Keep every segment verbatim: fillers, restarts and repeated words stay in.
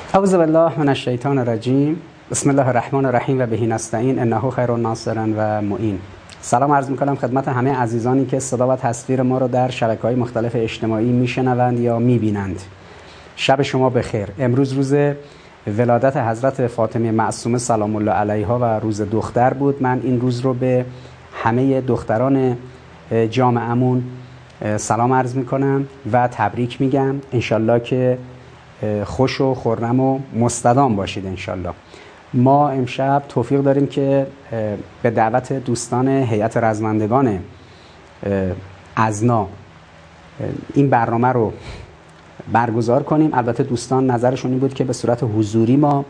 اعوذ بالله من الشیطان الرجیم. بسم الله الرحمن الرحیم و به نستعین انه خیر الناصر و معین. سلام عرض میکنم خدمت همه عزیزانی که صدا و تصویر ما رو در شبکه‌های مختلف اجتماعی میشنوند یا میبینند. شب شما بخیر. امروز روز ولادت حضرت فاطمه معصومه سلام الله علیها و روز دختر بود. من این روز رو به همه دختران جامعه‌مون سلام عرض میکنم و تبریک میگم. انشالله که خوش و خرم و مستدام باشید انشالله. ما امشب توفیق داریم که به دعوت دوستان هیئت رزمندگان ازنا این برنامه رو برگزار کنیم. البته دوستان نظرشون این بود که به صورت حضوری ما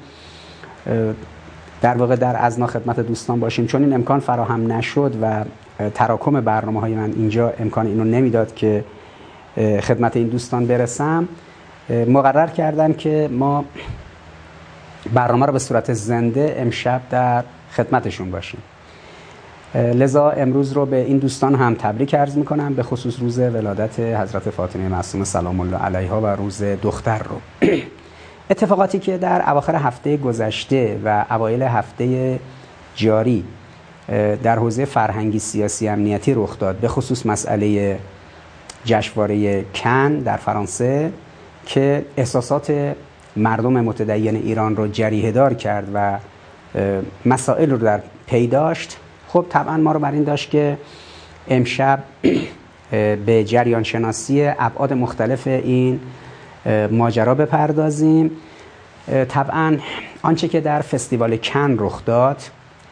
در واقع در ازنا خدمت دوستان باشیم، چون این امکان فراهم نشد و تراکم برنامه های من اینجا امکان اینو نمیداد که خدمت این دوستان برسم. مقرر کردن که ما برنامه رو به صورت زنده امشب در خدمتشون باشیم. لذا امروز رو به این دوستان هم تبریک عرض میکنم، به خصوص روز ولادت حضرت فاطمه معصومه سلام الله علیها و روز دختر رو. اتفاقاتی که در اواخر هفته گذشته و اوایل هفته جاری در حوزه فرهنگی، سیاسی، امنیتی رخ داد، به خصوص مسئله جشنواره کن در فرانسه که احساسات مردم متدین ایران رو جریحه دار کرد و مسائل رو در پی داشت. خب طبعا ما رو بر این داشت که امشب به جریان شناسی ابعاد مختلف این ماجرا بپردازیم. طبعا آنچه که در فستیوال کن رخ داد،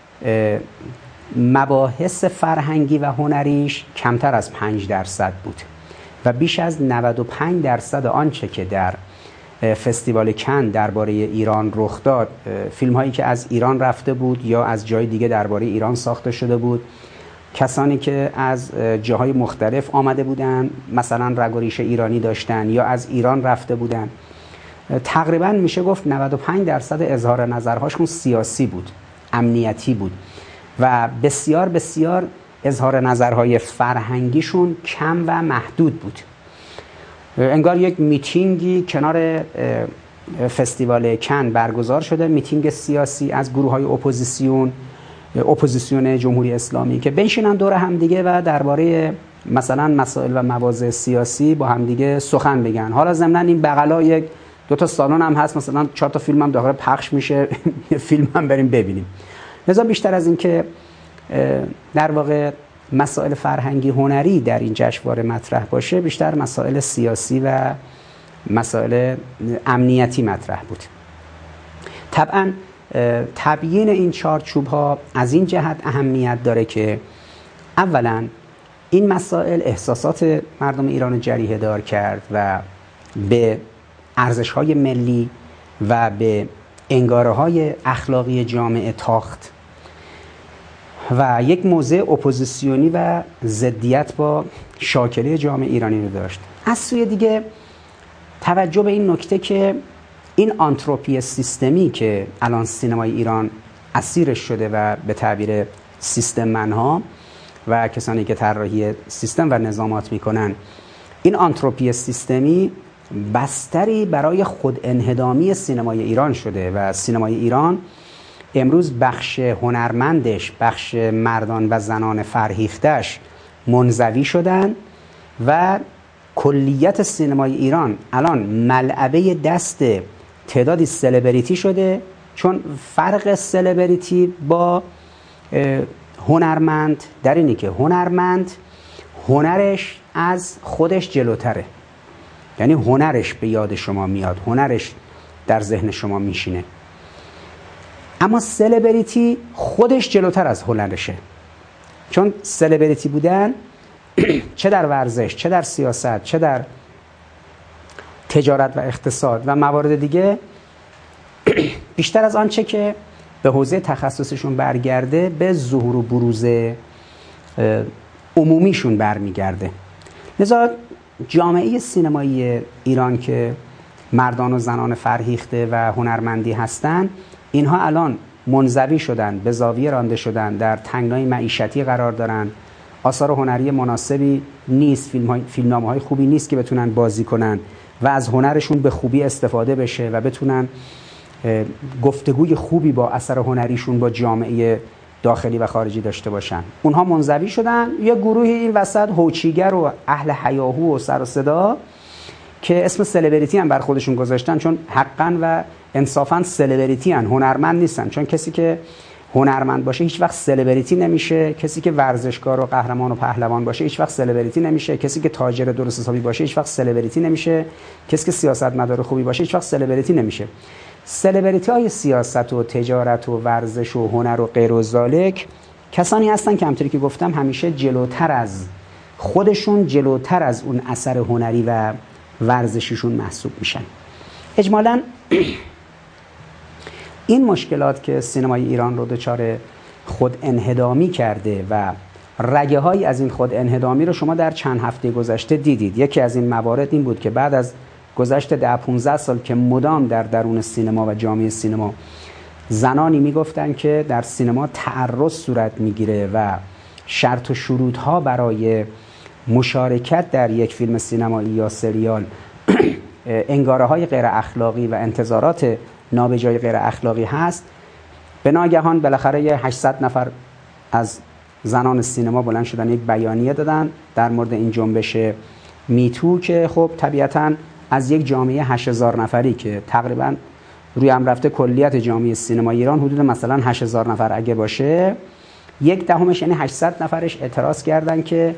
مباحث فرهنگی و هنریش کمتر از پنج درصد بود و بیش از نود و پنج درصد آنچه که در فستیوال کن درباره ایران رخ داد، فیلم هایی که از ایران رفته بود یا از جای دیگه درباره ایران ساخته شده بود، کسانی که از جاهای مختلف آمده بودن مثلا رگ و ریشه ایرانی داشتن یا از ایران رفته بودن، تقریبا میشه گفت نود و پنج درصد اظهار نظرهاشون سیاسی بود، امنیتی بود و بسیار بسیار اظهار نظرهای فرهنگیشون کم و محدود بود. انگار یک میتینگی کنار فستیوال کن برگزار شده، میتینگ سیاسی از گروه های اپوزیسیون اپوزیسیون جمهوری اسلامی که بنشینن دور هم دیگه و درباره مثلا مسائل و مواضع سیاسی با هم دیگه سخن بگن. حالا ضمن این بغلا یک دو تا سالن هم هست، مثلا چهار تا فیلم هم داخل پخش میشه، فیلم هم بریم ببینیم. لذا بیشتر از این که در واقع مسائل فرهنگی هنری در این جشنواره مطرح باشه، بیشتر مسائل سیاسی و مسائل امنیتی مطرح بود. طبعا تبیین این چارچوب ها از این جهت اهمیت داره که اولا این مسائل احساسات مردم ایران جریحه دار کرد و به ارزش های ملی و به انگاره های اخلاقی جامعه تاخت و یک موضع اپوزیسیونی و ضدیت با شاکله جامعه ایرانی رو داشت. از سوی دیگه توجه به این نکته که این آنتروپی سیستمی که الان سینمای ایران اسیرش شده و به تعبیر سیستم منها و کسانی که طراحی سیستم و نظامات میکنن، این آنتروپی سیستمی بستری برای خود انهدامی سینمای ایران شده و سینمای ایران امروز بخش هنرمندش، بخش مردان و زنان فرهیختش منزوی شدن و کلیت سینمای ایران الان ملعبه دست تعدادی سلبریتی شده، چون فرق سلبریتی با هنرمند در اینه که هنرمند هنرش از خودش جلوتره، یعنی هنرش به یاد شما میاد، هنرش در ذهن شما میشینه، اما سلبریتی خودش جلوتر از هنرشه. چون سلبریتی بودن چه در ورزش، چه در سیاست، چه در تجارت و اقتصاد و موارد دیگه، بیشتر از آنچه که به حوزه تخصصشون برگرده به ظهور و بروز عمومیشون برمیگرده. لذا جامعه سینمایی ایران که مردان و زنان فرهیخته و هنرمندی هستن، اینها الان منزوی شدن، به زاویه رانده شدن، در تنگنای معیشتی قرار دارن، آثار هنری مناسبی نیست، فیلم های، فیلمنامه های خوبی نیست که بتونن بازی کنن و از هنرشون به خوبی استفاده بشه و بتونن گفتگوی خوبی با اثر هنریشون با جامعه داخلی و خارجی داشته باشن. اونها منزوی شدن، یه گروهی این وسط هوچیگر و اهل هیاهو و سر و صدا که اسم سلبریتی هم بر خودشون گذاشتن، چون حقا و انصافا سلبریتی ان، هنرمند نیستن. چون کسی که هنرمند باشه هیچ وقت سلبریتی نمیشه، کسی که ورزشکار و قهرمان و پهلوان باشه هیچ وقت سلبریتی نمیشه، کسی که تاجر درست حسابی باشه هیچ وقت سلبریتی نمیشه، کسی که سیاستمدار خوبی باشه هیچ وقت سلبریتی نمیشه. سلبریتی های سیاست و تجارت و ورزش و هنر و غیر و ذالک کسانی هستن که همونطوری که گفتم همیشه جلوتر از خودشون، جلوتر از اون اثر هنری و ورزشیشون محسوب میشن. اجمالاً این مشکلات که سینمای ایران رو دچار خود انهدامی کرده و رگه هایی از این خود انهدامی رو شما در چند هفته گذشته دیدید. یکی از این موارد این بود که بعد از گذشت ده پانزده سال که مدام در درون سینما و جامعه سینما زنانی میگفتن که در سینما تعرض صورت میگیره و شرط و شروط ها برای مشارکت در یک فیلم سینمایی یا سریال انگاره های غیر اخلاقی و انتظارات نابجای غیر اخلاقی هست، به ناگهان بالاخره هشتصد نفر از زنان سینما بلند شدن یک بیانیه دادن در مورد این جنبش میتو که خب طبیعتاً از یک جامعه هشت هزار نفری که تقریباً روی هم رفته کلیت جامعه سینما ایران حدود مثلا هشت هزار نفر اگه باشه، یک دهمش یعنی هشتصد نفرش اعتراض کردن که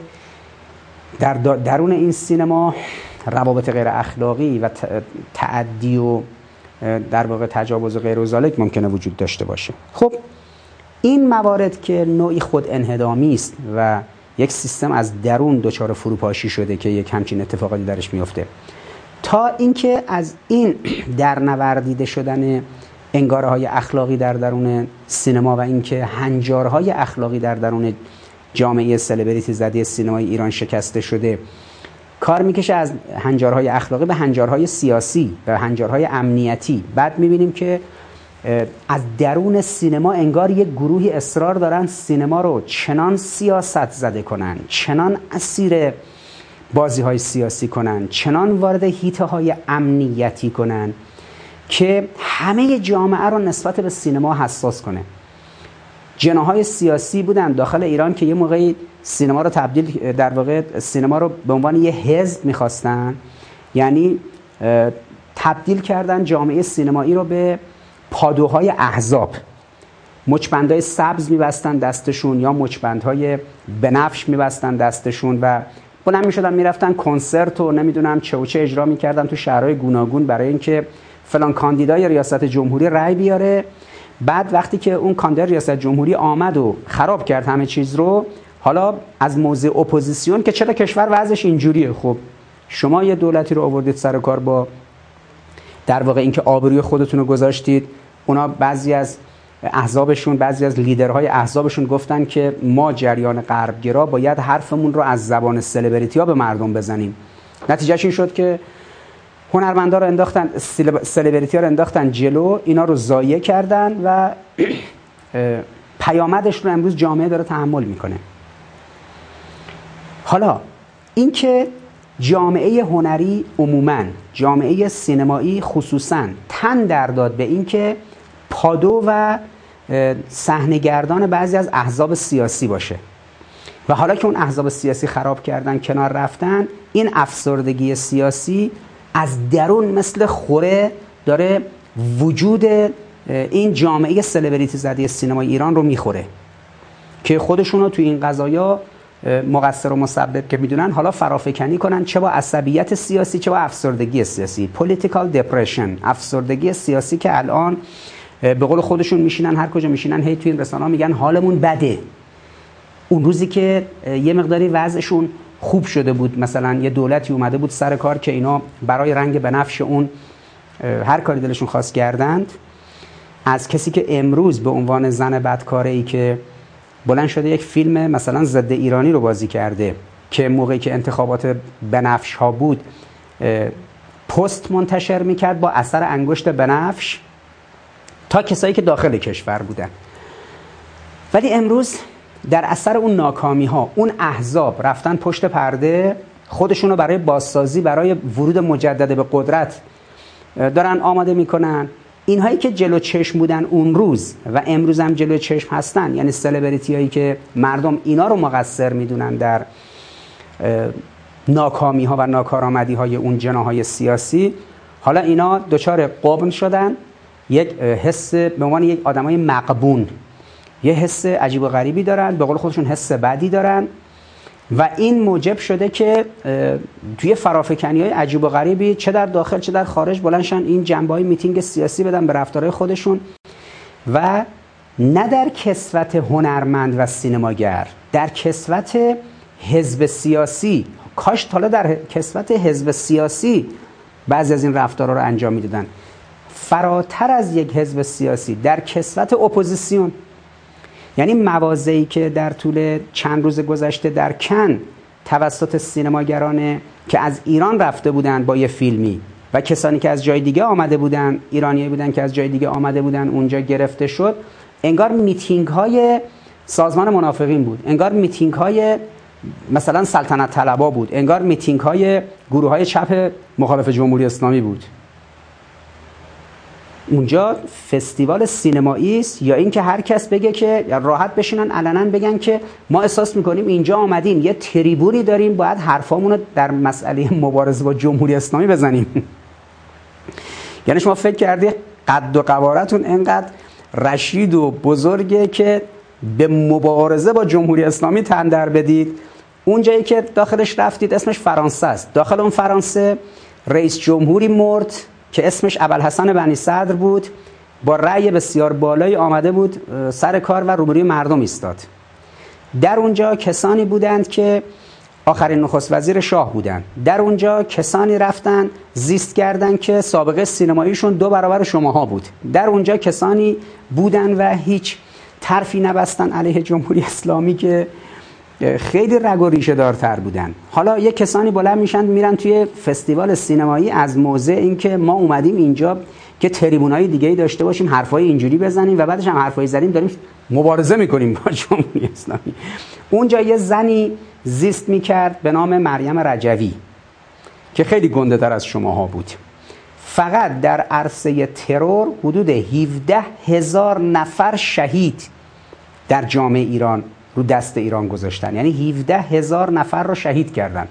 در درون این سینما روابط غیر اخلاقی و تعدی و در واقع تجاوز و غیر و ذالک ممکنه وجود داشته باشه. خب این موارد که نوعی خود انهدامی است و یک سیستم از درون دچار فروپاشی شده که یک همچین اتفاقاتی درش میفته، تا اینکه از این در نوردیده شدن انگاره های اخلاقی در درون سینما و اینکه هنجارهای اخلاقی در درون جامعه سلبریتی زده سینمای ایران شکسته شده، کار میکشه از هنجارهای اخلاقی به هنجارهای سیاسی و هنجارهای امنیتی. بعد میبینیم که از درون سینما انگار یک گروهی اصرار دارن سینما رو چنان سیاست زده کنن، چنان اسیر بازی های سیاسی کنن، چنان وارد هیته های امنیتی کنن که همه جامعه رو نسبت به سینما حساس کنه. جناهای سیاسی بودن داخل ایران که یه موقعی سینما رو تبدیل، در واقع سینما رو به عنوان یه حزب میخواستن، یعنی تبدیل کردن جامعه سینمایی رو به پادوهای احزاب. مچبندهای سبز میبستن دستشون یا مچبندهای بنفش میبستن دستشون و بلند میشدن میرفتن کنسرت و نمیدونم چه و چه اجرا میکردن تو شهرهای گوناگون برای اینکه فلان کاندیدای ریاست جمهوری رأی بیاره. بعد وقتی که اون کاندید ریاست جمهوری آمد و خراب کرد همه چیز رو، حالا از موضع اپوزیسیون که چرا کشور وضعش اینجوریه، خب شما یه دولتی رو آوردید سر کار با در واقع اینکه آبروی خودتون رو گذاشتید، اونا بعضی از احزابشون، بعضی از لیدرهای احزابشون گفتن که ما جریان غربگرا باید حرفمون رو از زبان سلبریتی ها به مردم بزنیم. نتیجهش این شد که هنرمندا رو انداختن، سلبریتی ها رو انداختن جلو، اینا رو ضایع کردن و پیامدش رو امروز جامعه داره تحمل میکنه. حالا اینکه جامعه هنری عموماً، جامعه سینمایی خصوصاً تن در داد به اینکه پادو و صحنه‌گردان بعضی از احزاب سیاسی باشه و حالا که اون احزاب سیاسی خراب کردن، کنار رفتن، این افسردگی سیاسی از درون مثل خوره داره وجود این جامعه سلبریتی زده سینمای ایران رو میخوره که خودشون رو توی این قضایا مقصر و مسبب که میدونن حالا فرافکنی کنن، چه با عصبیت سیاسی چه با افسردگی سیاسی. political depression، افسردگی سیاسی که الان به قول خودشون میشینن هر کجا میشینن هی توی این رسانه‌ها میگن حالمون بده. اون روزی که یه مقداری وضعشون خوب شده بود، مثلا یه دولتی اومده بود سر کار که اینا برای رنگ بنفش اون هر کاری دلشون خواست کردند، از کسی که امروز به عنوان زن بدکاره‌ای که بلند شده یک فیلم مثلا ضد ایرانی رو بازی کرده که موقعی که انتخابات بنفش ها بود پست منتشر میکرد با اثر انگشت بنفش، تا کسایی که داخل کشور بودن. ولی امروز در اثر اون ناکامی ها اون احزاب رفتن پشت پرده خودشونو برای بازسازی، برای ورود مجدد به قدرت دارن آماده میکنن. اینهایی که جلو چشم بودن اون روز و امروز هم جلو چشم هستن، یعنی سلبریتی هایی که مردم اینا رو مقصر میدونن در ناکامی ها و ناکارآمدی های اون جناح‌های سیاسی، حالا اینا دچار قبن شدن، یک حس به عنوان یک آدمای مغبون، یه حس عجیب و غریبی دارن، به قول خودشون حس بدی دارن و این موجب شده که توی فرافکنی‌های عجیب و غریبی چه در داخل چه در خارج بلندشن این جنبه‌های میتینگ سیاسی بدن به رفتارهای خودشون و نه در کسوت هنرمند و سینماگر، در کسوت حزب سیاسی. کاش حالا در کسوت حزب سیاسی بعضی از این رفتارها رو انجام میدادن. فراتر از یک حزب سیاسی، در کسوت اپوزیسیون، یعنی موازی که در طول چند روز گذشته در کن توسط سینماگران که از ایران رفته بودن با یه فیلمی و کسانی که از جای دیگه آمده بودن، ایرانیایی بودن که از جای دیگه آمده بودن اونجا گرفته شد، انگار میتینگ های سازمان منافقین بود، انگار میتینگ های مثلا سلطنت طلبا بود، انگار میتینگ های گروه های چپ مخالف جمهوری اسلامی بود. اونجا فستیوال سینمایی است یا این که هر کس بگه که راحت بشینن علنا بگن که ما احساس میکنیم اینجا آمدیم یه تریبونی داریم باید حرفامون رو در مسئله مبارزه با جمهوری اسلامی بزنیم. یعنی شما فکر کردی قد و قوارتون انقدر رشید و بزرگه که به مبارزه با جمهوری اسلامی تن در بدید. اون جایی که داخلش رفتید اسمش فرانسه است. داخل اون فرانسه رئیس جمهوری مرد که اسمش ابوالحسن بنی صدر بود، با رأی بسیار بالایی آمده بود سر کار و روبروی مردم ایستاد. در اونجا کسانی بودند که آخرین نخست وزیر شاه بودند. در اونجا کسانی رفتن زیست کردن که سابقه سینماییشون دو برابر شماها بود. در اونجا کسانی بودن و هیچ طرفی نبستن علیه جمهوری اسلامی که خیلی رگ و ریشه دارتر بودن. حالا یک کسانی بلند میشن میرن توی فستیوال سینمایی از موضع اینکه ما اومدیم اینجا که تریبونای دیگه‌ای داشته باشیم، حرفای اینجوری بزنیم و بعدش هم حرفای زدیم داریم مبارزه میکنیم با جمهوری اسلامی. اونجا یه زنی زیست میکرد به نام مریم رجوی که خیلی گنده تر از شماها بود. فقط در عرصه ترور حدود هفده هزار نفر شهید در جامعه ایران رو دست ایران گذاشتن، یعنی هفده هزار نفر رو شهید کردن.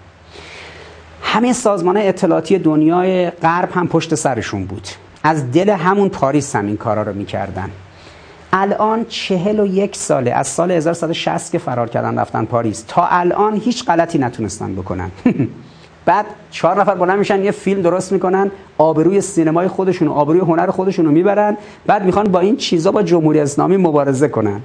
همه سازمان اطلاعاتی دنیای غرب هم پشت سرشون بود، از دل همون پاریس هم این کارا رو میکردن. الان چهل و یک ساله از سال هزار و سیصد و شصت که فرار کردن رفتن پاریس تا الان هیچ غلطی نتونستن بکنن. بعد چهار نفر بلند میشن یه فیلم درست میکنن، آبروی سینمای خودشون، آبروی هنر خودشون رو میبرن، بعد میخوان با این چیزا با جمهوری اسلامی مبارزه کنن.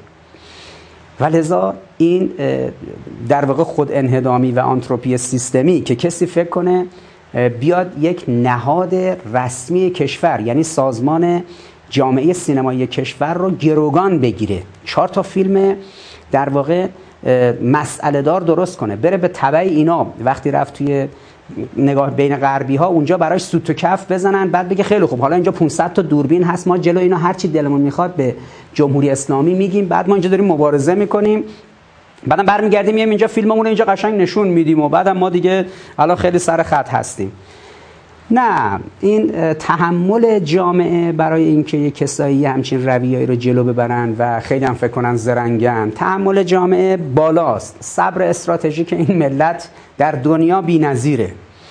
ولذا این در واقع خود انهدامی و آنتروپی سیستمی که کسی فکر کنه بیاد یک نهاد رسمی کشور، یعنی سازمان جامعه سینمایی کشور رو گروگان بگیره، چهار تا فیلم در واقع مسئله دار درست کنه، بره به تبع اینا وقتی رفت توی نگاه بین غربی ها اونجا براش سوت و کف بزنن، بعد بگه خیلی خوب حالا اینجا پانصد تا دوربین هست، ما جلو اینا هر چی دلمون میخواد به جمهوری اسلامی میگیم، بعد ما اینجا داریم مبارزه میکنیم، بعدم برمیگردیم میایم اینجا فیلممون اینجا قشنگ نشون میدیم و بعدم ما دیگه الان خیلی سر خط هستیم. نه، این تحمل جامعه برای اینکه یک کسایی همچین رویه‌ای رو جلو ببرن و خیلی هم فکر کنن زرنگن، تحمل جامعه بالاست. صبر استراتژیک این ملت در دنیا بی‌نظیره.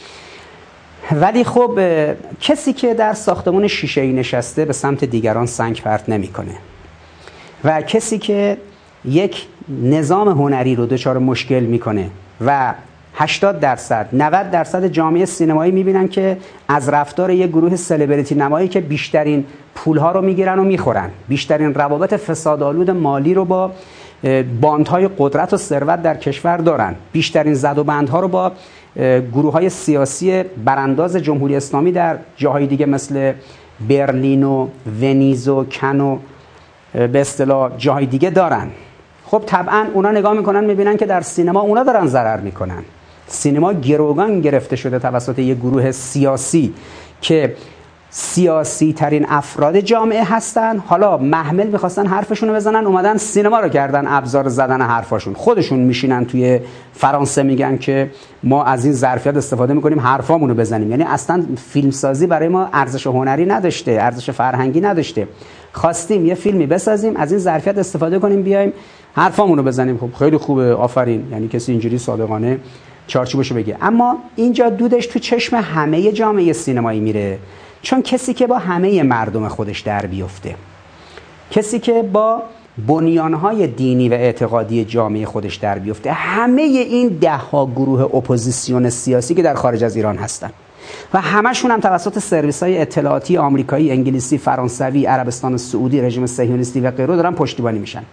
ولی خب کسی که در ساختمان شیشه‌ای نشسته به سمت دیگران سنگ پرت نمی‌کنه و کسی که یک نظام هنری رو دچار مشکل میکنه و هشتاد درصد نود درصد جامعه سینمایی میبینن که از رفتار یک گروه سلبریتی نمایی که بیشترین پولها رو میگیرن و میخورن، بیشترین روابط فسادآلود مالی رو با باندهای قدرت و ثروت در کشور دارن، بیشترین زد و بندها رو با گروه های سیاسی برانداز جمهوری اسلامی در جاهای دیگه مثل برلین و ونیز و کن و به اصطلاح جاهای دیگه دارن. خب طبعا اونا نگاه میکنن میبینن که در سینما اونا دارن ضرر میکنن. سینما گروگان گرفته شده توسط یک گروه سیاسی که سیاسی ترین افراد جامعه هستن، حالا محمل میخواستن حرفشون رو بزنن، اومدن سینما رو کردن ابزار زدن حرفاشون. خودشون میشینن توی فرانسه میگن که ما از این ظرفیت استفاده میکنیم حرفامون رو بزنیم. یعنی اصلا فیلمسازی برای ما ارزش هنری نداشته، ارزش فرهنگی نداشته. خواستیم یه فیلمی بسازیم، از این ظرفیت استفاده کنیم، بیایم حرفامون رو بزنیم. خب خیلی خوبه، آفرین. یعنی کسی اینجوری صادقانه چارچوبشو بگه. اما اینجا دودش تو چشم همه جامعه سینمایی میره، چون کسی که با همه مردم خودش در بیفته، کسی که با بنیانهای دینی و اعتقادی جامعه خودش در بیفته، همه این ده ها گروه اپوزیسیون سیاسی که در خارج از ایران هستن و همشون هم توسط سرویس‌های اطلاعاتی آمریکایی، انگلیسی، فرانسوی، عربستان سعودی، رژیم صهیونیستی و غیره دارن پشتیبانی میشن.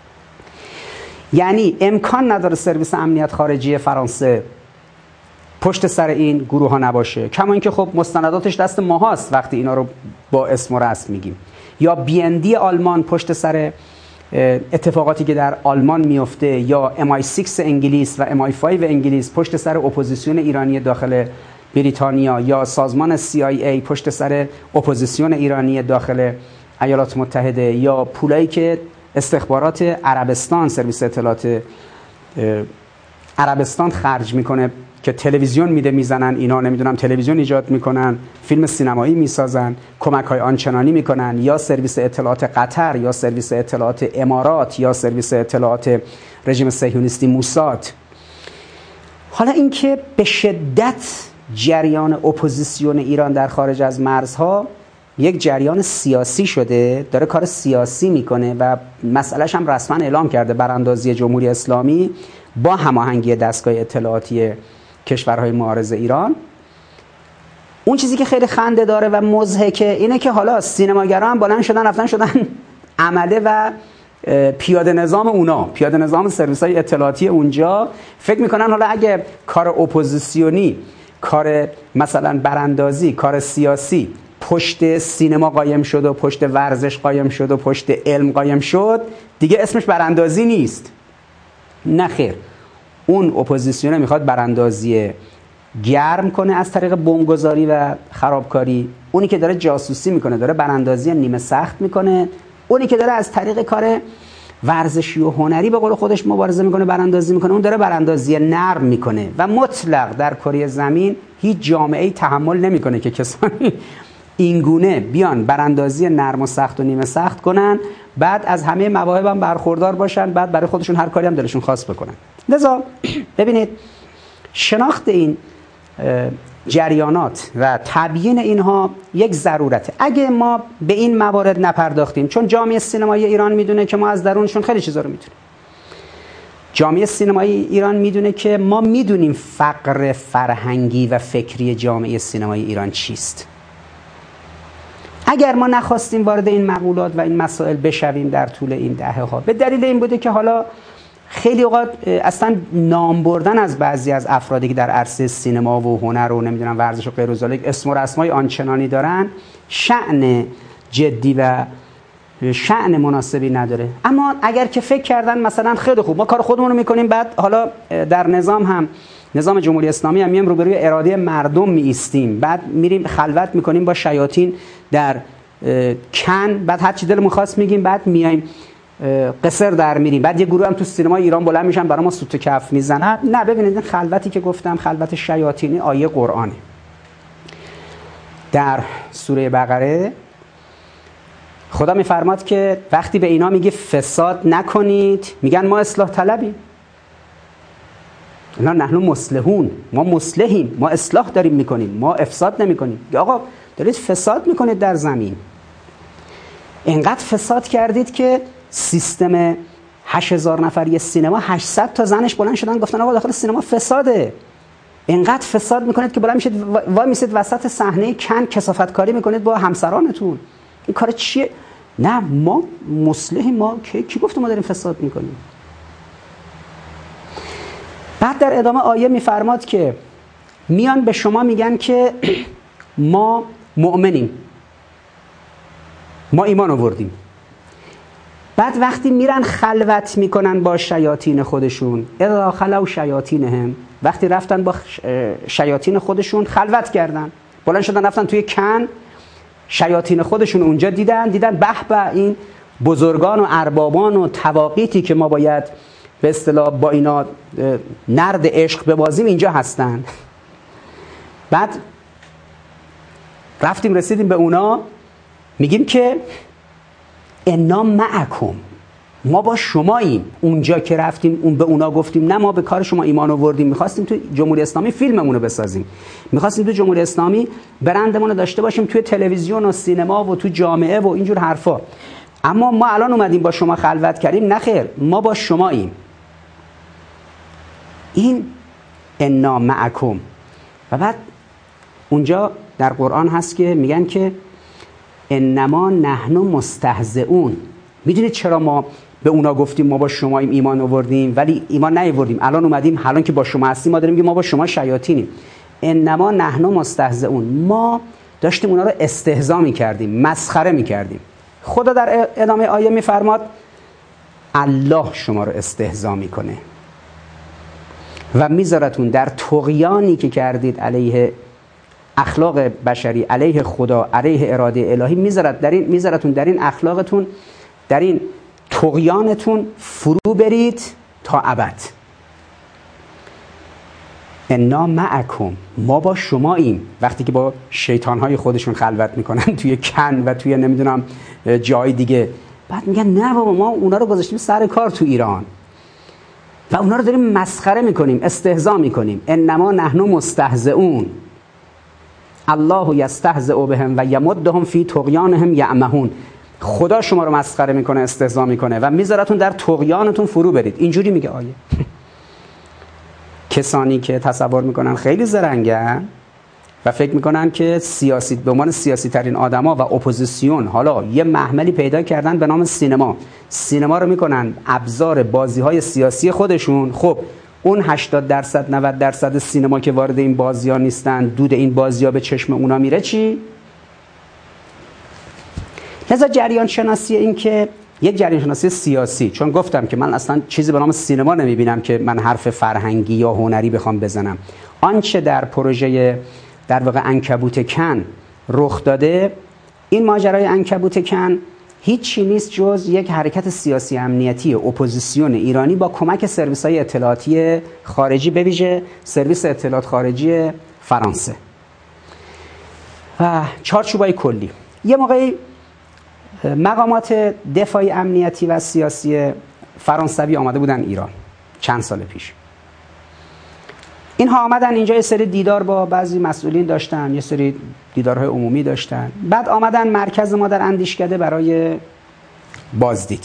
یعنی امکان نداره سرویس امنیت خارجی فرانسه پشت سر این گروه ها نباشه، کما اینکه خب مستنداتش دست ما هست وقتی اینا رو با اسم و رسم میگیم. یا بی ان دی آلمان پشت سر اتفاقاتی که در آلمان میفته، یا ام آی سیکس انگلیس و ام آی فایو انگلیس پشت سر اپوزیسیون ایرانی داخل بریتانیا، یا سازمان سی آی ای پشت سر اپوزیسیون ایرانی داخل ایالات متحده، یا پولایی که استخبارات عربستان، سرویس اطلاعات عربستان خرج میکنه که تلویزیون میده میزنن، اینا نمیدونم تلویزیون ایجاد میکنن، فیلم سینمایی میسازن، کمک های آنچنانی میکنن، یا سرویس اطلاعات قطر، یا سرویس اطلاعات امارات، یا سرویس اطلاعات رژیم صهیونیستی موساد. حالا اینکه به شدت جریان اپوزیسیون ایران در خارج از مرزها یک جریان سیاسی شده، داره کار سیاسی میکنه و مسئلهش هم رسما اعلام کرده، براندازی جمهوری اسلامی با هماهنگی دستگاه اطلاعاتی کشورهای معارض ایران. اون چیزی که خیلی خنده داره و مضحکه اینه که حالا سینماگران هم بلند شدن رفتن شدن عمله و پیاده نظام اونا، پیاده نظام سرویس‌های اطلاعاتی اونجا. فکر میکنن حالا اگه کار اپوزیسیونی، کار مثلا براندازی، کار سیاسی پشت سینما قایم شد و پشت ورزش قایم شد و پشت علم قایم شد، دیگه اسمش براندازی نیست. نه خیر، اون اپوزیسیون میخواد براندازی گرم کنه از طریق بمبگذاری و خرابکاری، اونی که داره جاسوسی میکنه داره براندازی نیمه سخت میکنه، اونی که داره از طریق کار ورزشی و هنری به قول خودش مبارزه میکنه، براندازی میکنه، اون داره براندازی نرم میکنه. و مطلق در کره زمین هیچ جامعه‌ای تحمل نمیکنه که کسانی اینگونه بیان براندازی نرم و سخت و نیمه سخت کنن، بعد از همه مواهب هم برخوردار باشن، بعد برای خودشون هر کاری هم دلشون خواست بکنن. لذا ببینید شناخت این جریانات و تبیین اینها یک ضرورته. اگه ما به این موارد نپرداختیم، چون جامعه سینمایی ایران میدونه که ما از درونشون خیلی چیزا رو میدونیم. جامعه سینمایی ایران میدونه که ما میدونیم فقر فرهنگی و فکری جامعه سینمایی ایران چیست. اگر ما نخواستیم وارد این مقولات و این مسائل بشویم در طول این دهه ها، به دلیل این بوده که حالا خیلی اوقات اصلا نام بردن از بعضی از افرادی که در عرصه سینما و هنر و نمیدونم ورزش و غیر و ذالک اسم و رسمای آنچنانی دارن، شأن جدی و شأن مناسبی نداره. اما اگر که فکر کردن مثلا خیلی خوب ما کار خودمون رو میکنیم، بعد حالا در نظام هم نظام جمهوری اسلامی هم میام روبروی اراده مردم می ایستیم، بعد میریم خلوت میکنیم با شیاطین در کن، بعد هر چی دلمون خواست میگیم، بعد میایم قصر در میریم، بعد یه گروه هم تو سینما ایران بلند میشن برای ما سوت کف میزنن. نه، ببینید این خلوتی که گفتم خلوت شیاطینی آیه قرآنه. در سوره بقره خدا میفرماد که وقتی به اینا میگه فساد نکنید، میگن ما اصلاح طلبیم. اینا نحن مصلحون، ما مصلحیم، ما اصلاح داریم میکنیم، ما افساد نمیکنیم. آقا دارید فساد میکنید در زمین، اینقدر فساد کردید که سیستم هشت هزار نفری سینما هشتصد تا زنش بلند شدن گفتن آقا داخل سینما فساده. اینقدر فساد میکنید که بلند میشید وای میسید وسط صحنه کن کثافت کاری میکنید با همسرانتون. این کار چیه؟ نه ما مصلحیم، ما کی, کی گفت ما داریم فساد میکنیم؟ بعد در ادامه آیه میفرماد که میان به شما میگن که ما مؤمنیم، ما ایمان آوردیم. بعد وقتی میرن خلوت میکنن با شیاطین خودشون، اذا خلوا شیاطینهم، وقتی رفتن با شیاطین خودشون خلوت کردن، بلند شدن رفتن توی کن، شیاطین خودشون اونجا دیدن دیدن به به این بزرگان و اربابان و تواقیتی که ما باید به اصطلاح با اینا نرد عشق ببازیم اینجا هستن. بعد رفتیم رسیدیم به اونا، میگیم که انا معکم، ما با شماییم. اونجا که رفتیم اون به اونا گفتیم نه ما به کار شما ایمان آوردیم، میخواستیم تو جمهوری اسلامی فیلممون رو بسازیم، میخواستیم تو جمهوری اسلامی برندمون رو داشته باشیم توی تلویزیون و سینما و تو جامعه و اینجور حرفا، اما ما الان اومدیم با شما خلوت کردیم، نه خیر ما با شماییم. این انا معکم. و بعد اونجا در قرآن هست که میگن که انما نحن مستهزئون. میدونید چرا ما به اونا گفتیم ما با شما ایمان آوردیم ولی ایمان نیاوردیم، الان اومدیم الان که با شما هستیم ما داریم که ما با شما شیاطینیم. انما نحن مستهزئون، ما داشتیم اونا رو استهزا میکردیم، مسخره میکردیم. خدا در ادامه آیه میفرماد الله شما رو استهزا میکنه و میذارتون در طغیانی که کردید علیه اخلاق بشری، علیه خدا، علیه اراده الهی، میذارت در این میذارتون در این اخلاقتون، در این طغیانتون فرو برید تا ابد. انا معکم، ما با شماییم. وقتی که با شیطانهای خودشون خلوت میکنن توی کن و توی نمیدونم جای دیگه، بعد میگن نه بابا ما اونا رو گذاشتیم سر کار تو ایران و اونا رو داریم مسخره میکنیم، استهزا میکنیم. انما نحن مستهزئون الله یستهزئ بهم و یمدهم فی طغیانهم یعمهون. خدا شما رو مسخره میکنه، استهزا میکنه و میذارتون در طغیانتون فرو برید. اینجوری میگه آیه. کسانی که تصور میکنن خیلی زرنگن و فکر میکنن که سیاسی به عنوان سیاسی ترین آدما و اپوزیسیون حالا یه محملی پیدا کردن به نام سینما، سینما رو میکنن ابزار بازی های سیاسی خودشون. خب اون هشتاد درصد نود درصد سینما که وارد این بازی ها نیستن، دود این بازی ها به چشم اونا میره چی؟ لذا جریان شناسی این که یک جریان شناسی سیاسی، چون گفتم که من اصلا چیزی به نام سینما نمیبینم که من حرف فرهنگی یا هنری بخوام بزنم. آنچه در پروژه در واقع عنکبوت کن رخ داده، این ماجرای عنکبوت کن هیچی نیست جز یک حرکت سیاسی امنیتی اپوزیسیون ایرانی با کمک سرویس‌های اطلاعاتی خارجی، به ویژه سرویس اطلاعات خارجی فرانسه و چارچوبای کلی. یه موقعی مقامات دفاعی امنیتی و سیاسی فرانسوی آمده بودن ایران چند سال پیش. اینها آمدن اینجا، یه سری دیدار با بعضی مسئولین داشتن، یه سری دیدارهای عمومی داشتن. بعد آمدن مرکز ما در اندیشکده برای بازدید.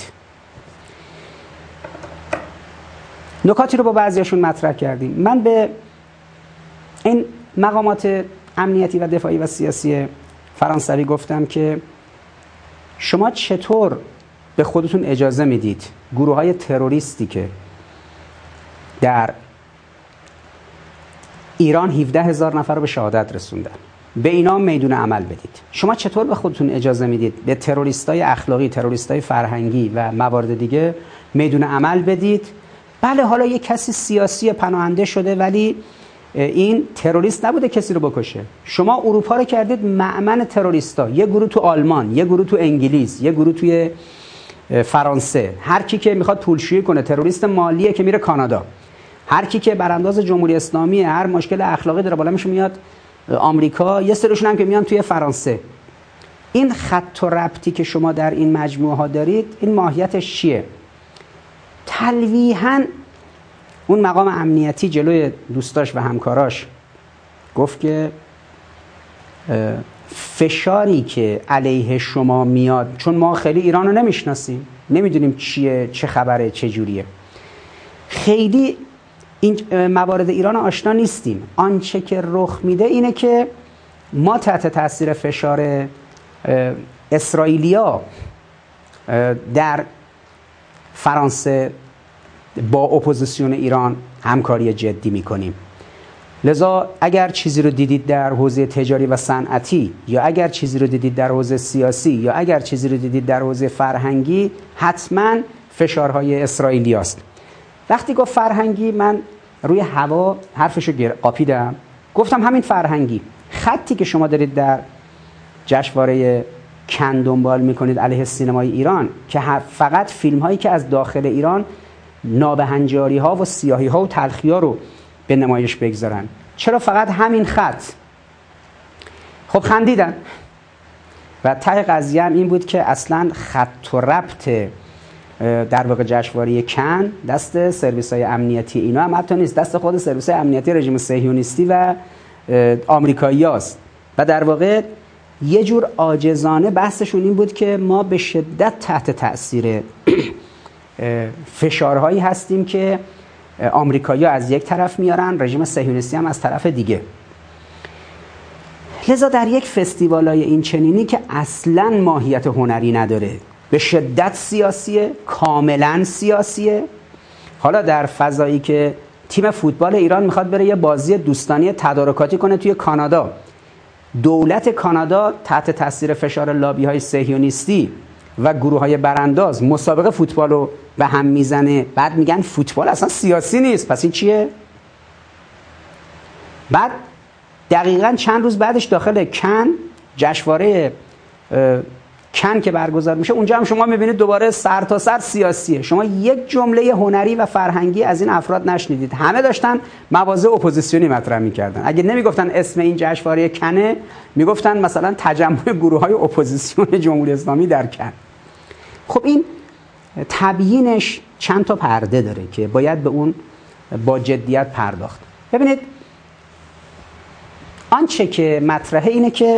نکاتی رو با بعضیاشون مطرح کردیم. من به این مقامات امنیتی و دفاعی و سیاسی فرانسوی گفتم که شما چطور به خودتون اجازه میدید گروه های تروریستی که در ایران هفده هزار نفر رو به شهادت رسوندن به اینا میدون عمل بدید؟ شما چطور به خودتون اجازه میدید به تروریستای اخلاقی، تروریستای فرهنگی و موارد دیگه میدون عمل بدید؟ بله حالا یک کسی سیاسی پناهنده شده ولی این تروریست نبوده کسی رو بکشه. شما اروپا رو کردید مأمن تروریستا، یه گروه تو آلمان، یه گروه تو انگلیس، یه گروه توی فرانسه. هر کی که میخواد پولشویی کنه تروریست مالیه که میره کانادا. هر کی که برانداز جمهوری اسلامی، هر مشکل اخلاقی داره بالا میشه میاد آمریکا. یه سرشون هم که میان توی فرانسه. این خط و ربطی که شما در این مجموعه ها دارید، این ماهیتش چیه؟ تلویحاً اون مقام امنیتی جلوی دوستاش و همکاراش گفت که فشاری که علیه شما میاد، چون ما خیلی ایران رو نمیشناسیم، نمیدونیم چیه، چه خبره، چه جوریه، خیلی این موارد ایران آشنا نیستیم. آنچه که رخ میده اینه که ما تحت تاثیر فشار اسرائیلیا در فرانسه با اپوزیسیون ایران همکاری جدی میکنیم. لذا اگر چیزی رو دیدید در حوزه تجاری و صنعتی، یا اگر چیزی رو دیدید در حوزه سیاسی، یا اگر چیزی رو دیدید در حوزه فرهنگی، حتما فشارهای اسرائیلی است. وقتی گفت فرهنگی، من روی هوا حرفشو قاپیدم، گفتم همین فرهنگی. خطی که شما دارید در جشنواره کن دنبال میکنید علیه سینمای ایران که فقط فیلم هایی که از داخل ایران نابهنجاری ها و سیاهی ها و تلخی ها رو به نمایش بگذارن؟ چرا فقط همین خط؟ خب خندیدن. و ته قضیه هم این بود که اصلا خط و ربط در واقع جشنواره کن دست سرویس های امنیتی اینا هم حتی نیست، دست خود سرویس های امنیتی رژیم صهیونیستی و آمریکایی هاست. و در واقع یه جور عاجزانه بحثشون این بود که ما به شدت تحت تأثیر فشارهایی هستیم که آمریکایی‌ها از یک طرف میارن، رژیم صهیونیستی هم از طرف دیگه. لذا در یک فستیوالای این چنینی که اصلاً ماهیت هنری نداره، به شدت سیاسیه، کاملاً سیاسیه، حالا در فضایی که تیم فوتبال ایران میخواد بره یه بازی دوستانه تدارکاتی کنه توی کانادا، دولت کانادا تحت تاثیر فشار لابی‌های صهیونیستی و گروه‌های برانداز مسابقه فوتبال رو به هم میزنه، بعد میگن فوتبال اصلا سیاسی نیست، پس این چیه؟ بعد دقیقاً چند روز بعدش داخل کن، جشنواره کن که برگزار میشه، اونجا هم شما میبینید دوباره سر تا سر سیاسیه. شما یک جمله هنری و فرهنگی از این افراد نشنیدید. همه داشتن مواضع اپوزیسیونی مطرح میکردن. اگه نمیگفتن اسم این جشنواره کنه، میگفتن مثلا تجمع گروه‌های اپوزیسیون جمهوری اسلامی در کن. خب این تبیینش چند تا پرده داره که باید به اون با جدیت پرداخت. ببینید آنچه که مطرحه اینه که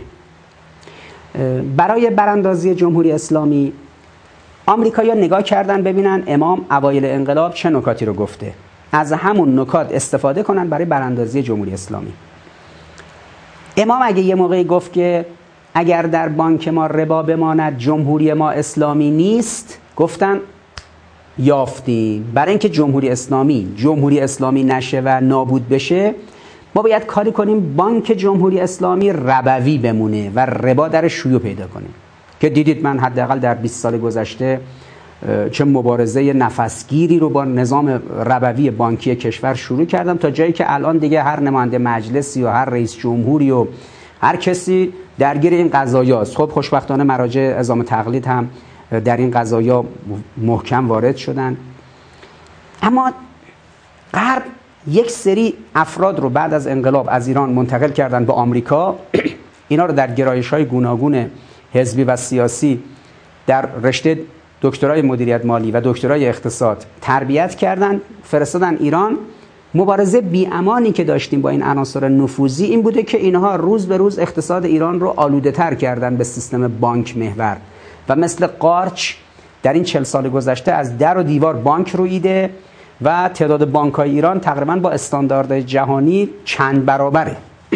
برای براندازی جمهوری اسلامی آمریکایی‌ها نگاه کردن ببینن امام اوایل انقلاب چه نکاتی رو گفته، از همون نکات استفاده کنن برای براندازی جمهوری اسلامی. امام اگه یه موقعی گفت که اگر در بانک ما ربا بماند جمهوری ما اسلامی نیست، گفتن یافتیم. برای اینکه جمهوری اسلامی جمهوری اسلامی نشه و نابود بشه، ما باید کاری کنیم بانک جمهوری اسلامی ربوی بمونه و ربا در شیوع پیدا کنه. که دیدید من حداقل در بیست سال گذشته چه مبارزه نفسگیری رو با نظام ربوی بانکی کشور شروع کردم، تا جایی که الان دیگه هر نماینده مجلسی و هر رئیس جمهوری و هر کسی درگیر این قضایاست. خب خوشبختانه مراجع اعزام تقلید هم در این قضایا محکم وارد شدن. اما غرب یک سری افراد رو بعد از انقلاب از ایران منتقل کردن به آمریکا. اینا رو در گرایش‌های گوناگون حزبی و سیاسی در رشته دکترای مدیریت مالی و دکترای اقتصاد تربیت کردن، فرستادن ایران. مبارزه بی‌امانی که داشتیم با این عناصر نفوذی این بوده که اینها روز به روز اقتصاد ایران رو آلوده‌تر کردن به سیستم بانک محور و مثل قارچ در این چهل سال گذشته از در و دیوار بانک رویده و تعداد بانک‌های ایران تقریباً با استانداردهای جهانی چند برابره.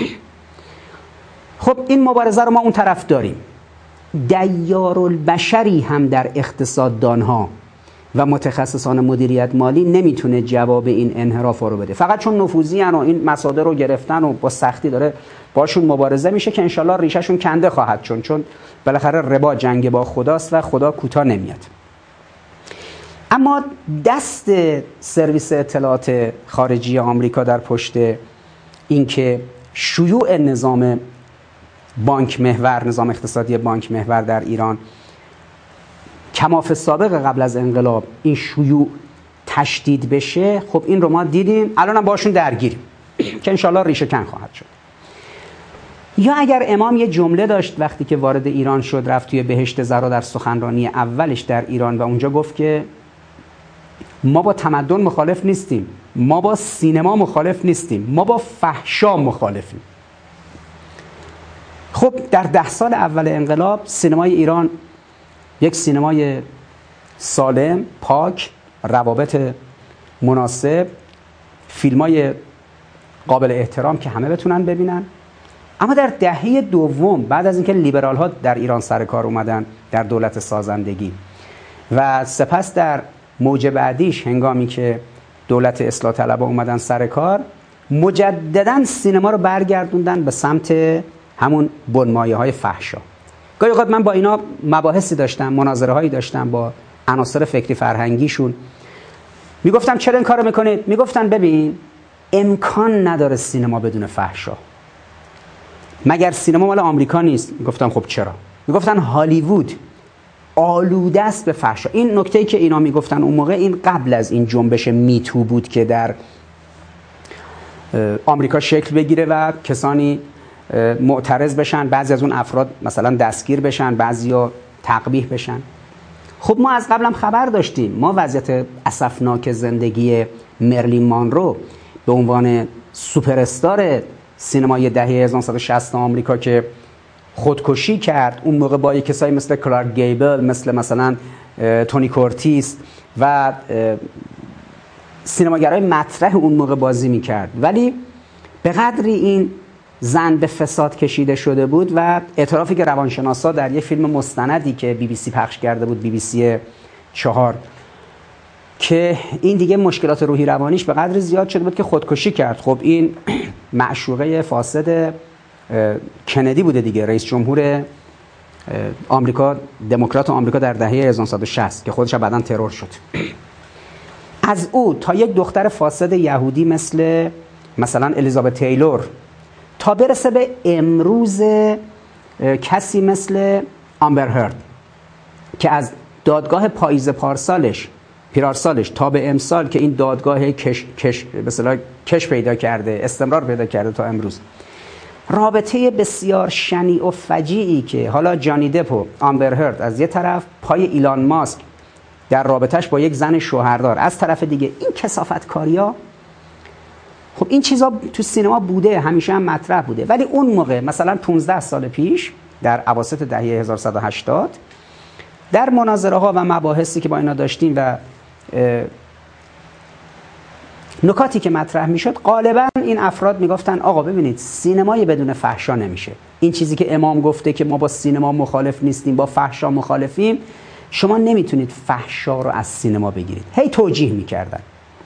خب این مبارزه رو ما اون طرف داریم. دیارالبشری هم در اقتصاددانها و متخصصان مدیریت مالی نمیتونه جواب این انحراف رو بده، فقط چون نفوذی ان و این مصادر رو گرفتن و با سختی داره باشون مبارزه میشه که انشالله ریشهشون کنده خواهد چون چون بالاخره ربا جنگ با خداست و خدا کوتاه نمیاد. اما دست سرویس اطلاعات خارجی آمریکا در پشت اینکه شیوع نظام بانک محور، نظام اقتصادی بانک محور در ایران کماف سابق قبل از انقلاب این شیوع تشدید بشه، خب این رو ما دیدیم، الان هم باشون درگیریم که انشالله ریشه کن خواهد شد. یا اگر امام یه جمله داشت وقتی که وارد ایران شد، رفت توی بهشت زرا در سخنرانی اولش در ایران و اونجا گفت که ما با تمدن مخالف نیستیم، ما با سینما مخالف نیستیم، ما با فحشا مخالفیم. خب در ده سال اول انقلاب سینمای ایران یک سینمای سالم، پاک، روابط مناسب، فیلمای قابل احترام که همه بتونن ببینن. اما در دهه دوم بعد از اینکه لیبرال ها در ایران سر کار اومدن در دولت سازندگی و سپس در موج بعدیش هنگامی که دولت اصلاح طلبها اومدن سر کار، مجددا سینما رو برگردوندن به سمت همون بنمایه های فحشا. گاهی اوقات من با اینا مباحثی داشتم، مناظره هایی داشتم با عناصر فکری فرهنگیشون. میگفتم چرا این کارو میکنید؟ میگفتن ببین امکان نداره سینما بدون فحشا. مگر سینما مال آمریکا نیست؟ میگفتن خب چرا؟ میگفتن هالیوود آلوده است به فحشا. این نکته‌ای که اینا میگفتن اون موقع، این قبل از این جنبش میتو بود که در آمریکا شکل بگیره و کسانی معترض بشن، بعضی از اون افراد مثلا دستگیر بشن، بعضیا تقبیح بشن. خب ما از قبلم خبر داشتیم، ما وضعیت اسفناک زندگی مرلین مانرو به عنوان سوپر استار سینمای دهه هزار و نهصد و شصت آمریکا که خودکشی کرد، اون موقع با کسایی مثل کلارک گیبل، مثل مثلا تونی کورتیس و سینماگرای مطرح اون موقع بازی میکرد، ولی به قدری این زن به فساد کشیده شده بود و اعترافی که روانشناسا در یک فیلم مستندی که بی بی سی پخش کرده بود، بی بی سی چهار، که این دیگه مشکلات روحی روانیش به قدری زیاد شده بود که خودکشی کرد. خب این معشوقه فاسد کندی بوده دیگه، رئیس جمهور آمریکا، دموکرات آمریکا در دهه هزار و نهصد و شصت که خودش بعداً ترور شد. از او تا یک دختر فاسد یهودی مثل مثلا الیزابت تیلور، تا برسه به امروز کسی مثل آمبر هرد که از دادگاه پاییز پارسالش پیرارسالش تا به امسال که این دادگاه کش کش به اصطلاح کش پیدا کرده، استمرار پیدا کرده تا امروز، رابطه بسیار شنیع و فجیعی که حالا جانی دپ و آمبر هرد از یه طرف، پای ایلان ماسک در رابطهش با یک زن شوهردار از طرف دیگه، این کثافتکاری‌ها، خب این چیزا تو سینما بوده، همیشه هم مطرح بوده. ولی اون موقع مثلا پانزده سال پیش در اواسط دهه هزار و سیصد و هشتاد در مناظره ها و مباحثی که با اینا داشتیم و نکاتی که مطرح میشد، غالبا این افراد میگفتن آقا ببینید سینمای بدون فحشا نمیشه. این چیزی که امام گفته که ما با سینما مخالف نیستیم، با فحشا مخالفیم، شما نمیتونید فحشا رو از سینما بگیرید. هی توجیه میکردن.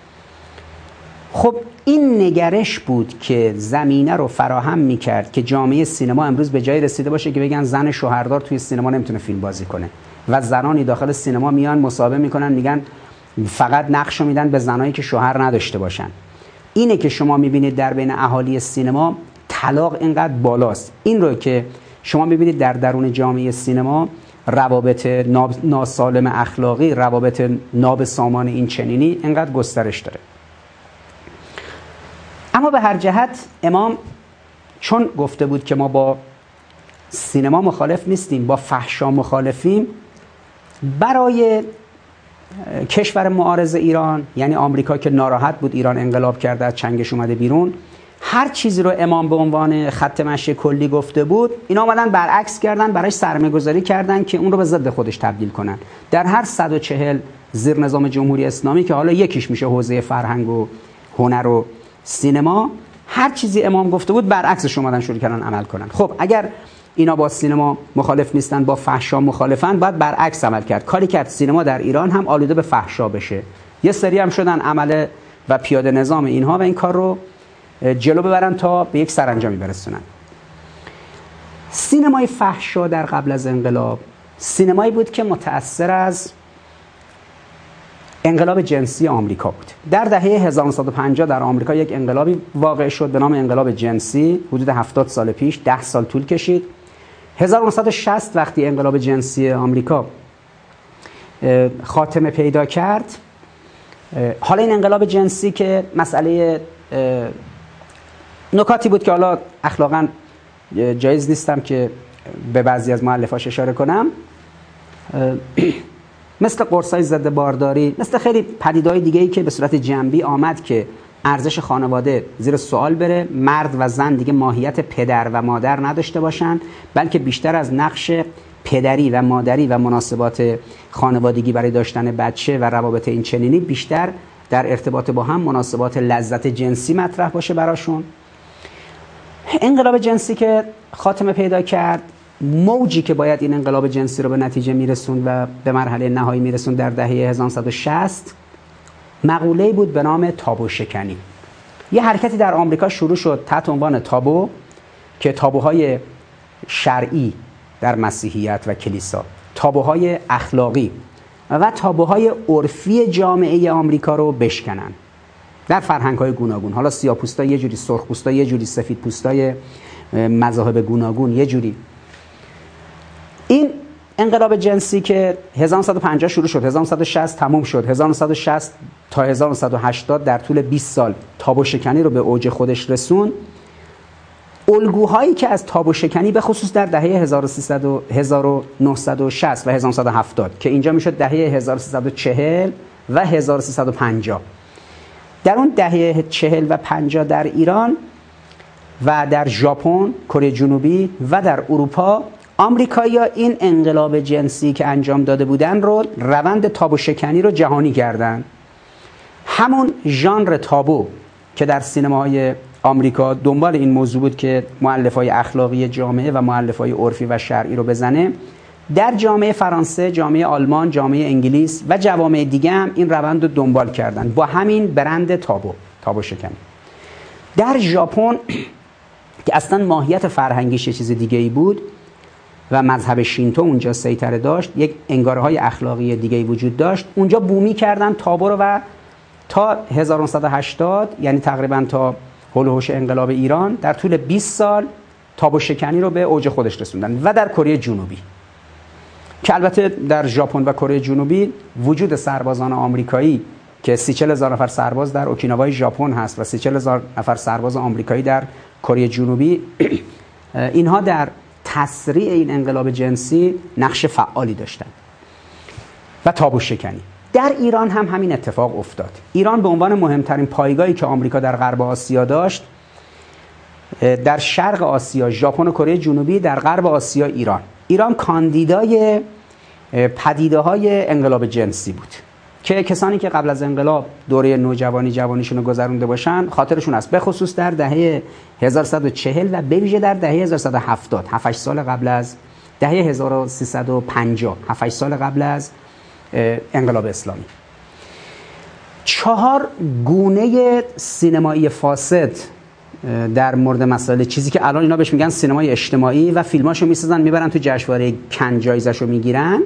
خب این نگرش بود که زمینه رو فراهم میکرد که جامعه سینما امروز به جای رسیده باشه که بگن زن شوهردار توی سینما نمیتونه فیلم بازی کنه و زنانی داخل سینما میان مصاحبه میکنن میگن فقط نقشو میدن به زنایی که شوهر نداشته باشن. اینه که شما میبینید در بین اهالی سینما طلاق اینقدر بالاست. این رو که شما میبینید در درون جامعه سینما روابط ناسالم اخلاقی، روابط نابسامان این چنینی اینقدر گسترش داره. اما به هر جهت امام چون گفته بود که ما با سینما مخالف نیستیم، با فحشا مخالفیم، برای کشور معارض ایران، یعنی آمریکا که ناراحت بود ایران انقلاب کرده، از چنگش اومده بیرون، هر چیزی رو امام به عنوان خط مشی کلی گفته بود، اینا اومدن برعکس کردن، برای سرمایه‌گذاری کردن که اون رو به ضد خودش تبدیل کنن. در هر صد و چهل زیر نظام جمهوری اسلامی که حالا یکیش میشه حوزه فرهنگ و هنر و سینما، هر چیزی امام گفته بود برعکسش اومدن شروع کردن عمل کنن. خب اگر اینا با سینما مخالف نیستن، با فحشا مخالفن، باید برعکس عمل کرد. کاری کرد سینما در ایران هم آلوده به فحشا بشه. یه سری هم شدن عمل و پیاده نظام اینها و این کار رو جلو ببرن تا به یک سرانجامی برسونن. سینمای فحشا در قبل از انقلاب سینمایی بود که متأثر از انقلاب جنسی آمریکا بود. در دهه هزار و نهصد و پنجاه در آمریکا یک انقلابی واقع شد به نام انقلاب جنسی، حدود هفتاد سال پیش، ده سال طول کشید. هزار و نهصد و شصت وقتی انقلاب جنسی آمریکا خاتمه پیدا کرد، حالا این انقلاب جنسی که مسئله نکاتی بود که حالا اخلاقاً جایز نیستم که به بعضی از مؤلفاش اشاره کنم، مثل قرصای ضد بارداری، مثل خیلی پدیده‌های دیگه‌ای که به صورت جنبی آمد که ارزش خانواده زیر سوال بره، مرد و زن دیگه ماهیت پدر و مادر نداشته باشن، بلکه بیشتر از نقش پدری و مادری و مناسبات خانوادگی برای داشتن بچه و روابط این چنینی بیشتر در ارتباط با هم مناسبات لذت جنسی مطرح باشه براشون. انقلاب جنسی که خاتمه پیدا کرد، موجی که باید این انقلاب جنسی رو به نتیجه میرسوند و به مرحله نهایی میرسوند در دهه هزار و نهصد و شصت، مقوله‌ای بود به نام تابو شکنی. یه حرکتی در آمریکا شروع شد تحت عنوان تابو که تابوهای شرعی در مسیحیت و کلیسا، تابوهای اخلاقی و تابوهای عرفی جامعه آمریکا رو بشکنن در فرهنگ‌های گوناگون. حالا سیاه‌پوستا یه جوری، سرخ‌پوستا یه جوری، سفیدپوستا مذاهب گوناگون یه جوری. این انقلاب جنسی که هزار و نهصد و پنجاه شروع شد، هزار و نهصد و شصت تموم شد، هزار و نهصد و شصت تا هزار و نهصد و هشتاد در طول بیست سال تاب و شکنی رو به اوج خودش رسون. الگوهایی که از تاب و شکنی به خصوص در دهه هزار و نهصد و شصت و هزار و نهصد و هفتاد که اینجا میشد دهه هزار و سیصد و چهل و هزار و سیصد و پنجاه، در اون دهه چهل و پنجاه در ایران و در ژاپن، کره جنوبی و در اروپا آمریکایی‌ها این انقلاب جنسی که انجام داده بودن رو روند تاب و شکنی رو جهانی کردن. همون ژانر تابو که در سینماهای آمریکا دنبال این موضوع بود که مؤلفه‌های اخلاقی جامعه و مؤلفه‌های عرفی و شرعی رو بزنه، در جامعه فرانسه، جامعه آلمان، جامعه انگلیس و جوامع دیگه هم این روند رو دنبال کردن با همین برند تابو، تابو شکنی. در ژاپن که اصلا ماهیت فرهنگیش یه چیز دیگه ای بود و مذهب شینتو اونجا سیطره داشت، یک انگاره‌های اخلاقی دیگه ای وجود داشت، اونجا بومی کردن تابو رو و تا هزار و نهصد و هشتاد یعنی تقریبا تا هول و هوش انقلاب ایران در طول بیست سال تاب و شکنی رو به اوج خودش رسوندن. و در کره جنوبی که البته در ژاپن و کره جنوبی وجود سربازان آمریکایی که سی چهل هزار نفر سرباز در اوکیناوای ژاپن هست و سی چهل هزار نفر سرباز آمریکایی در کره جنوبی، اینها در تسریع این انقلاب جنسی نقش فعالی داشتن و تاب و شکنی. در ایران هم همین اتفاق افتاد. ایران به عنوان مهمترین پایگاهی که آمریکا در غرب آسیا داشت، در شرق آسیا ژاپن و کره جنوبی، در غرب آسیا ایران. ایران کاندیدای پدیده‌های انقلاب جنسی بود که کسانی که قبل از انقلاب دوره نوجوانی جوانیشون رو گذرونده باشن خاطرشون است، به خصوص در دهه هزار و سیصد و چهل و به ویژه در دهه هزار و سیصد و هفتاد، هفت هشت سال قبل از دهه هزار و سیصد و پنجاه، هفت هشت سال قبل از انقلاب اسلامی. چهار گونه سینمایی فاسد در مورد مسائل، چیزی که الان اینا بهش میگن سینمای اجتماعی و فیلماشو میسازن میبرن تو جشنواره کن جایزه‌شو میگیرن،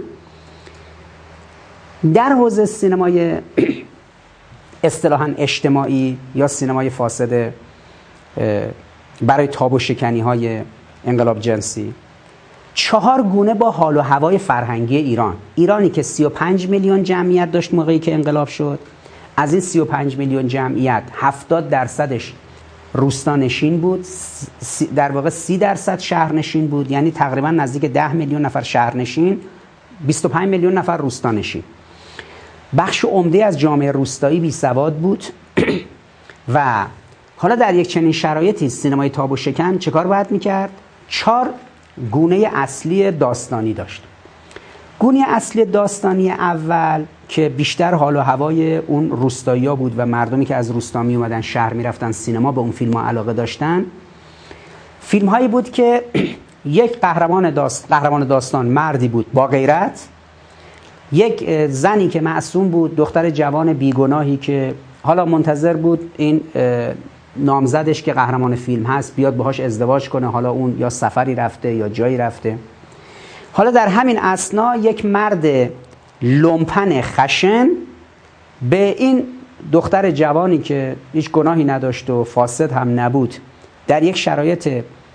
در حوزه سینمای اصطلاحاً اجتماعی یا سینمای فاسد برای تاب و شکنی های انقلاب جنسی، چهار گونه با حال و هوای فرهنگی ایران. ایرانی که سی و پنج میلیون جمعیت داشت موقعی که انقلاب شد، از این سی و پنج میلیون جمعیت هفتاد درصدش روستانشین بود، در واقع سی درصد شهرنشین بود، یعنی تقریبا نزدیک ده میلیون نفر شهرنشین، بیست و پنج میلیون نفر روستانشین. بخش عمده از جامعه روستایی بی سواد بود و حالا در یک چنین شرایطی سینمای تاب و شکن چه کار باید میکرد؟ چهار گونه اصلی داستانی داشت. گونه اصلی داستانی اول که بیشتر حال و هوای اون روستایی‌ها بود و مردمی که از روستا می اومدن شهر میرفتن سینما به اون فیلم‌ها علاقه داشتن، فیلم هایی بود که یک قهرمان داست... قهرمان داستان مردی بود با غیرت، یک زنی که معصوم بود، دختر جوان بیگناهی که حالا منتظر بود این نامزدش که قهرمان فیلم هست بیاد باهاش ازدواج کنه، حالا اون یا سفری رفته یا جایی رفته. حالا در همین اثنا یک مرد لومپن خشن به این دختر جوانی که هیچ گناهی نداشت و فاسد هم نبود در یک شرایط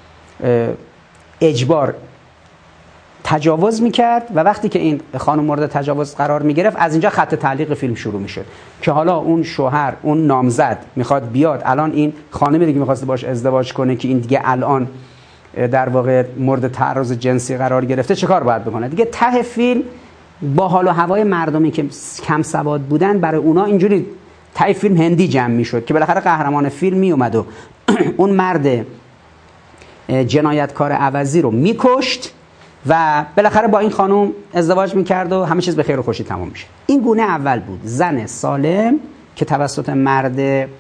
اجبار تجاوز میکرد و وقتی که این خانم مورد تجاوز قرار میگرفت از اینجا خط تعلیق فیلم شروع میشد که حالا اون شوهر، اون نامزد میخواد بیاد، الان این خانمی دیگه میخواسته باش ازدواج کنه که این دیگه الان در واقع مورد تعرض جنسی قرار گرفته، چه کار باید بکنه دیگه. ته فیلم با حال و هوای مردمی که کم سواد بودن برای اونا اینجوری ته فیلم هندی جمع میشد که بالاخره قهرمان فیلم میومد و اون مرد جنایتکار عوضی رو میکشت و بالاخره با این خانم ازدواج میکرد و همه چیز به خیر و خوشی تمام میشه. این گونه اول بود، زن سالم که توسط مرد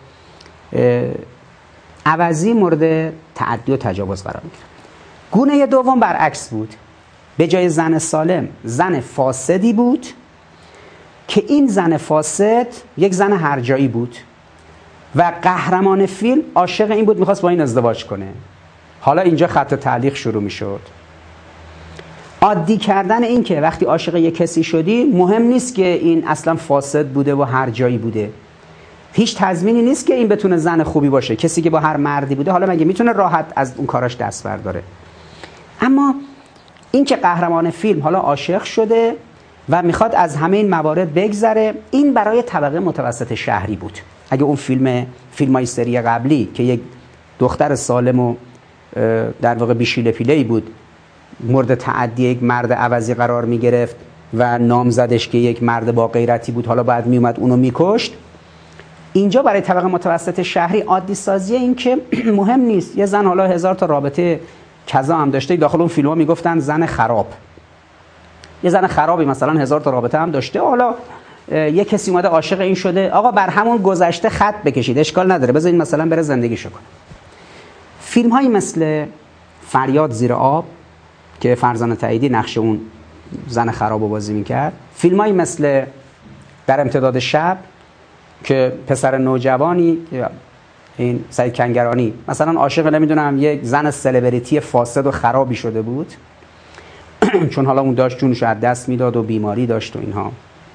عوضی مورد تعدی و تجاوز قرار میگیره. گونه دوم برعکس بود، به جای زن سالم زن فاسدی بود که این زن فاسد یک زن هرجایی بود و قهرمان فیلم عاشق این بود، میخواست با این ازدواج کنه. حالا اینجا خط تعلیق شروع میشد. عادی کردن این که وقتی عاشق یک کسی شدی مهم نیست که این اصلا فاسد بوده و هرجایی بوده. هیچ تضمینی نیست که این بتونه زن خوبی باشه. کسی که با هر مردی بوده حالا مگه میتونه راحت از اون کاراش دست برداره؟ اما این که قهرمان فیلم حالا عاشق شده و میخواد از همه این موارد بگذره، این برای طبقه متوسط شهری بود. اگه اون فیلم فیلمای سری قبلی که یک دختر سالم و در واقع بیشیله پیله‌ای بود مورد تعدی یک مرد عوضی قرار میگرفت و نامزدش که یک مرد با غیرتی بود حالا بعد میومد اونو میکشت، اینجا برای طبقه متوسط شهری عادی سازی این که مهم نیست یه زن حالا هزار تا رابطه کذا هم داشته، داخل اون فیلم‌ها میگفتن زن خراب، یه زن خرابی مثلا هزار تا رابطه هم داشته، حالا یه کسی اومده عاشق این شده، آقا بر همون گذشته خط بکشید اشکال نداره، بذارین مثلا بره زندگیشو کنه. فیلم‌هایی مثل فریاد زیر آب که فرزانه تاییدی نقش اون زن خرابو بازی میکرد، فیلم‌هایی مثل در امتداد شب که پسر نوجوانی این سعید کنگرانی مثلا عاشق نمیدونم یک زن سلبریتی فاسد و خرابی شده بود چون حالا اون داشت جونش از دست میداد و بیماری داشت و اینها.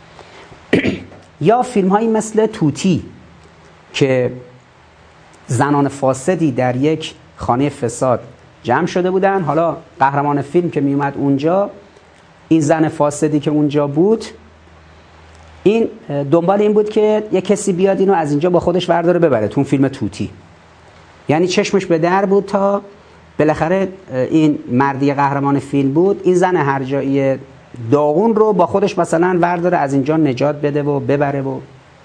یا فیلم هایی مثل توتی که زنان فاسدی در یک خانه فساد جمع شده بودن، حالا قهرمان فیلم که میومد اونجا، این زن فاسدی که اونجا بود این دنبال این بود که یه کسی بیاد اینو از اینجا با خودش برداره ببره تو فیلم توتی. یعنی چشمش به در بود تا بالاخره این مردی قهرمان فیلم بود این زن هرجایی داغون رو با خودش مثلا برداره از اینجا نجات بده و ببره و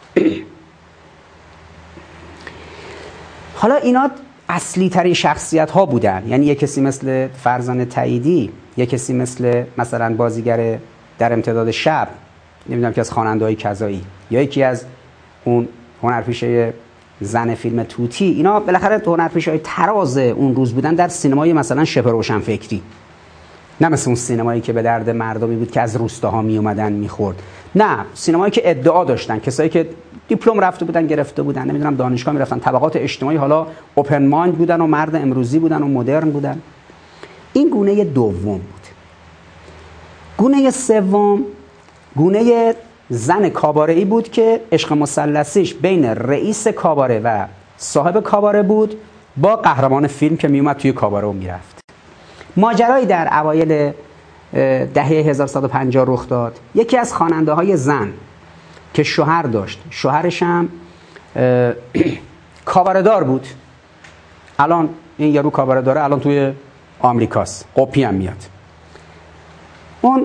حالا اینا اصلی ترین شخصیت ها بودن. یعنی یه کسی مثل فرزانه تاییدی، یه کسی مثل مثلا بازیگر در امتداد شب، نمیدونم که از خواننده‌های کذایی، یا یکی از اون هنرپیشه زن فیلم توتی، اینا بالاخره هنرپیشه‌های تراز اون روز بودن در سینمای مثلا شبه روشنفکری، نه مثل اون سینمایی که به درد مردمی بود که از روستاها می اومدن میخورد، نه سینمایی که ادعا داشتن، کسایی که دیپلم رفته بودن گرفته بودن، نمیدونم دانشگاه میرفتن، طبقات اجتماعی حالا اوپن مایند بودن و مرد امروزی بودن و مدرن بودن. این گونه دوم بود. گونه سوم گونه زن کاباره‌ای بود که عشق مثلثیش بین رئیس کاباره و صاحب کاباره بود با قهرمان فیلم که میومد توی کاباره و میرفت. ماجرایی در اوایل دهه هزار و صد و پنجاه رخ داد. یکی از خواننده‌های زن که شوهر داشت، شوهرش هم کاباره‌دار بود، الان این یارو کاباره داره، الان توی آمریکاست، قپی هم میاد. اون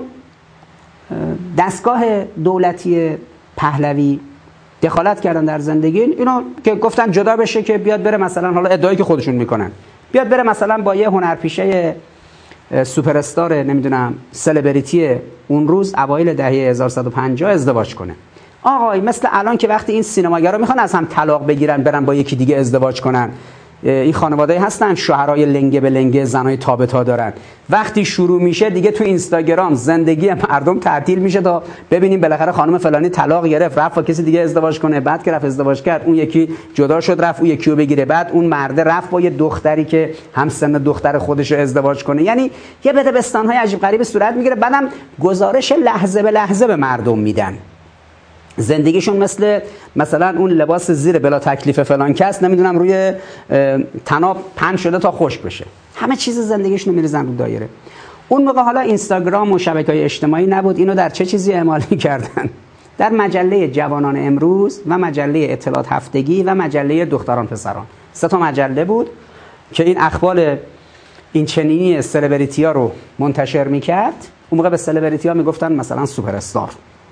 دستگاه دولتی پهلوی دخالت کردن در زندگی اینو که گفتن جدا بشه که بیاد بره مثلا، حالا ادعایی که خودشون میکنن، بیاد بره مثلا با یه هنرپیشه سوپر استار نمیدونم سلبریتی اون روز اوایل دهه هزار و صد و پنجاه ازدواج کنه. آقای مثل الان که وقتی این سینماگرا میخوان از هم طلاق بگیرن برن با یکی دیگه ازدواج کنن، این خانواده هستن شوهرای لنگه به لنگه زنای تابتا دارن، وقتی شروع میشه دیگه تو اینستاگرام زندگی مردم تعطیل میشه تا ببینیم بالاخره خانم فلانی طلاق گرفت رفت با کسی دیگه ازدواج کنه، بعد که رفت ازدواج کرد اون یکی جدا شد رفت اون یکی رو بگیره، بعد اون مرده رفت با یه دختری که هم سن دختر خودش رو ازدواج کنه. یعنی یه بده بستانهای عجیب غریب صورت میگیره، بعدم گزارش لحظه به لحظه به مردم میدن. زندگیشون مثل مثلا اون لباس زیر بلا تکلیف فلان کس نمیدونم روی تناب پهن شده تا خشک بشه، همه چیز زندگیشون رو میریزن رو دایره. اون موقع حالا اینستاگرام و شبکه‌های اجتماعی نبود، اینو در چه چیزی اعمال کردن؟ در مجله جوانان امروز و مجله اطلاعات هفتگی و مجله دختران پسران. سه تا مجله بود که این اخبار این چنینی سلبریتی‌ها رو منتشر میکرد. اون موقع به سلبریتی‌ها میگفتن مثلا سوپر استار.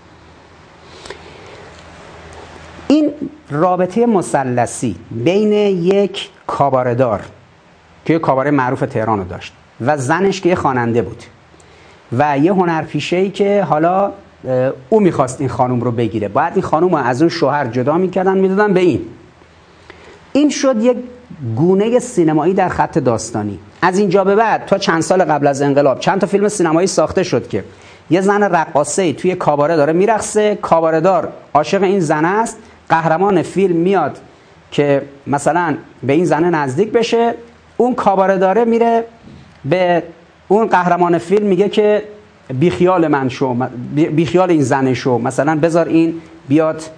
این رابطه مثلثی بین یک کاباره‌دار که یک کاباره معروف تهران رو داشت و زنش که یه خواننده بود و یه هنرپیشه‌ای که حالا او میخواست این خانم رو بگیره، باید این خانم رو از اون شوهر جدا میکردن میدادن به این. این شد یک گونه سینمایی در خط داستانی. از اینجا به بعد تا چند سال قبل از انقلاب چند تا فیلم سینمایی ساخته شد که یه زن رقاصه‌ای توی کاباره داره میرقصه، کاباره‌دار عاشق این زن است، قهرمان فیلم میاد که مثلا به این زنه نزدیک بشه، اون کاباره داره میره به اون قهرمان فیلم میگه که بیخیال من شو، بیخیال این زنه شو، مثلا بذار این بیاد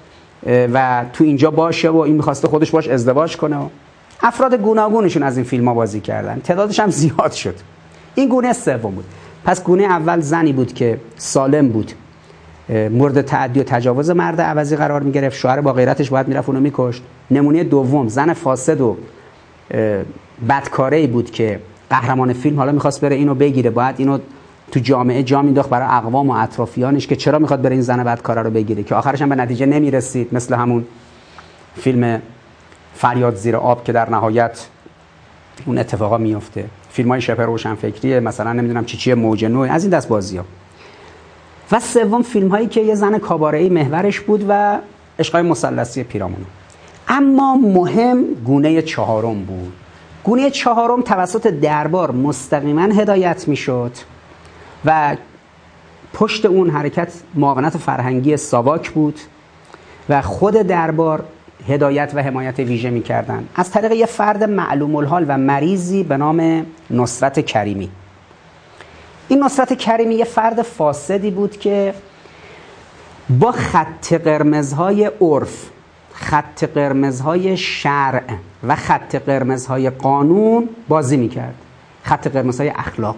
و تو اینجا باشه و این میخواسته خودش باش ازدواج کنه و افراد گوناگونشون از این فیلم ها بازی کردن، تعدادش هم زیاد شد. این گونه سوم بود. پس گونه اول زنی بود که سالم بود، مورد تعدی و تجاوز مرد عوضی قرار میگرفت، شوهر با غیرتش باید میرفت اونو میکشت. نمونه دوم زن فاسد و بدکاره‌ای بود که قهرمان فیلم حالا میخواست بره اینو بگیره، باید اینو تو جامعه جا مینداخت برای اقوام و اطرافیانش که چرا میخواد بره این زن بدکاره رو بگیره، که آخرش هم به نتیجه نمیرسید، مثل همون فیلم فریاد زیر آب که در نهایت اون اتفاقا میفته. فیلم‌های شبه روشنفکریه، مثلا نمیدونم چی چی موج نو، از این دست بازی‌ها. و سوم فیلم‌هایی که یه زن کاباره‌ای محورش بود و عشقای مثلثی پیرامونو. اما مهم گونه چهارم بود. گونه چهارم توسط دربار مستقیما هدایت میشد و پشت اون حرکت معاونت فرهنگی ساواک بود و خود دربار هدایت و حمایت ویژه میکردن از طریق یه فرد معلوم الحال و مریضی به نام نصرت کریمی. این نصرت کریمی یه فرد فاسدی بود که با خط قرمزهای عرف، خط قرمزهای شرع و خط قرمزهای قانون بازی میکرد، خط قرمزهای اخلاق.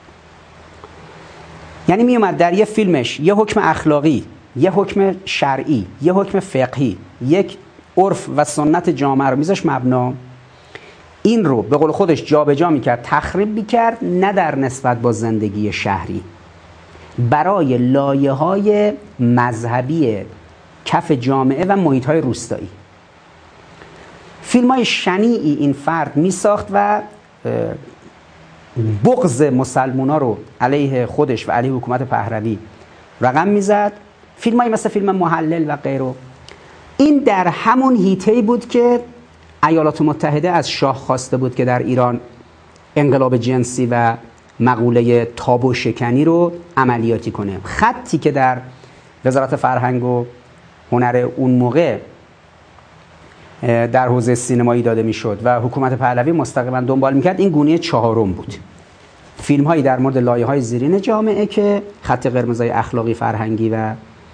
یعنی میومد در یه فیلمش یه حکم اخلاقی، یه حکم شرعی، یه حکم فقهی، یک عرف و سنت جامعه رو میذاش مبنا، این رو به قول خودش جابجا میکرد، تخریب میکرد، نه در نسبت با زندگی شهری، برای لایه‌های مذهبی کف جامعه و محیط‌های روستایی. فیلم‌های شنیعی این فرد میساخت و بغض مسلمونا رو علیه خودش و علیه حکومت پهلوی رقم میزد. فیلم‌های مثل فیلم محلل و غیره. این در همون حیطه‌ای بود که ایالات متحده از شاه خواسته بود که در ایران انقلاب جنسی و مقوله تابو شکنی رو عملیاتی کنه. خطی که در وزارت فرهنگ و هنر اون موقع در حوزه سینمایی داده میشد و حکومت پهلوی مستقیما دنبال میکرد این گونه چهارم بود. فیلم هایی در مورد لایه های زیرین جامعه که خط قرمزهای اخلاقی، فرهنگی و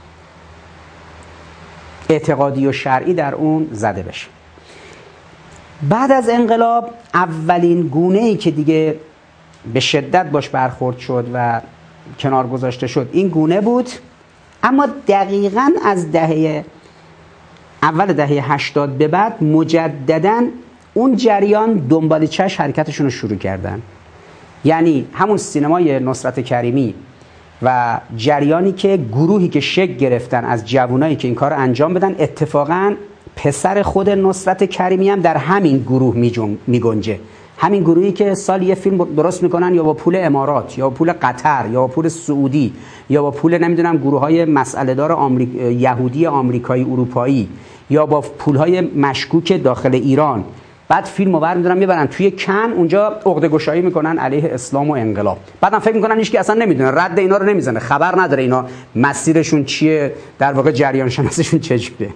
اعتقادی و شرعی در اون زده بشه. بعد از انقلاب اولین گونه‌ای که دیگه به شدت باش برخورد شد و کنار گذاشته شد این گونه بود، اما دقیقاً از دهه اول دهه هشتاد به بعد مجدداً اون جریان دنبالیچش حرکتشون رو شروع کردن. یعنی همون سینمای نصرت کریمی و جریانی که گروهی که شکل گرفتن از جوانایی که این کار رو انجام بدن، اتفاقاً پسر خود نصرت کریمی هم در همین گروه میگنجه. همین گروهی که سال یه فیلم درست میکنن یا با پول امارات یا با پول قطر یا با پول سعودی یا با پول نمیدونم گروه های مسئله دار آمریک... یهودی آمریکایی اروپایی یا با پول های مشکوک داخل ایران، بعد فیلم رو برمی‌دارن میبرن توی کن، اونجا عقده گشایی میکنن علیه اسلام و انقلاب. بعدم فکر میکنن هیچ کی اصلا نمیدونه، رد اینا رو نمیزنه، خبر نداره اینا مسیرشون چیه، در واقع جریان شناسیشون چجوریه.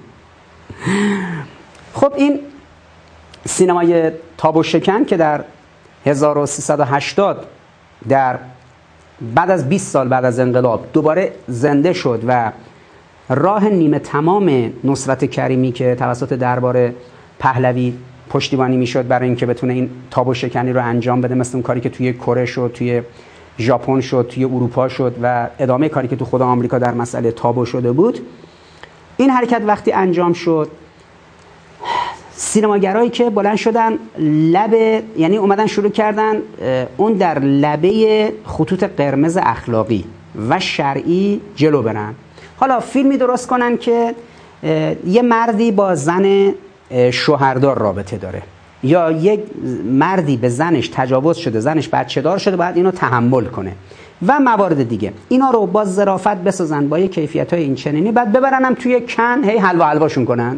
خب این سینمای تابو شکن که در هزار و سیصد و هشتاد در بعد از بیست سال بعد از انقلاب دوباره زنده شد و راه نیمه تمام نصرت کریمی که توسط دربار پهلوی پشتیبانی میشد برای اینکه بتونه این تابو شکنی رو انجام بده، مثل اون کاری که توی کره شد، توی ژاپن شد، توی اروپا شد و ادامه کاری که تو خود آمریکا در مسئله تابو شده بود. این حرکت وقتی انجام شد، سینماگرایی که بلند شدن لب، یعنی اومدن شروع کردن اون در لبه خطوط قرمز اخلاقی و شرعی جلو برن. حالا فیلمی درست کنن که یه مردی با زن شوهردار رابطه داره، یا یک مردی به زنش تجاوز شده، زنش بچه دار شده، باید اینو تحمل کنه و موارد دیگه. اینا رو با ظرافت بسازن، با یه کیفیت‌های این چنینی، بعد ببرنم توی کن هی حلوا حلواشون کنن.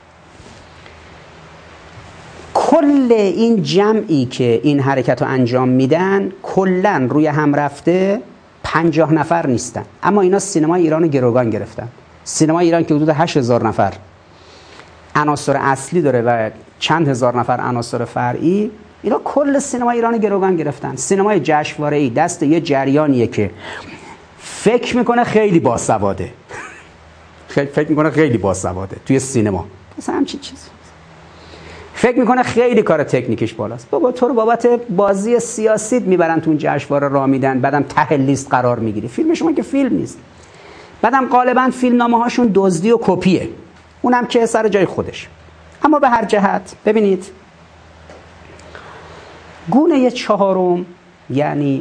کل این جمعی که این حرکت رو انجام میدن کلن روی هم رفته پنجاه نفر نیستن، اما اینا سینمای ایران رو گروگان گرفتن. سینمای ایران که حدود هشت هزار نفر عناصر اصلی داره و چند هزار نفر عناصر فرعی، اینا کل سینمای ایران رو گروگان گرفتن. سینمای جشنواره‌ای دست یه جریانیه که فکر میکنه خیلی باسواده، فکر میکنه خیلی باسواده توی سینما، مثلا همچین چیز. فکر میکنه خیلی کار تکنیکش بالاست. بابا تو رو بابت بازی سیاسیت میبرن تو اون جشنواره راه میدن، بعدم ته لیست قرار میگیری. فیلم شما که فیلم نیست. بعدم غالبا فیلمنامه هاشون دزدی و کپیه، اونم که سر جای خودش. اما به هر جهت ببینید، گونه چهارم یعنی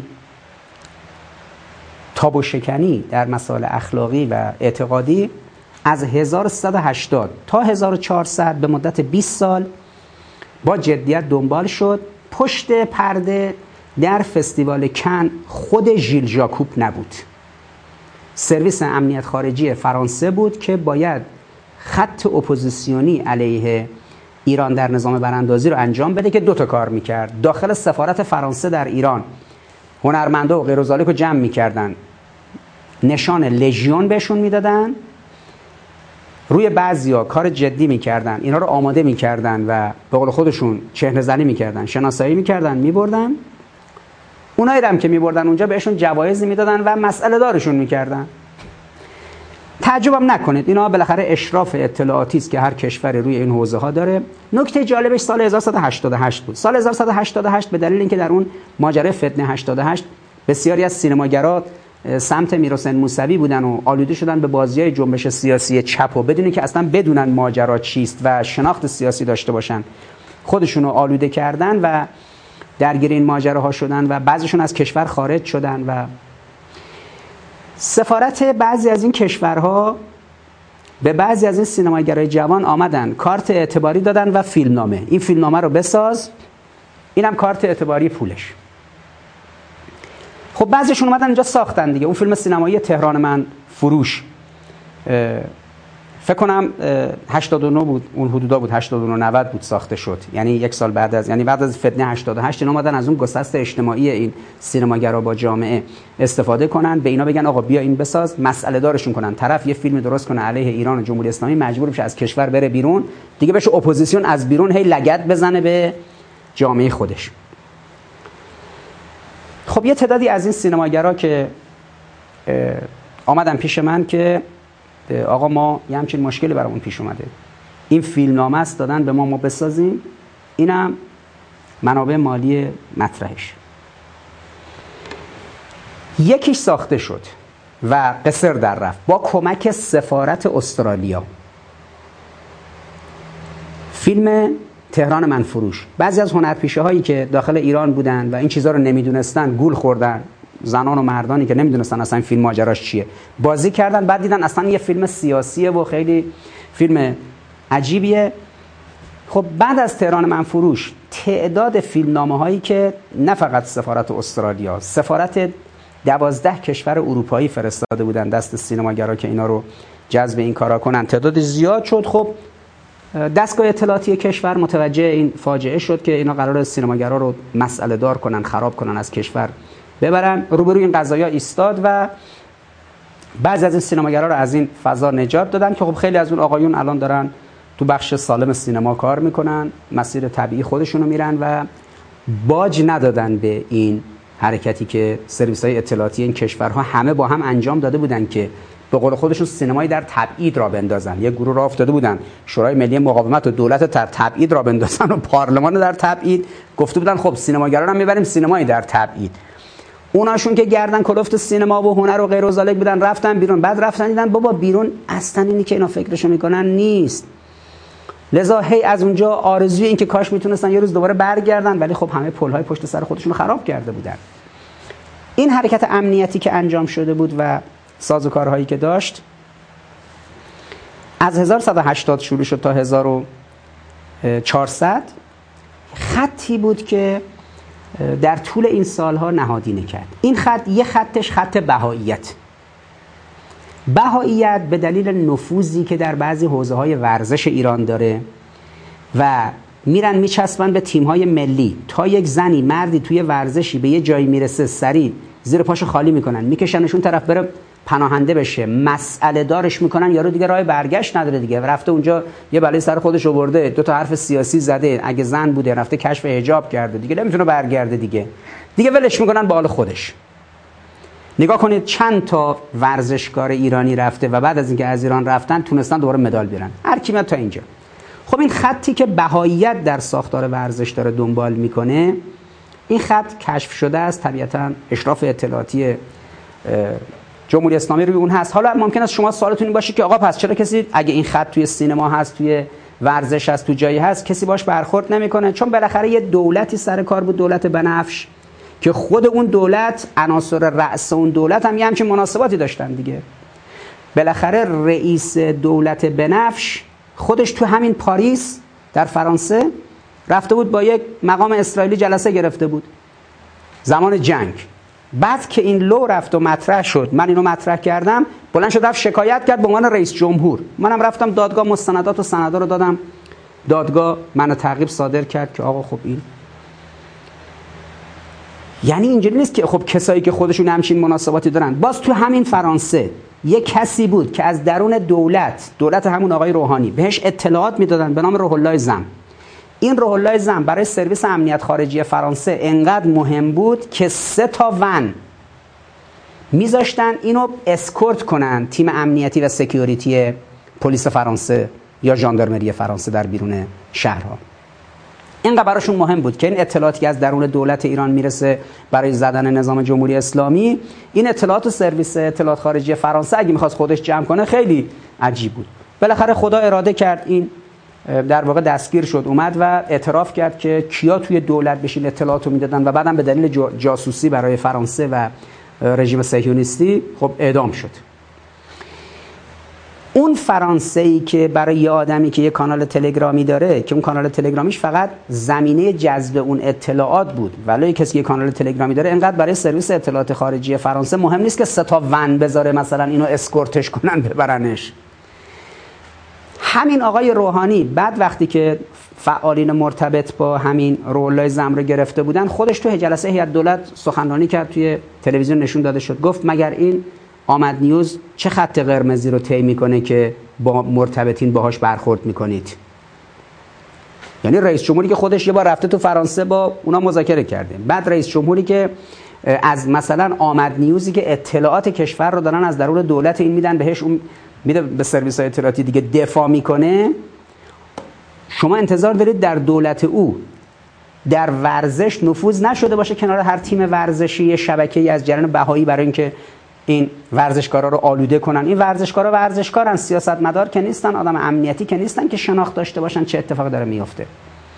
تابو شکنی در مسائل اخلاقی و اعتقادی از هزار و سیصد و هشتاد تا هزار و چهارصد به مدت بیست سال با جدیت دنبال شد. پشت پرده در فستیوال کن خود ژیل ژاکوب نبود، سرویس امنیت خارجی فرانسه بود که باید خط اپوزیسیونی علیه ایران در نظام براندازی رو انجام بده که دو تا کار میکرد. داخل سفارت فرانسه در ایران هنرمندا و غیر ذالک رو جمع میکردن، نشان لژیون بهشون میدادن، روی بعضیا کار جدی میکردن، اینا رو آماده میکردن و به قول خودشون چهره زنی میکردن، شناسایی میکردن، میبردن. اونایی هم که میبردن اونجا بهشون جوایزی میدادن و مسئله دارشون میکردن. تعجبم نکنید، اینا بالاخره اشراف اطلاعاتی است که هر کشوری روی این حوزه ها داره. نکته جالبش سال هزار و سیصد و هشتاد و هشت بود. سال هزار و سیصد و هشتاد و هشت به دلیل اینکه در اون ماجرای فتنه هشتاد و هشت بسیاری از سینماگرا سمت میرحسین موسوی بودن و آلوده شدن به بازی‌های جنبش سیاسی چپ و بدون که اصلا بدونن ماجرا چیست و شناخت سیاسی داشته باشن خودشون رو آلوده کردن و درگیر این ماجراها شدن و بعضیشون از کشور خارج شدن و سفارت بعضی از این کشورها به بعضی از این سینماگرای جوان آمدن کارت اعتباری دادن و فیلمنامه، این فیلمنامه رو بساز، اینم کارت اعتباری پولش. خب بعضیشون اومدن اینجا ساختن دیگه. اون فیلم سینمایی تهران من فروش فکر کنم هشتاد و نه بود، اون حدودا بود، هشتاد و نه نود بود ساخته شد، یعنی یک سال بعد از، یعنی بعد از فتنه هشتاد و هشت اینا اومدن از اون گسست اجتماعی این سینماگرا با جامعه استفاده کنن، به اینا بگن آقا بیا این بساز، مسئله دارشون کنن، طرف یه فیلم درست کنه علیه ایران و جمهوری اسلامی، مجبور بشه از کشور بره بیرون دیگه، بشه اپوزیسیون از بیرون هی لگد بزنه به جامعه خودش. خب یه تعدادی از این سینماگرا که آمدن پیش من که آقا ما یه همچین مشکلی برامون پیش اومده، این فیلمنامه است دادن به ما ما بسازیم، اینم منابع مالی مطرحش. یکیش ساخته شد و قصر در رفت با کمک سفارت استرالیا، فیلم تهران من فروش. بعضی از هنرپیشه هایی که داخل ایران بودن و این چیزها رو نمیدونستن گول خوردن، زنان و مردانی که نمیدونستن اصلا این فیلم ماجراش چیه، بازی کردن، بعد دیدن اصلا یه فیلم سیاسیه و خیلی فیلم عجیبیه. خب بعد از تهران من فروش تعداد فیلمنامه هایی که نه فقط سفارت استرالیا، سفارت دوازده کشور اروپایی فرستاده بودن دست سینماگرا که اینا رو جذب این کارا کنن، تعداد زیاد شد. خب دستگاه اطلاعاتی کشور متوجه این فاجعه شد که اینا قراره سینماگرا رو مسئله دار کنن، خراب کنن، از کشور ببرن. روبروی این قضایا ایستاد و بعضی از این سینماگرا رو از این فضا نجات دادن که خب خیلی از اون آقایون الان دارن تو بخش سالم سینما کار میکنن، مسیر طبیعی خودشونو میرن و باج ندادن به این حرکتی که سرویس‌های اطلاعاتی این کشورها همه با هم انجام داده بودن که به قول خودشون سینمایی در تبعید را بندازن. یک گروه را افتاده بودن شورای ملی مقاومت و دولت در تبعید را بندازن و پارلمان در تبعید، گفته بودن خب سینماگران هم میبریم سینمایی در تبعید. اوناشون که گردن کلفت سینما و هنر و غیر و ذالک بودن رفتن بیرون، بعد رفتن دیدن بابا بیرون اصلا اینی که اینا فکرشو میکنن نیست. لذا هی از اونجا آرزوی این که کاش میتونستن یه روز دوباره برگردن، ولی خب همه پل‌های پشت سر خودشون رو خراب کرده بودن. این حرکت امنیتی که انجام شده بود و سازوکارهایی که داشت از هزار و سیصد و هشتاد شروع شد تا هزار و چهارصد، خطی بود که در طول این سالها نهادینه کرد. این خط یه خطش خط بهاییت. بهاییت به دلیل نفوذی که در بعضی حوزه‌های ورزش ایران داره و میرن میچسبن به تیم‌های ملی، تا یک زنی مردی توی ورزشی به یه جایی میرسه سریع زیر پاشو خالی میکنن، میکشنشون طرف بره پناهنده بشه، مسئله دارش میکنن، یارو دیگه راه برگشت نداره دیگه، رفته اونجا یه بلای سر خودش آورده، دو تا حرف سیاسی زده، اگه زن بوده رفته کشف حجاب کرده، دیگه نمیتونه برگرده دیگه دیگه ولش میکنن به حال خودش. نگاه کنید چند تا ورزشکار ایرانی رفته و بعد از اینکه از ایران رفتن تونستن دوباره مدال بیارن. هر کی میاد تا اینجا. خب این خطی که بهاییت در ساختار ورزش داره دنبال میکنه، این خط کشف شده است، طبیعتا اشراف اطلاعاتی جمهوری اسلامی روی اون هست. حالا ممکن است شما سوالتون این باشه که آقا پس چرا کسی اگه این خط توی سینما هست، توی ورزش هست، تو جایی هست، کسی باش برخورد نمیکنه؟ چون بالاخره یه دولتی سر کار بود، دولت بنفش، که خود اون دولت، عناصر رأس اون دولت هم یه همچین مناسباتی داشتن دیگه. بالاخره رئیس دولت بنفش خودش تو همین پاریس در فرانسه رفته بود، با یک مقام اسرائیلی جلسه گرفته بود زمان جنگ. بعد که این لو رفت و مطرح شد، من اینو مطرح کردم، بلند شد رفت شکایت کرد به عنوان رئیس جمهور. منم رفتم دادگاه، مستندات و سندا رو دادم دادگاه، منو تعقیب صادر کرد که آقا خب این یعنی اینجوری نیست که خب کسایی که خودشون همچین مناسباتی دارن. باز تو همین فرانسه یک کسی بود که از درون دولت، دولت همون آقای روحانی، بهش اطلاعات میدادن به نام روح الله زم. این روح الله زم برای سرویس امنیت خارجی فرانسه انقدر مهم بود که سه تا ون میذاشتن اینو اسکورت کنن، تیم امنیتی و سکیوریتی پلیس فرانسه یا ژاندارمری فرانسه در بیرون شهرها. اینقدر براشون مهم بود که این اطلاعاتی که از درون دولت ایران میرسه برای زدن نظام جمهوری اسلامی، این اطلاعات و سرویس اطلاعات خارجی فرانسه اگه میخواست خودش جمع کنه خیلی عجیب بود. بالاخره خدا اراده کرد این در واقع دستگیر شد، اومد و اعتراف کرد که کیا توی دولت بشین اطلاعاتو میدادن و بعدم به دلیل جاسوسی برای فرانسه و رژیم صهیونیستی خب اعدام شد. اون فرانسه‌ای که برای یه آدمی که یه کانال تلگرامی داره، که اون کانال تلگرامیش فقط زمینه جذب اون اطلاعات بود، ولی کسی که یه کانال تلگرامی داره، انقدر برای سرویس اطلاعات خارجی فرانسه مهم نیست که سه تا ون بذاره مثلا اینو اسکورتش کنن ببرنش. همین آقای روحانی بعد وقتی که فعالین مرتبط با همین روح الله زم رو گرفته بودن، خودش تو جلسه هیئت دولت سخنرانی کرد، توی تلویزیون نشون داده شد، گفت مگر این آمد نیوز چه خط قرمزی رو طی میکنه که با مرتبطین باهاش برخورد میکنید؟ یعنی رئیس جمهوری که خودش یه بار رفته تو فرانسه با اونا مذاکره کرده، بعد رئیس جمهوری که از مثلا آمد نیوزی که اطلاعات کشور رو دارن از درون دولت این میدن بهش، اون میده به سرویس های اطلاعاتی دیگه دفاع میکنه. شما انتظار دارید در دولت او در ورزش نفوذ نشده باشه کنار هر تیم ورزشی شبکه‌ای از جریان بهایی برای اینکه این ورزشکارا رو آلوده کنن؟ این ورزشکارا ورزشکارن، سیاستمدار که نیستن، آدم امنیتی که نیستن که شناخت داشته باشن چه اتفاقی داره میفته.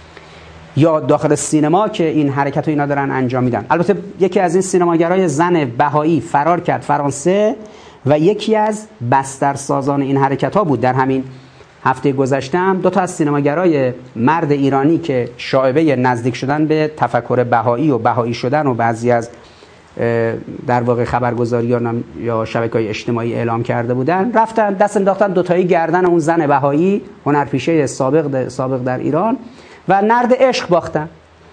یا داخل سینما که این حرکت رو اینا دارن انجام میدن. البته یکی از این سینماگرای زن بهایی فرار کرد فرانسه و یکی از بسترسازان این حرکت ها بود. در همین هفته گذشته هم دو تا از سینماگرای مرد ایرانی که شایبه نزدیک شدن به تفکر بهایی و بهایی شدن و بعضی از در واقع خبرگزاریان یا شبکه‌های اجتماعی اعلام کرده بودن، رفتن دست انداختن دوتایی گردن اون زن بهایی هنرپیشه سابق سابق در ایران و نرد عشق باختن.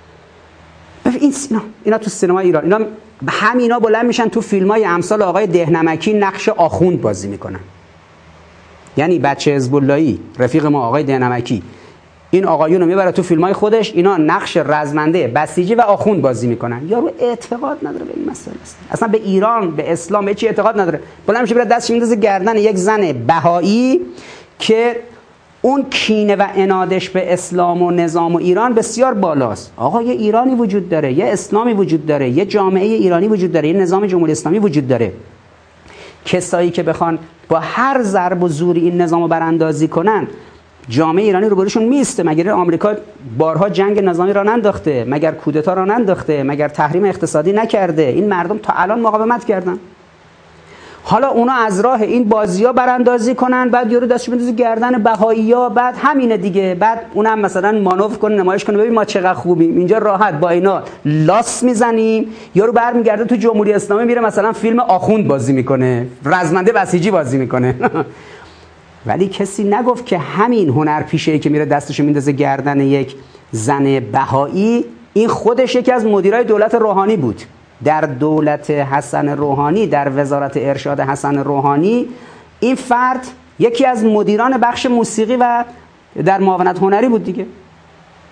این اینا اینا تو سینما ایران، اینا همینا بلند میشن تو فیلم‌های امثال آقای دهنمکی نقش آخوند بازی میکنن. یعنی بچه حزب اللهی رفیق ما آقای دهنمکی این آقایون رو میبره تو فیلم‌های خودش، اینا نقش رزمنده بسیجی و آخوند بازی میکنن. یارو اعتقاد نداره به این مسئله، اصلا به ایران، به اسلام، به چی اعتقاد نداره. بلند میشه بره دستش میندازه گردن یک زن بهایی که اون کینه و عنادش به اسلام و نظام و ایران بسیار بالاست. آقا یه ایرانی وجود داره، یه اسلامی وجود داره، یه جامعه ایرانی وجود داره، یه نظام جمهوری اسلامی وجود داره. کسایی که بخوان با هر ضرب و زوری این نظامو براندازی کنن، جامعه ایرانی رو برشون میسته. مگر آمریکا بارها جنگ نظامی را ننداخته؟ مگر کودتا را ننداخته؟ مگر تحریم اقتصادی نکرده؟ این مردم تا الان مقاومت کردن. حالا اونا از راه این بازی‌ها براندازی کنن، بعد یارو دستش بندازه گردن بهایی‌ها، بعد همینه دیگه، بعد اونم مثلا مانور کنه، نمایش کنه ببین ما چقدر خوبیم، اینجا راحت با اینا لاس میزنیم. یارو برمیگرده تو جمهوری اسلامی میره مثلا فیلم آخوند بازی میکنه، رزمنده بسیجی بازی میکنه. ولی کسی نگفت که همین هنرپیشه‌ای که میره دستشو میندازه گردن یک زن بهایی، این خودش یکی از مدیرای دولت روحانی بود. در دولت حسن روحانی، در وزارت ارشاد حسن روحانی، این فرد یکی از مدیران بخش موسیقی و در معاونت هنری بود دیگه.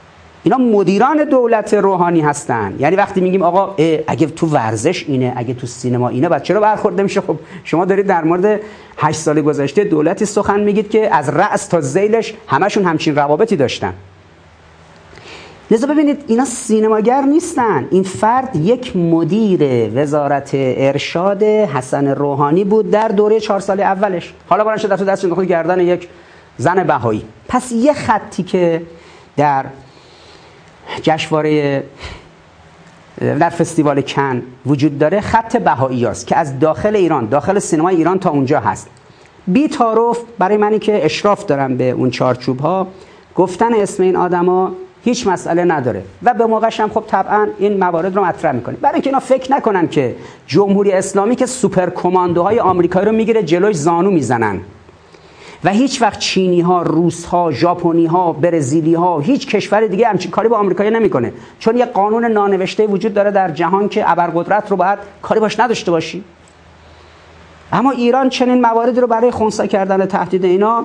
اینا مدیران دولت روحانی هستن. یعنی وقتی میگیم آقا اگه تو ورزش اینه، اگه تو سینما اینه، بعد چرا برخورد نمیشه؟ خب شما دارید در مورد هشت سال گذشته دولتی سخن میگید که از رأس تا ذیلش همشون همچین روابطی داشتن. لذا ببینید اینا سینماگر نیستن. این فرد یک مدیر وزارت ارشاد حسن روحانی بود در دوره چهار سال اولش. حالا بلند شد تو دستش انداخت گردن یک زن بهایی. پس یه خطی که در جشنواره در فستیوال کن وجود داره خط بهایی است که از داخل ایران، داخل سینمای ایران تا اونجا هست. بی تعارف برای منی که اشراف دارم به اون چارچوب ها، گفتن اسم این آدما هیچ مسئله نداره و به موقعش هم خب طبعا این موارد رو مطرح میکنیم، برای اینکه اینا فکر نکنن که جمهوری اسلامی که سوپر کماندوهای آمریکایی رو میگیره جلوش زانو میزنن و هیچ وقت چینی ها، روس ها، ژاپنی ها، برزیلی ها، هیچ کشور دیگه همچین کاری با آمریکایی نمیکنه، چون یه قانون نانوشته وجود داره در جهان که ابرقدرت رو باید کاری باش نداشته باشی. اما ایران چنین مواردی رو برای خنثی کردن تهدید اینا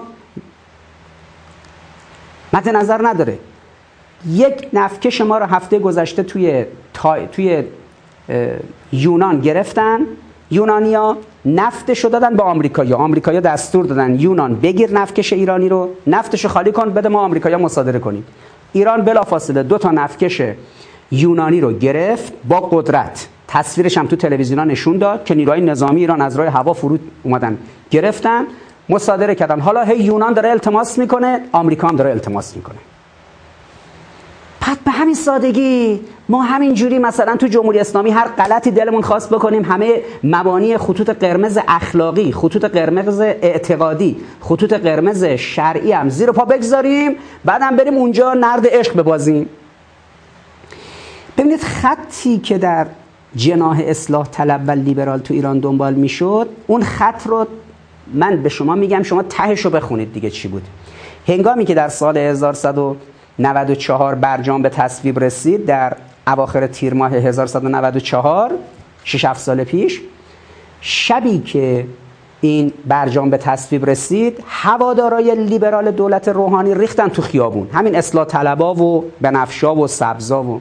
مد نظر نداره. یک نفکش ما رو هفته گذشته توی تا... توی یونان گرفتن، یونانیا نفتشو دادن به آمریکایی‌ها، آمریکایی‌ها دستور دادن یونان بگیر نفتکش ایرانی رو، نفتشو خالی کن بده ما آمریکایی‌ها مصادره کنیم. ایران بلافاصله دو تا نفتکش یونانی رو گرفت با قدرت، تصویرش هم تو تلویزیون‌ها نشون داد که نیروهای نظامی ایران از راه هوا فرود اومدن گرفتن، مصادره کردن. حالا هی یونان داره التماس میکنه، آمریکا هم داره التماس میکنه. پس به همین سادگی ما همین جوری مثلا تو جمهوری اسلامی هر غلطی دلمون خواست بکنیم، همه مبانی خطوط قرمز اخلاقی، خطوط قرمز اعتقادی، خطوط قرمز شرعی هم زیر پا بگذاریم، بعدم بریم اونجا نرد عشق ببازیم. ببینید خطی که در جناح اصلاح طلب و لیبرال تو ایران دنبال میشد، اون خط رو من به شما میگم شما تهش رو بخونید دیگه چی بود. هنگامی که در سال هزار و سیصد و نود و چهار برجام به تصویب رسید، در اواخر تیر ماه هزار و سیصد و نود و چهار، شش هفت سال پیش، شبی که این برجام به تصویب رسید، هوادارای لیبرال دولت روحانی ریختن تو خیابون، همین اصلاح طلبا و بنفشا و سبزا و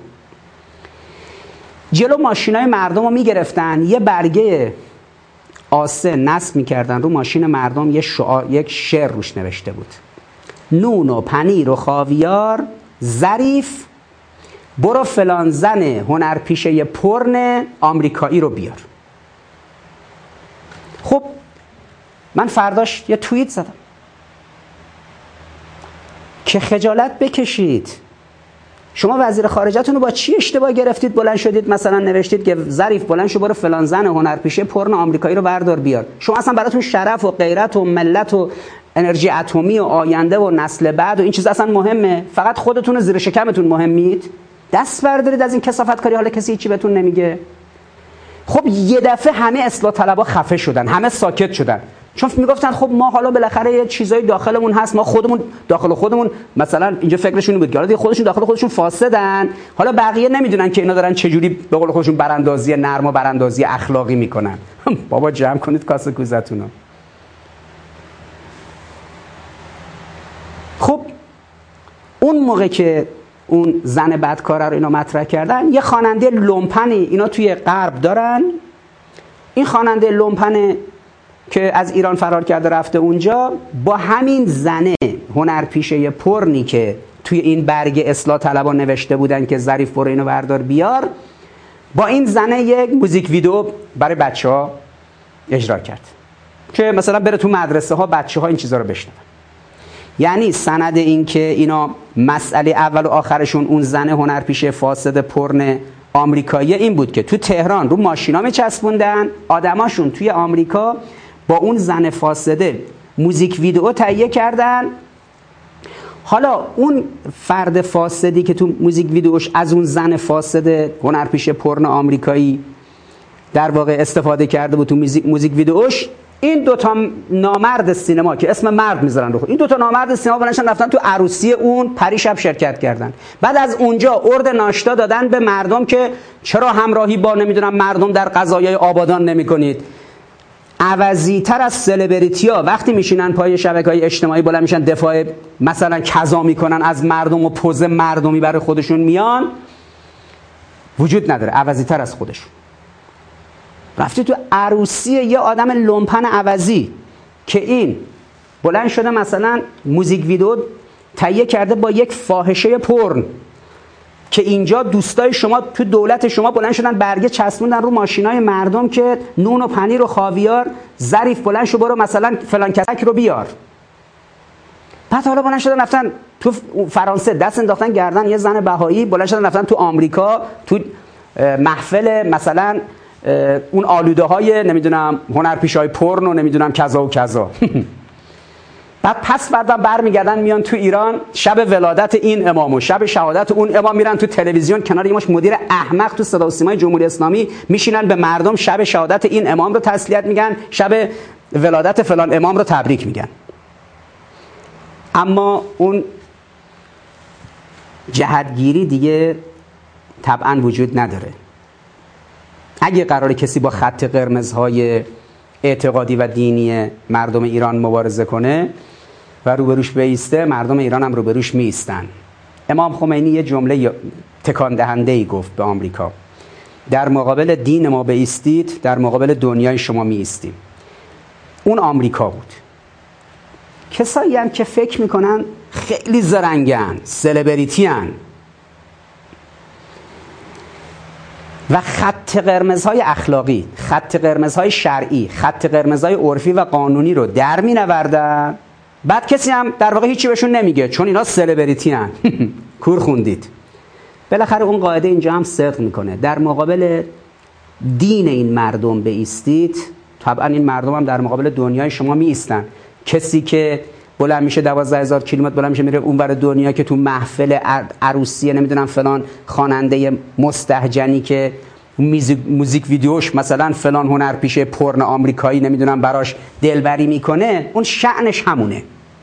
جلو ماشینای مردم رو میگرفتن، یه برگه آسه نصب میکردن رو ماشین مردم، یه شعار، یک شعر روش نوشته بود: نون و پنیر و خاویار ظریف، برو فلان زن هنرپیشه پرن آمریکایی رو بیار. خب من فرداش یه توییت زدم که خجالت بکشید، شما وزیر خارجتون رو با چی اشتباه گرفتید بلند شدید مثلا نوشتید که ظریف بلند شو برو فلان زن هنرپیشه پرن آمریکایی رو بردار بیار. شما اصلا براتون شرف و غیرت و ملت و انرژی اتمی و آینده و نسل بعد و این چیز اصلا مهمه؟ فقط خودتون زیر شکمتون مهمید؟ دست بردارید از این کثافت کاری، حالا کسی هیچی بهتون نمیگه. خب یه دفعه همه اصلاح طلبا خفه شدن، همه ساکت شدن، چون میگفتن خب ما حالا بالاخره یه چیزای داخلمون هست، ما خودمون داخل خودمون مثلا اینجا فکرشون بود که حالا خودشون داخل خودشون فاسدن، حالا بقیه نمیدونن که اینا دارن چه جوری به قول خودشون براندازی نرم و براندازی اخلاقی میکنن. بابا جمع کنید کاسه کوزتونو. خب اون موقع که اون زن بدکاره رو اینا مطرح کردن، یه خواننده لومپنی اینا توی غرب دارن، این خواننده لومپن که از ایران فرار کرده رفته اونجا، با همین زنه هنرپیشه پرنی که توی این برگ اصلاح طلبا نوشته بودن که ظریف برو اینو بردار بیار، با این زنه یک موزیک ویدیو برای بچه‌ها اجرا کرد که مثلا بره تو مدرسه ها بچه‌ها این چیزا رو بشنون. یعنی سند این که اینا مسئله اول و آخرشون اون زن هنرپیشه فاسد پرن آمریکایی این بود که تو تهران رو ماشینا میچسبوندن، آدماشون توی آمریکا با اون زن فاسده موزیک ویدئو تهیه کردن. حالا اون فرد فاسدی که تو موزیک ویدئوش از اون زن فاسد هنرپیشه پرن آمریکایی در واقع استفاده کرده بود تو موزیک موزیک ویدئوش، این دوتا نامرد سینما که اسم مرد میذارن رو، این دوتا نامرد سینما بلنشن رفتن تو عروسی اون پریشب شرکت کردن. بعد از اونجا ارد ناشتا دادن به مردم که چرا همراهی با نمیدونم مردم در قضایای آبادان نمی کنید. عوضی تر از سلبریتی ها وقتی میشینن پای شبکه‌های اجتماعی بلند میشن دفاع مثلا کذا میکنن از مردم و پوز مردمی برای خودشون میان، وجود نداره عوضی تر از خودشون. رفتی تو عروسی یه آدم لومپن عوضی که این بلند شده مثلا موزیک ویدیو تهیه کرده با یک فاحشه پورن که اینجا دوستای شما تو دولت شما بلند شدن برگه چسبوندن رو ماشینای مردم که نون و پنیر و خاویار ظریف بلند شو برو مثلا فلان کسک رو بیار. بعد حالا بلند شدن رفتن تو فرانسه دست انداختن گردن یه زن بهایی، بلند شدن رفتن تو آمریکا تو محفل مثلا اون آلوده های نمیدونم هنرپیشه‌های پورن و نمیدونم کذا و کذا. بعد پس بعدا برمیگردن میان تو ایران شب ولادت این امام و شب شهادت اون امام، میرن تو تلویزیون کنار یه مش مدیر احمق تو صدا و سیمای جمهوری اسلامی میشینن به مردم شب شهادت این امام رو تسلیت میگن، شب ولادت فلان امام رو تبریک میگن. اما اون جهتگیری دیگه طبعا وجود نداره. اگه قراره کسی با خط قرمزهای اعتقادی و دینی مردم ایران مبارزه کنه و روبروش بیسته، مردم ایران هم روبروش میستن. امام خمینی یه جمله تکان دهنده‌ای گفت به آمریکا: در مقابل دین ما بیستید، در مقابل دنیای شما میستیم. اون آمریکا بود. کسایی هم که فکر میکنن خیلی زرنگن، سلبریتی هن و خط قرمزهای اخلاقی، خط قرمزهای شرعی، خط قرمزهای عرفی و قانونی رو در می نوردن، بعد کسی هم در واقع هیچی بهشون نمیگه چون اینا سلبریتی هن. کور خوندید. بالاخره اون قاعده اینجا هم صدق میکنه. در مقابل دین این مردم بایستید، طبعا این مردم هم در مقابل دنیای شما می ایستن. کسی که بلند میشه دوازده هزار کیلومتر بلند میشه میره اونور دنیا که تو محفل عروسی نمیدونم فلان خواننده مستهجنی که موزیک, موزیک ویدیوش مثلا فلان هنرپیشه پورن آمریکایی نمیدونم براش دلبری میکنه، اون شأنش همونه.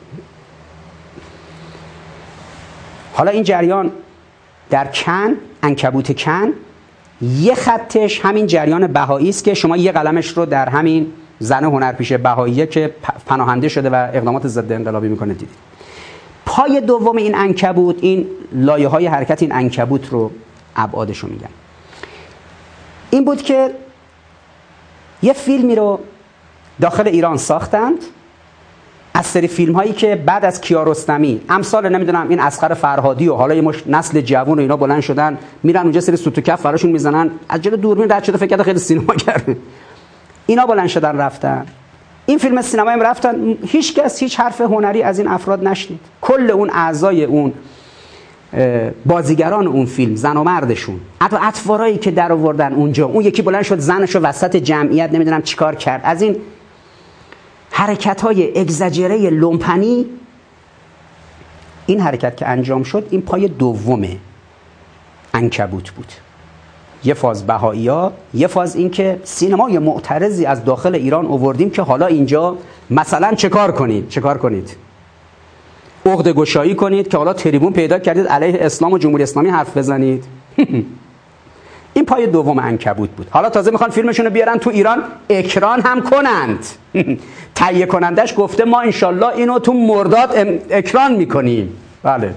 حالا این جریان در کن، عنکبوت کن، یه خطش همین جریان بهایی است که شما یه قلمش رو در همین زن هنرپیشه بهاییه که پناهنده شده و اقدامات ضد انقلابی میکنه دیدید. پای دوم این عنکبوت، این لایه های حرکت این عنکبوت رو ابعادشو میگن. این بود که یه فیلمی رو داخل ایران ساختند از سری فیلم هایی که بعد از کیارستمی امثال نمیدونم این اصغر فرهادی و حالا یه مش نسل جوان و اینا بلند شدن میرن اونجا سری سوت و کف فراشون میزنن، از جلوی دوربین رد شده فکر کرده خیلی سینما کرده، اینا بلند شدن رفتن این فیلم سینمایی هم رفتن، هیچ کس هیچ حرف هنری از این افراد نشنید. کل اون اعضای اون بازیگران اون فیلم، زن و مردشون، حتی اطوارایی که در آوردن اونجا، اون یکی بلند شد زنشو وسط جمعیت نمیدونم چیکار کرد، از این حرکت‌های اگزاجره لومپنی، این حرکت که انجام شد این پای دوم عنکبوت بود. یه فاز بهایی‌ها، یه فاز این که سینمای معترضی از داخل ایران آوردیم که حالا اینجا مثلا چه کار کنید چه کار کنید عقده گشایی کنید که حالا تریبون پیدا کردید علیه اسلام و جمهوری اسلامی حرف بزنید. این پای دوم عنکبوت بود. حالا تازه میخوان فیلمشون رو بیارن تو ایران اکران هم کنند. تهیه کنندش گفته ما انشالله اینو تو مرداد اکران میکنیم. بله.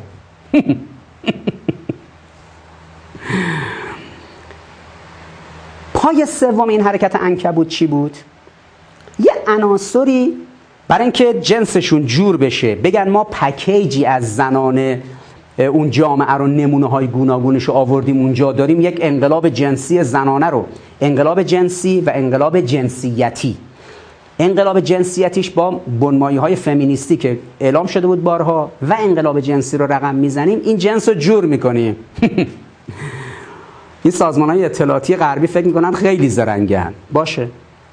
پای سوم این حرکت عنکبوت چی بود؟ یه عناصری برای اینکه جنسشون جور بشه بگن ما پکیجی از زنان اون جامعه رو نمونه های گوناگونش رو آوردیم اونجا، داریم یک انقلاب جنسی زنانه رو، انقلاب جنسی و انقلاب جنسیتی، انقلاب جنسیتیش با بنمایه های فمینیستی که اعلام شده بود بارها و انقلاب جنسی رو رقم میزنیم، این جنس رو جور میکنیم. این سازمان های اطلاعاتی غربی فکر میکنن خیلی زرنگن. باشه،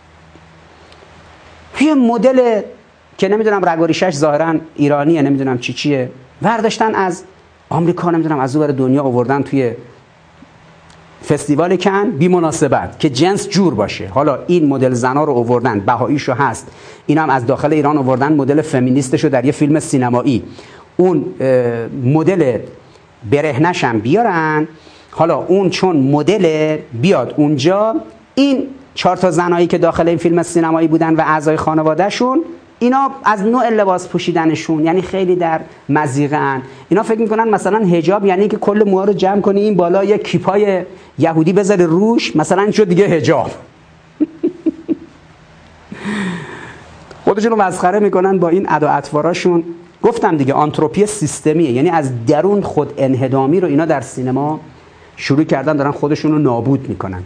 یه مدل که نمیدونم رگ و ریشش ظاهرا ایرانیه نمیدونم چی چیه برداشتن از آمریکا نمیدونم از اون ور دنیا آوردن توی فستیوال کن بی مناسبت که جنس جور باشه. حالا این مدل زنا رو آوردن، بهاییشو هست، اینم از داخل ایران آوردن مدل فمینیستشو در یه فیلم سینمایی، اون مدل برهنش هم بیارن. حالا اون چون مدل بیاد اونجا، این چهار تا زنایی که داخل این فیلم سینمایی بودن و اعضای خانوادهشون، اینا از نوع لباس پوشیدنشون یعنی خیلی در مضیقه ان. اینا فکر میکنن مثلا حجاب یعنی که کل موها رو جمع کنی این بالا یک کیپای یهودی بذاری روش، مثلا شد دیگه حجاب. خودشون رو مسخره میکنن با این ادا اطواراشون. گفتم دیگه آنتروپی سیستمیه، یعنی از درون خود انهدامی رو اینا در سینما شروع کردن، دارن خودشون رو نابود میکنن.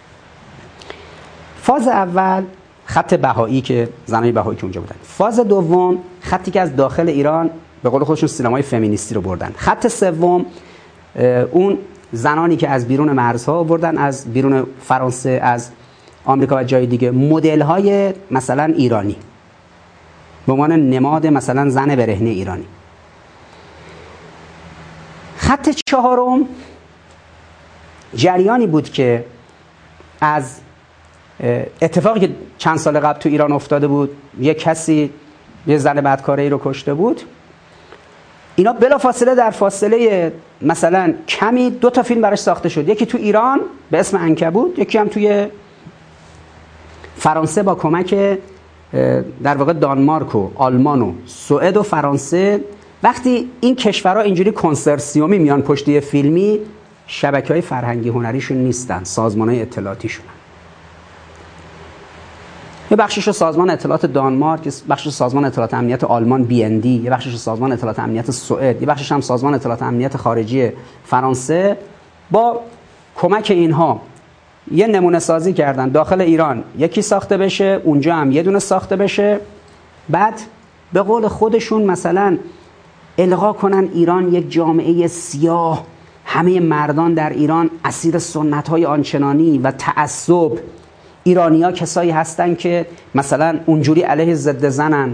فاز اول خط بهایی که زنای بهایی که اونجا بودن. فاز دوم خطی که از داخل ایران به قول خودشون سینمای فمینیستی رو بردن. خط سوم اون زنانی که از بیرون مرزها آوردن، از بیرون فرانسه، از آمریکا و جای دیگه، مدل های مثلا ایرانی به عنوان نماد مثلا زن برهنه ایرانی. خط چهارم جریانی بود که از اتفاقی که چند سال قبل تو ایران افتاده بود، یک کسی یه زن بدکاره ای رو کشته بود. اینا بلافاصله در فاصله مثلا کمی دو تا فیلم براش ساخته شد، یکی تو ایران به اسم عنکبوت، یکی هم توی فرانسه با کمک در واقع دانمارک و آلمان و سوئد و فرانسه. وقتی این کشورها اینجوری کنسرسیومی میان پشت یه فیلمی، شبکه‌های فرهنگی هنریشون نیستن، سازمان‌های اطلاعاتیشون. یه بخشش سازمان اطلاعات دانمارک، یه بخشش سازمان اطلاعات امنیت آلمان بی ان دی، یه بخشش سازمان اطلاعات امنیت سوئد، یه بخشش هم سازمان اطلاعات امنیت خارجی فرانسه. با کمک اینها یه نمونه سازی کردن داخل ایران، یکی ساخته بشه، اونجا هم یه دونه ساخته بشه، بعد به قول خودشون مثلا القا کنن ایران یک جامعه سیاه، همه مردان در ایران اسیر سنت‌های آنچنانی و تعصب، ایرانی‌ها کسایی هستن که مثلا اونجوری علیه ضد زنن.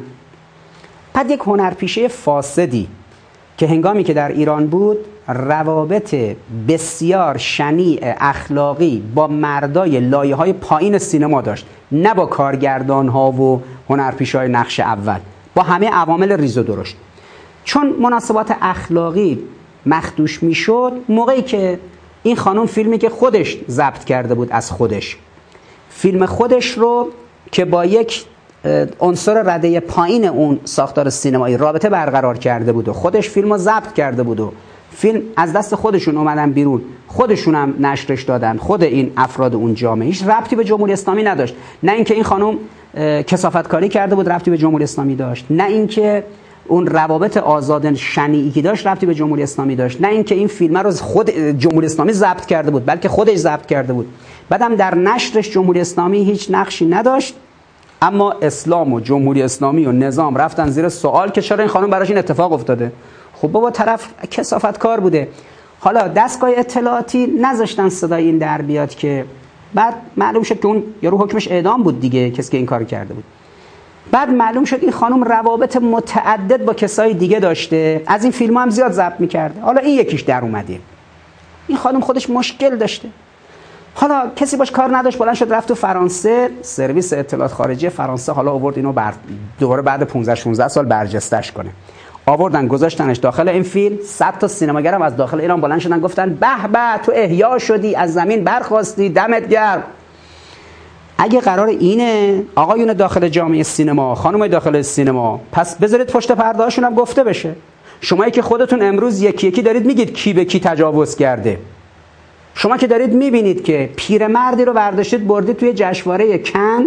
بعد یک هنرپیشه فاسدی که هنگامی که در ایران بود روابط بسیار شنیع اخلاقی با مردای لایه‌های پایین سینما داشت، نه با کارگردان‌ها و هنرپیشه‌های نقش اول، با همه عوامل ریز و درشت. چون مناسبات اخلاقی مخدوش میشد، موقعی که این خانم فیلمی که خودش ضبط کرده بود از خودش، فیلم خودش رو که با یک عنصر رده پایین اون ساختار سینمایی رابطه برقرار کرده بود و خودش فیلم رو ضبط کرده بود و فیلم از دست خودشون اومدن بیرون، خودشون هم نشرش دادن، خود این افراد اون جامعه، هیچ ربطی به جمهوری اسلامی نداشت. نه اینکه این خانم کثافتکاری کرده بود ربطی به جمهوری اسلامی داشت، نه اینکه اون روابط آزاد شنیعی که داشت ربطی به جمهوری اسلامی داشت، نه اینکه این فیلم رو خود جمهوری اسلامی ضبط کرده بود، بلکه خودش ضبط کرده بود. بعدم در نشرش جمهوری اسلامی هیچ نقشی نداشت، اما اسلام و جمهوری اسلامی و نظام رفتن زیر سوال که چرا این خانم براش این اتفاق افتاده. خب بابا طرف کثافتکار بوده. حالا دستگاه اطلاعاتی نذاشتن صدای این در بیاد که بعد معلوم شد که اون یارو حکمش اعدام بود دیگه، کسی که این کار کرده بود. بعد معلوم شد این خانم روابط متعدد با کسای دیگه داشته، از این فیلم هم زیاد ضبط می‌کرده. حالا این یکیش در اومده، این خانم خودش مشکل داشته، حالا کسی باش کار نداشت، بلند شد رفت تو فرانسه، سرویس اطلاعات خارجی فرانسه حالا آورد اینو بر دوباره بعد پانزده شانزده سال برجستش کنه. آوردن گذاشتنش داخل این فیلم. صد تا سینماگرم از داخل ایران بلند شدن گفتن به به تو احیا شدی، از زمین برخاستی، دمت گرم. اگه قرار اینه آقایون داخل جامعه سینما، خانمای داخل سینما، پس بذارید پشت پرده هاشون هم گفته بشه. شمایی که خودتون امروز یکی یکی دارید میگید کی به کی تجاوز کرده، شما که دارید میبینید که پیرمردی رو برداشتید بردید توی جشنواره کن،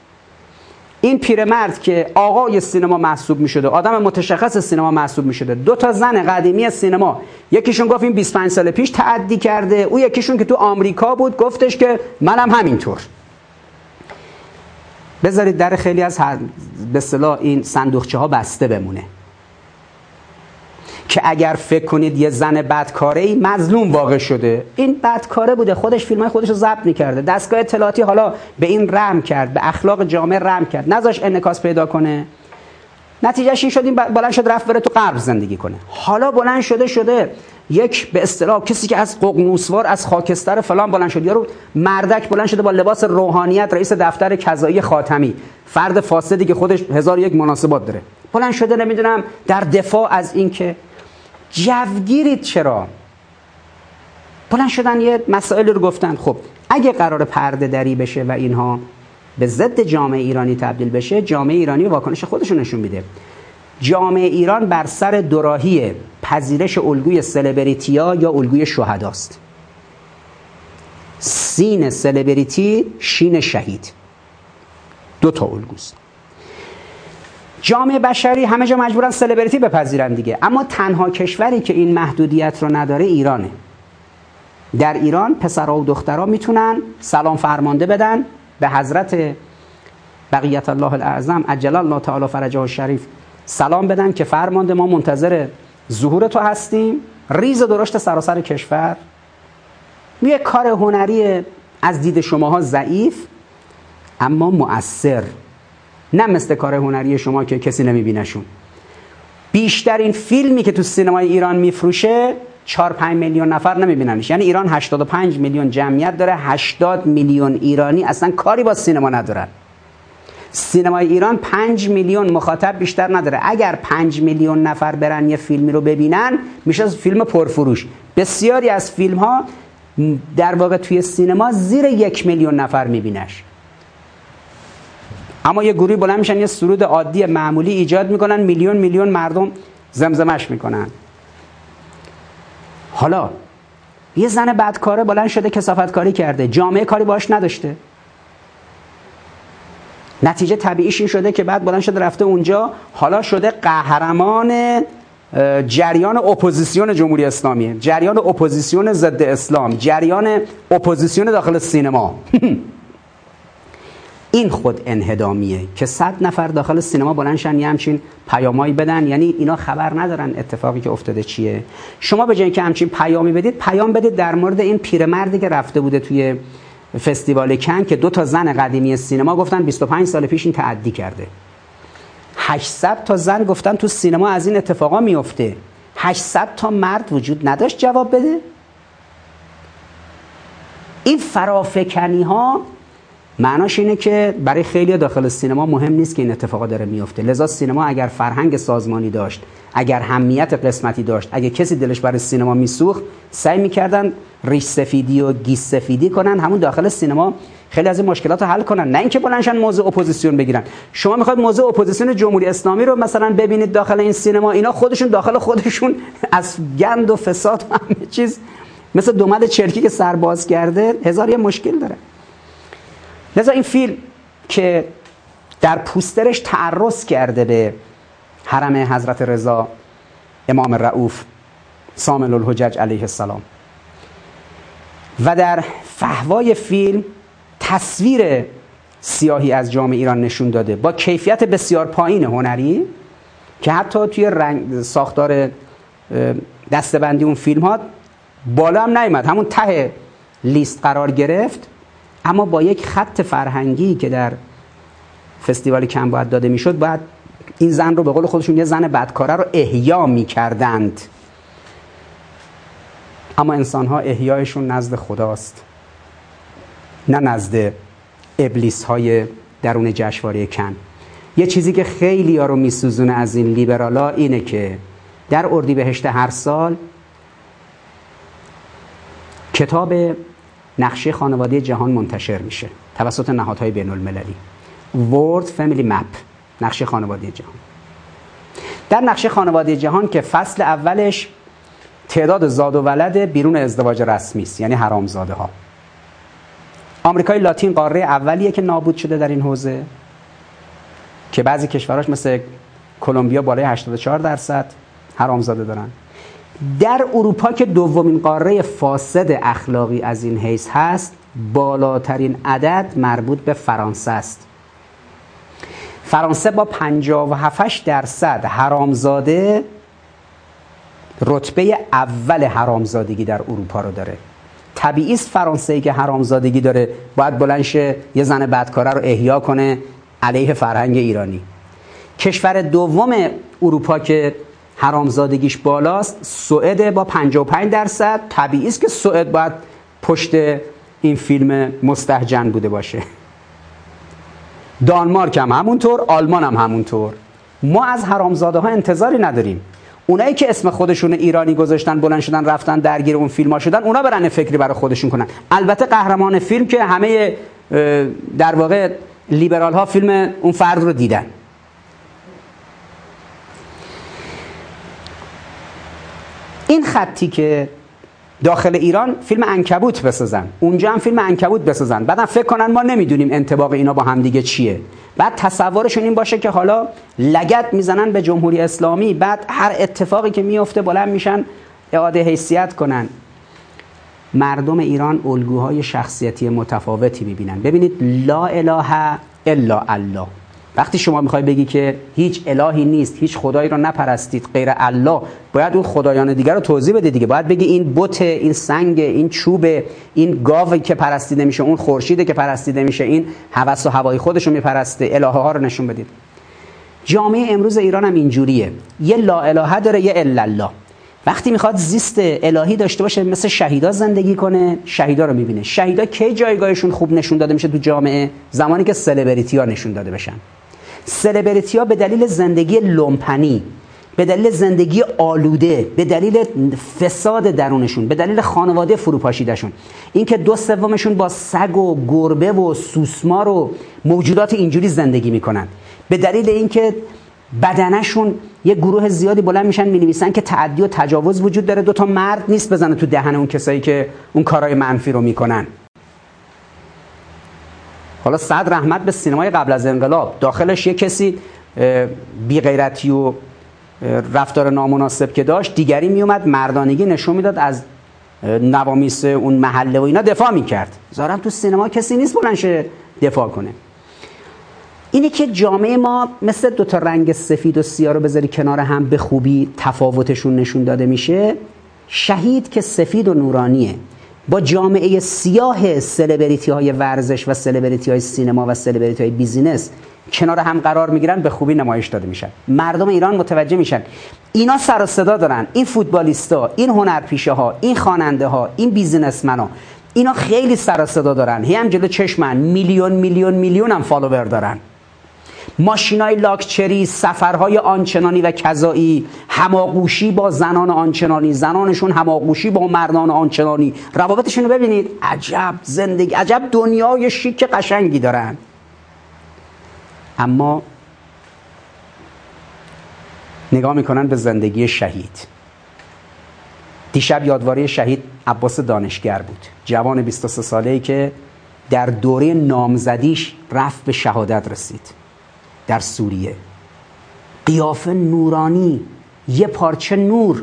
این پیرمرد که آقای سینما محسوب میشده، آدم متشخص سینما محسوب میشده، دو تا زن قدیمی سینما، یکیشون گفت این بیست و پنج سال پیش تعدی کرده، او یکیشون که تو آمریکا بود گفتش که منم همینطور. بذارید در خیلی از به اصطلاح این صندوقچه ها بسته بمونه که اگر فکر کنید یه زن بدکاره‌ای مظلوم واقع شده، این بدکاره بوده، خودش فیلمای خودش رو ضبط می‌کرده، دستگاه اطلاعاتی حالا به این رحم کرد، به اخلاق جامعه رحم کرد، نذاش انعکاس پیدا کنه، نتیجهش این شد این بلند شد رفت بره تو غرب زندگی کنه. حالا بلند شده شده یک به اصطلاح کسی که از ققنوسوار، از خاکستر فلان بلند شد، یارو مردک بلند شده با لباس روحانیت، رئیس دفتر قضایی خاتمی، فرد فاسدی که خودش هزار یک مناسبات داره، بلند شده نمیدونم در دفاع از این که جوگیرید. چرا بلند شدن یه مسائل رو گفتن. خب اگه قرار پرده دری بشه و اینها به ضد جامعه ایرانی تبدیل بشه، جامعه ایرانی واکنش خودشون نشون میده. جامعه ایران بر سر دوراهی پذیرش الگوی سلبریتیا یا الگوی شهداست. سین سلبریتی، شین شهید، دو تا الگوست. جامعه بشری همه جا مجبورن سلبریتی بپذیرن دیگه، اما تنها کشوری که این محدودیت رو نداره ایرانه. در ایران پسرها و دخترها میتونن سلام فرمانده بدن به حضرت بقیت الله الاعظم عجل الله تعالی فرجه الشریف، سلام بدن که فرمانده ما منتظر ظهور تو هستیم. ریز درشت سراسر کشور. یه کار هنری از دید شماها ضعیف اما مؤثر، نه مثل کار هنری شما که کسی نمیبینشون. بیشترین فیلمی که تو سینمای ایران میفروشه چهار پنج میلیون نفر نمیبیننش. یعنی ایران هشتاد و پنج میلیون جمعیت داره، هشتاد میلیون ایرانی اصلا کاری با سینما ندارن. سینمای ایران پنج میلیون مخاطب بیشتر نداره. اگر پنج میلیون نفر برن یه فیلمی رو ببینن میشه فیلم پرفروش. بسیاری از فیلم ها در واقع توی سینما زیر یک میلیون نفر میبینش، اما یه گروهی بلند میشن یه سرود عادی معمولی ایجاد میکنن، میلیون میلیون مردم زمزمش میکنن. حالا یه زن بدکاره بلند شده کثافتکاری کرده، جامعه کاری باش نداشته، نتیجه طبیعیش این شده که بعد بلند شده رفته اونجا، حالا شده قهرمان جریان اپوزیسیون جمهوری اسلامی، جریان اپوزیسیون ضد اسلام، جریان اپوزیسیون داخل سینما. این خود انهدامیه که صد نفر داخل سینما بلندشن یه همچین پیامایی بدن، یعنی اینا خبر ندارن اتفاقی که افتاده چیه. شما به جای اینکه همچین پیامی بدید، پیام بدید در مورد این پیرمردی که رفته بوده توی فستیوال کن که دو تا زن قدیمی سینما گفتن بیست و پنج سال پیش این تعدی کرده. هشتصد تا زن گفتن تو سینما از این اتفاقا میفته. هشتصد تا مرد وجود نداشت جواب بده. این فرافکنی ها معناش اینه که برای خیلی داخل سینما مهم نیست که این اتفاقا داره میفته. لذا سینما اگر فرهنگ سازمانی داشت، اگر همیت قسمتی داشت، اگر کسی دلش برای سینما میسوخت، سعی میکردن ریش سفیدی و گیس سفیدی کنن، همون داخل سینما خیلی از این مشکلات رو حل کنن، نه اینکه بلندشن موضوع اپوزیسیون بگیرن. شما میخواد موضوع اپوزیسیون جمهوری اسلامی رو مثلا ببینید داخل این سینما، اینا خودشون داخل خودشون از گند و فساد و همه چیز مثل دومد چرکی که سرباز کرده هزار یه مشکل داره. لذا این فیلم که در پوسترش تعرض کرده به حرم حضرت رضا امام رؤوف صامل الحجج علیه السلام و در فحوای فیلم تصویر سیاهی از جامعه ایران نشون داده با کیفیت بسیار پایین هنری که حتی توی رنگ ساختار دستبندی اون فیلم ها بالا هم نیامد، همون ته لیست قرار گرفت، اما با یک خط فرهنگی که در فستیوال کن باید داده میشد، باید این زن رو به قول خودشون یه زن بدکاره رو احیا میکردند. اما انسان ها احیایشون نزد خداست، نه نزد ابلیس های درون جشنواره کن. یه چیزی که خیلی ها رو میسوزونه از این لیبرالا اینه که در اردیبهشت هر سال کتاب نقشه خانواده جهان منتشر میشه توسط نهادهای بین المللی. World Family Map، نقشه خانواده جهان. در نقشه خانواده جهان که فصل اولش تعداد زاد و ولد بیرون ازدواج رسمی است، یعنی حرامزاده ها. آمریکای لاتین قاره اولیه که نابود شده در این حوزه، که بعضی کشورهاش مثل کلمبیا بالای هشتاد و چهار درصد حرامزاده دارن. در اروپا که دومین قاره فاسد اخلاقی از این حیث هست، بالاترین عدد مربوط به فرانسه است. فرانسه با پنجاه و هفت درصد حرامزاده رتبه اول حرامزادگی در اروپا رو داره. طبیعی است فرانسه‌ای که حرامزادگی داره باید بلند شه یه زن بدکاره رو احیا کنه علیه فرهنگ ایرانی. کشور دوم اروپا که حرامزادگیش بالاست سوئد با پنجاه و پنج درصد. طبیعی است که سوئد باید پشت این فیلم مستهجن بوده باشه. دانمارک هم همونطور، آلمان هم همونطور. ما از حرامزاده ها انتظاری نداریم. اونایی که اسم خودشون ایرانی گذاشتن بلند شدن رفتن درگیر اون فیلم ها شدن، اونا برن فکری برای خودشون کنن. البته قهرمان فیلم که همه در واقع لیبرال ها فیلم اون فرد رو دیدن. این خطی که داخل ایران فیلم عنکبوت بسازن، اونجا هم فیلم عنکبوت بسازن، بعدم فکر کنن ما نمیدونیم انطباق اینا با هم دیگه چیه، بعد تصورشون این باشه که حالا لگد میزنن به جمهوری اسلامی، بعد هر اتفاقی که میفته بلند میشن اعاده حیثیت کنن. مردم ایران الگوهای شخصیتی متفاوتی میبینن. ببینید لا اله الا الله، وقتی شما میخوای بگی که هیچ الهی نیست، هیچ خدایی رو نپرستید غیر الله، باید اون خدایان دیگر رو توضیح بده دیگه. باید بگی این بت، این سنگ، این چوب، این گاوی که پرستیده میشه، اون خورشیده که پرستیده میشه، این هوس و هوای خودش رو میپرسته، الهه ها رو نشون بدید. جامعه امروز ایران هم اینجوریه، یه لا اله داره، یه الا الله. وقتی میخواد زیست الهی داشته باشه مثل شهیدا زندگی کنه، شهیدا رو میبینه. شهیدا کی جایگاهشون خوب نشون داده میشه تو جامعه؟ زمانی که سلبریتی ها نشون داده بشن. سلبریتی ها به دلیل زندگی لومپنی، به دلیل زندگی آلوده، به دلیل فساد درونشون، به دلیل خانواده فروپاشیدشون، اینکه دو سومشون با سگ و گربه و سوسمار و موجودات اینجوری زندگی میکنن، به دلیل اینکه بدنشون یه گروه زیادی بلند میشن مینویسن که تعدی و تجاوز وجود داره، دو تا مرد نیست بزنه تو دهن اون کسایی که اون کارهای منفی رو میکنن. حالا صد رحمت به سینمای قبل از انقلاب، داخلش یه کسی بی غیرتی و رفتار نامناسب که داشت، دیگری میومد مردانگی نشون میداد، از نوامیس اون محله و اینا دفاع میکرد. ظاهرا تو سینما کسی نیست بلند شه دفاع کنه. اینه که جامعه ما مثل دو تا رنگ سفید و سیاه رو بذاری کنار هم به خوبی تفاوتشون نشون داده میشه. شهید که سفید و نورانیه با جامعه سیاه سلبریتی های ورزش و سلبریتی های سینما و سلبریتی های بیزینس کنار هم قرار میگیرن، به خوبی نمایش داده میشن. مردم ایران متوجه میشن اینا سر و صدا دارن، این فوتبالیستا، این هنرپیشه ها، این خواننده ها، این بیزینسمنا، اینا خیلی سر و صدا دارن، هی هم جلو چشمن، میلیون میلیون میلیون هم فالوور دارن. ماشینای لاکچری، سفرهای آنچنانی و کذایی، هماغوشی با زنان آنچنانی، زنانشون هماغوشی با مردان آنچنانی، روابطشون رو ببینید، عجب زندگی، عجب دنیای شیک قشنگی دارن. اما نگاه میکنن به زندگی شهید. دیشب یادواری شهید عباس دانشگر بود، جوان بیست و سه ساله‌ای که در دوره نامزدیش رفت به شهادت رسید در سوریه. قیافه نورانی، یه پارچه نور.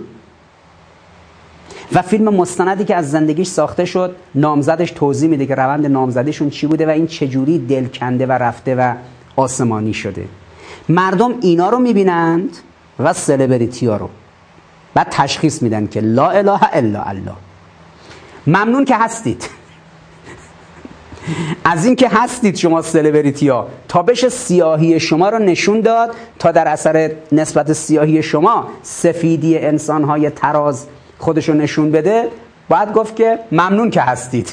و فیلم مستندی که از زندگیش ساخته شد، نامزدش توضیح میده که روند نامزدیشون چی بوده و این چجوری دل کنده و رفته و آسمانی شده. مردم اینا رو میبینند و سلبریتی ها رو، بعد تشخیص میدن که لا اله الا الله. ممنون که هستید از این که هستید شما سلبریتی ها، تا بشه سیاهی شما رو نشون داد، تا در اثر نسبت سیاهی شما سفیدی انسان های تراز خودشو نشون بده، باید گفت که ممنون که هستید.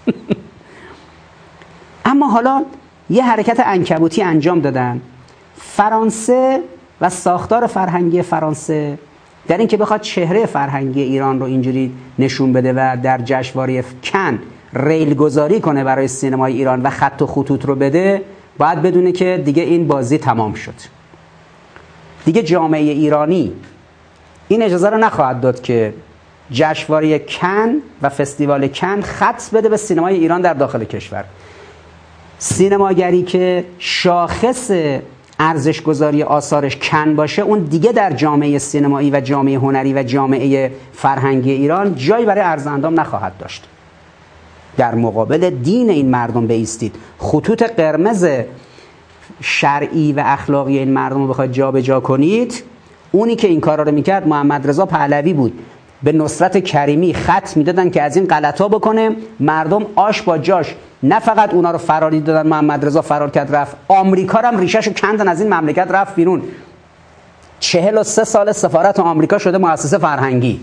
اما حالا یه حرکت عنکبوتی انجام دادن. فرانسه و ساختار فرهنگی فرانسه در این که بخواد چهره فرهنگی ایران رو اینجوری نشون بده و در جشنواره کن ریل گذاری کنه برای سینمای ایران و خط و خطوط رو بده، باید بدونه که دیگه این بازی تمام شد. دیگه جامعه ایرانی این اجازه رو نخواهد داد که جشنواره کن و فستیوال کن خط بده به سینمای ایران در داخل کشور. سینماگری که شاخص ارزش گذاری آثارش کن باشه، اون دیگه در جامعه سینمایی و جامعه هنری و جامعه فرهنگی ایران جایی برای ارزندام نخواهد داشت. در مقابل دین این مردم بایستید. خطوط قرمز شرعی و اخلاقی این مردم رو بخواید جا به جا کنید. اونی که این کارا رو میکرد محمد رضا پهلوی بود. به نصرت کریمی خط میدادن که از این غلطا بکنه، مردم آش با جاش. نه فقط اونا رو فراری دادن، محمد رضا فرار کرد رفت، آمریکا رو هم ریشه‌شو کندن، از این مملکت رفت بیرون. چهل و سه سال سفارت آمریکا شده مؤسسه فرهنگی.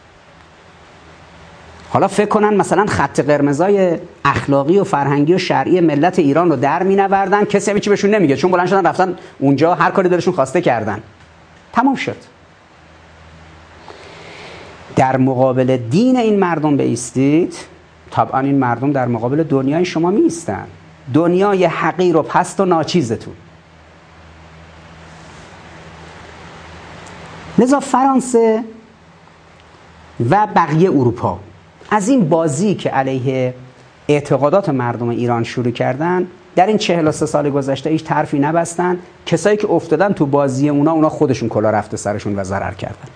حالا فکر کنن مثلا خط قرمزای اخلاقی و فرهنگی و شرعی ملت ایران رو در مینوردن، کسی هم چی بهشون نمیگه، چون بلند شدن رفتن اونجا هر کاری دلشون خواسته کردن. تمام شد. در مقابل دین این مردم بایستید، طبعا این مردم در مقابل دنیای شما می ایستن، دنیای حقیر و پست و ناچیزتون. لذا فرانسه و بقیه اروپا از این بازی که علیه اعتقادات مردم ایران شروع کردن، در این چهل و سه سال گذشته هیچ طرفی نبستن. کسایی که افتادن تو بازی اونا اونا خودشون کلا رفته سرشون و ضرر کردن.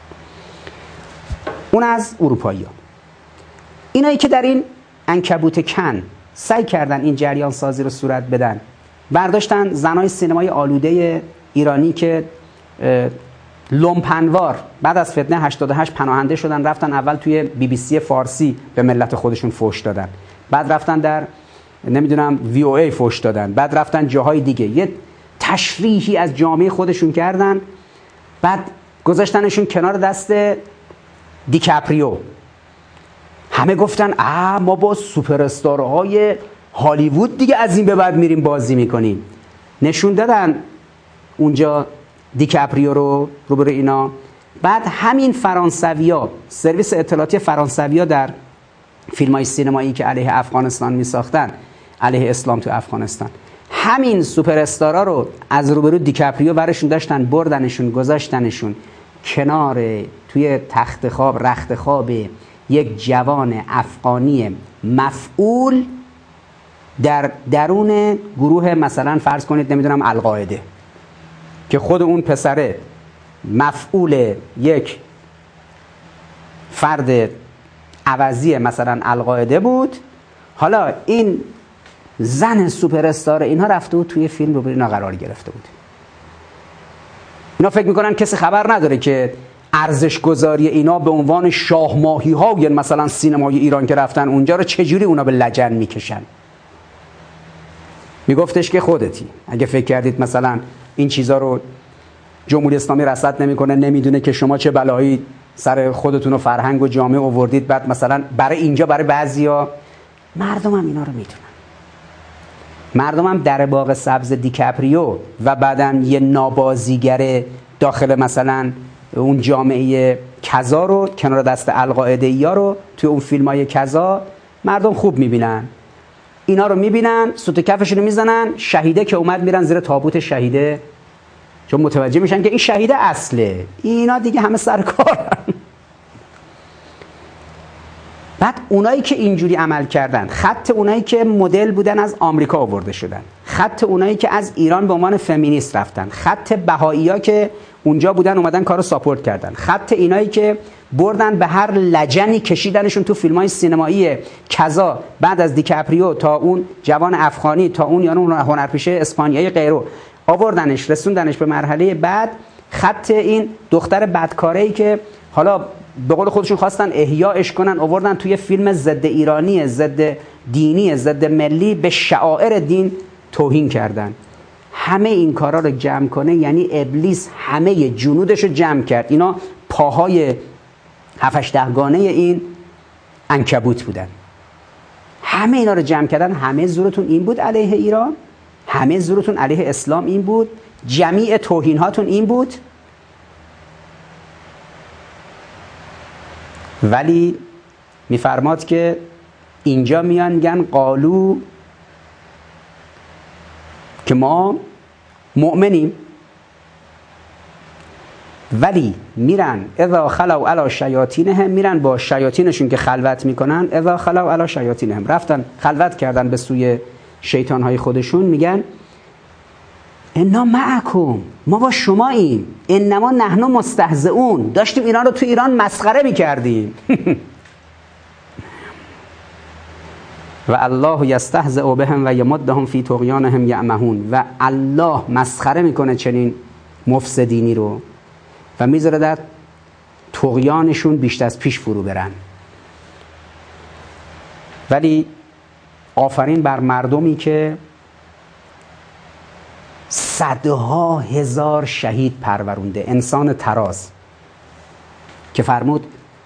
اون از اروپایی‌ها. اینایی که در این عنکبوت کن سعی کردن این جریان سازی رو صورت بدن، برداشتن زنای سینمای آلوده ایرانی که لومپنوار بعد از فتنه هشتاد و هشت پناهنده شدن، رفتن اول توی بی بی سی فارسی به ملت خودشون فوش دادن، بعد رفتن در نمیدونم وی او ای فوش دادن، بعد رفتن جاهای دیگه یه تشریحی از جامعه خودشون کردن، بعد گذاشتنشون کنار دست دیکاپریو. همه گفتن آ ما با سوپر استارهای هالیوود دیگه از این به بعد میریم بازی میکنیم. نشون دادن اونجا دیکاپریو رو روبروی اینا. بعد همین فرانسویا، سرویس اطلاعاتی فرانسویا در فیلم‌های سینمایی که علیه افغانستان میساختن، علیه اسلام تو افغانستان، همین سوپر استارا رو از روبرو دیکاپریو برشون داشتن بردنشون گذاشتنشون کنار توی تخت خواب رخت خواب یک جوان افغانی مفعول در درون گروه مثلا فرض کنید نمیدونم القاعده، که خود اون پسره مفعول یک فرد عوضی مثلا القاعده بود. حالا این زن سوپر استار اینها رفته بود توی فیلم رو اینا قرار گرفته بود. اینا فکر میکنن کسی خبر نداره که ارزش گذاری اینا به عنوان شاه ماهی ها یا مثلا سینمای ایران که رفتن اونجا رو چجوری اونا به لجن میکشن. میگفتش که خودتی اگه فکر کردید مثلا این چیزا رو جمهوری اسلامی رصد نمیکنه، نمیدونه که شما چه بلایی سر خودتون و فرهنگ و جامعه آوردید، بعد مثلا برای اینجا برای بعضیا، مردم هم اینا رو میدونن. مردم هم در باغ سبز دیکاپریو و بعدن یه نابازیگر داخل مثلا اون جامعه کذا رو کنار دست القاعده ها رو توی اون فیلم های کذا مردم خوب میبینن. اینا رو میبینن، سوت کفشون رو میزنن، شهیده که اومد میرن زیر تابوت شهیده، چون متوجه میشن که این شهیده اصله، اینا دیگه همه سرکارن. بعد اونایی که اینجوری عمل کردن، خط اونایی که مدل بودن از آمریکا آورده شدن، خط اونایی که از ایران به عنوان فمینیست رفتن، خط بهایی‌ها که اونجا بودن اومدن کارو ساپورت کردن، خط اینایی که بردن به هر لجنی کشیدنشون تو فیلم‌های سینمایی کذا، بعد از دیکاپریو تا اون جوان افغانی تا اون یارو هنرپیشه اسپانیایی غیرو آوردنش رسوندنش به مرحله بعد. خط این دختر بدکاره‌ای که حالا به قول خودشون خواستن احیاش کنن، آوردن توی فیلم ضد ایرانی، ضد دینی، ضد ملی، به شعائر دین توهین کردن. همه این کارا رو جمع کنه یعنی ابلیس همه جنودش رو جمع کرد. اینا پاهای هفت دهگانه این عنکبوت بودن. همه اینا رو جمع کردن. همه زورتون این بود علیه ایران، همه زورتون علیه اسلام این بود، جمیع توهین هاتون این بود. ولی میفرماد که اینجا میان میگن قالو که ما مؤمنیم، ولی میرن اذا خلوا علی شیاطینهم، میرن با شیاطینشون که خلوت میکنن، اذا خلوا علی شیاطینهم، رفتن خلوت کردن به سوی شیطانهای خودشون، میگن انا معکم، ما با شماییم، انما نحن مستهزئون، داشتیم اینا رو تو ایران مسخره میکردیم. و الله یستهزئ بهم و یمدهم فی طغیانهم یعمهون، و الله مسخره میکنه چنین مفسدینی رو و میذاره در طغیانشون بیشتر از پیش فرو برن. ولی آفرین بر مردمی که صدها هزار شهید پرورونده، انسان تراز که فرمود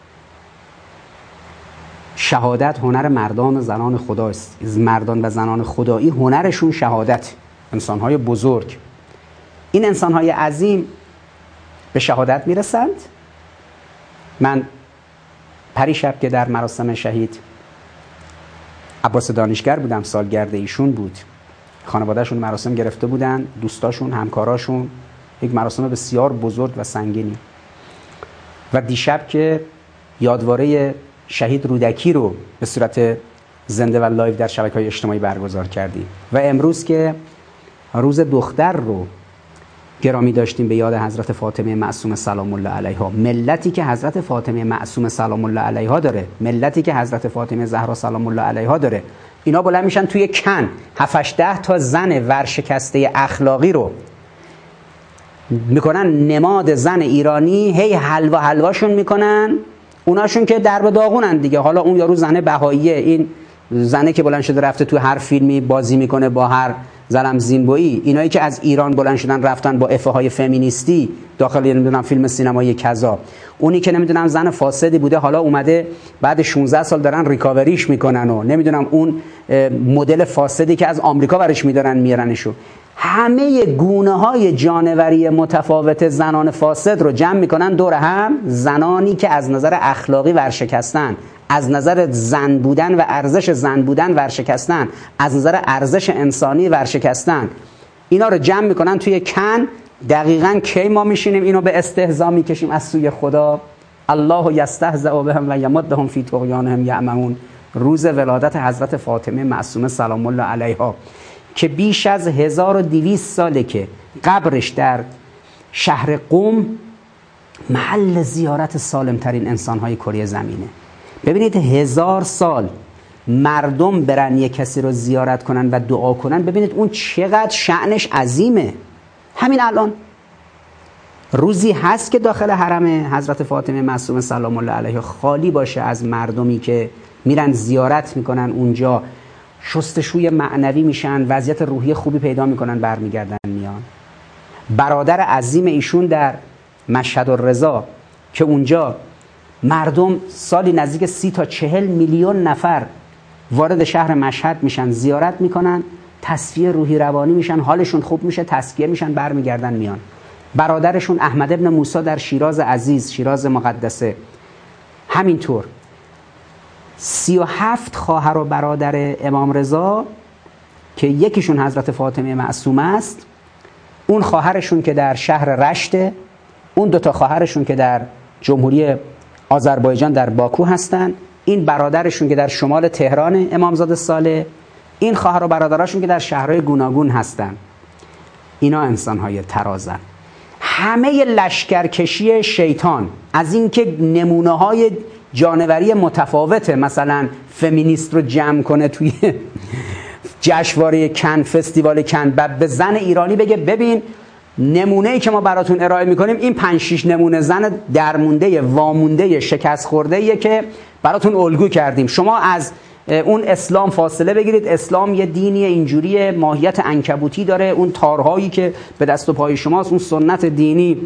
شهادت هنر مردان و زنان خداست، مردان و زنان خدایی هنرشون شهادت، انسانهای بزرگ. این انسانهای عظیم به شهادت میرسند. من پریشب که در مراسم شهید عباس دانشگر بودم، سالگرد ایشون بود، خانوادهشون مراسم گرفته بودن، دوستاشون، همکاراشون، یک مراسم بسیار بزرگ و سنگینی. و دیشب که یادواره شهید رودکی رو به صورت زنده و لایو در شبکه‌های اجتماعی برگزار کردیم و امروز که روز دختر رو گرامی داشتیم به یاد حضرت فاطمه معصومه سلام الله علیها، ملتی که حضرت فاطمه معصومه سلام الله علیها داره، ملتی که حضرت فاطمه زهرا سلام الله علیها داره، اینا بلند میشن توی کن هفت ده تا زن ورشکسته اخلاقی رو میکنن نماد زن ایرانی، هی حلوا حلواشون میکنن، اوناشون که درب داغونن دیگه. حالا اون یارو زنه بهاییه، این زنه که بلند شده رفته تو هر فیلمی بازی میکنه با هر زلم زینبویی، اینایی که از ایران بلند شدن رفتن با افه های فمینیستی داخل نمیدونم فیلم سینمایی کذا، اونی که نمیدونم زن فاسدی بوده حالا اومده بعد شانزده سال دارن ریکاوریش میکنن و نمیدونم اون مدل فاسدی که از آمریکا برش میدارن میارنشو، همه گونه های جانوری متفاوت زنان فاسد رو جمع میکنن دور هم، زنانی که از نظر اخلاقی ورشکستن، از نظر زن بودن و ارزش زن بودن ورشکستن، از نظر ارزش انسانی ورشکستن، اینا رو جمع میکنن توی کن. دقیقاً کی ما میشینیم اینو به استهزا میکشیم از سوی خدا؟ الله یستهزئ بهم و یمدهم فی طغیانهم یعمهون، روز ولادت حضرت فاطمه معصومه سلام الله علیها که بیش از هزار و دویست ساله که قبرش در شهر قم محل زیارت سالمترین انسانهای کره زمینه. ببینید هزار سال مردم برن یک کسی رو زیارت کنن و دعا کنن، ببینید اون چقدر شأنش عظیمه. همین الان روزی هست که داخل حرم حضرت فاطمه معصومه سلام الله علیها خالی باشه از مردمی که میرن زیارت میکنن اونجا، شستشوی معنوی میشن، وضعیت روحی خوبی پیدا میکنن، برمیگردن میان. برادر عظیم ایشون در مشهد الرضا که اونجا مردم سالی نزدیک سی تا چهل میلیون نفر وارد شهر مشهد میشن، زیارت میکنن، تصفیه روحی روانی میشن، حالشون خوب میشه، تسکیه میشن، برمیگردن میان. برادرشون احمد ابن موسی در شیراز عزیز، شیراز مقدسه، همینطور. سی و هفت خواهر و برادر امام رضا که یکیشون حضرت فاطمه معصومه است، اون خواهرشون که در شهر رشته، اون دوتا خواهرشون که در جمهوری آذربایجان در باکو هستن، این برادرشون که در شمال تهران امامزاده صالح، این خواهر و برادراشون که در شهرهای گوناگون هستن. اینا انسانهای ترازن. همه لشکرکشی شیطان از اینکه نمونه‌های جانوری متفاوته، مثلا فمینیست رو جمع کنه توی جشنواره کن، فستیوال کن، بعد به زن ایرانی بگه ببین نمونه‌ای که ما براتون ارائه میکنیم این پنج شش نمونه زن درمونده، وامونده، شکست خورده‌ایه که براتون الگو کردیم، شما از اون اسلام فاصله بگیرید. اسلام یه دینی اینجوری ماهیت عنکبوتی داره، اون تارهایی که به دست و پای شماست اون سنت دینی.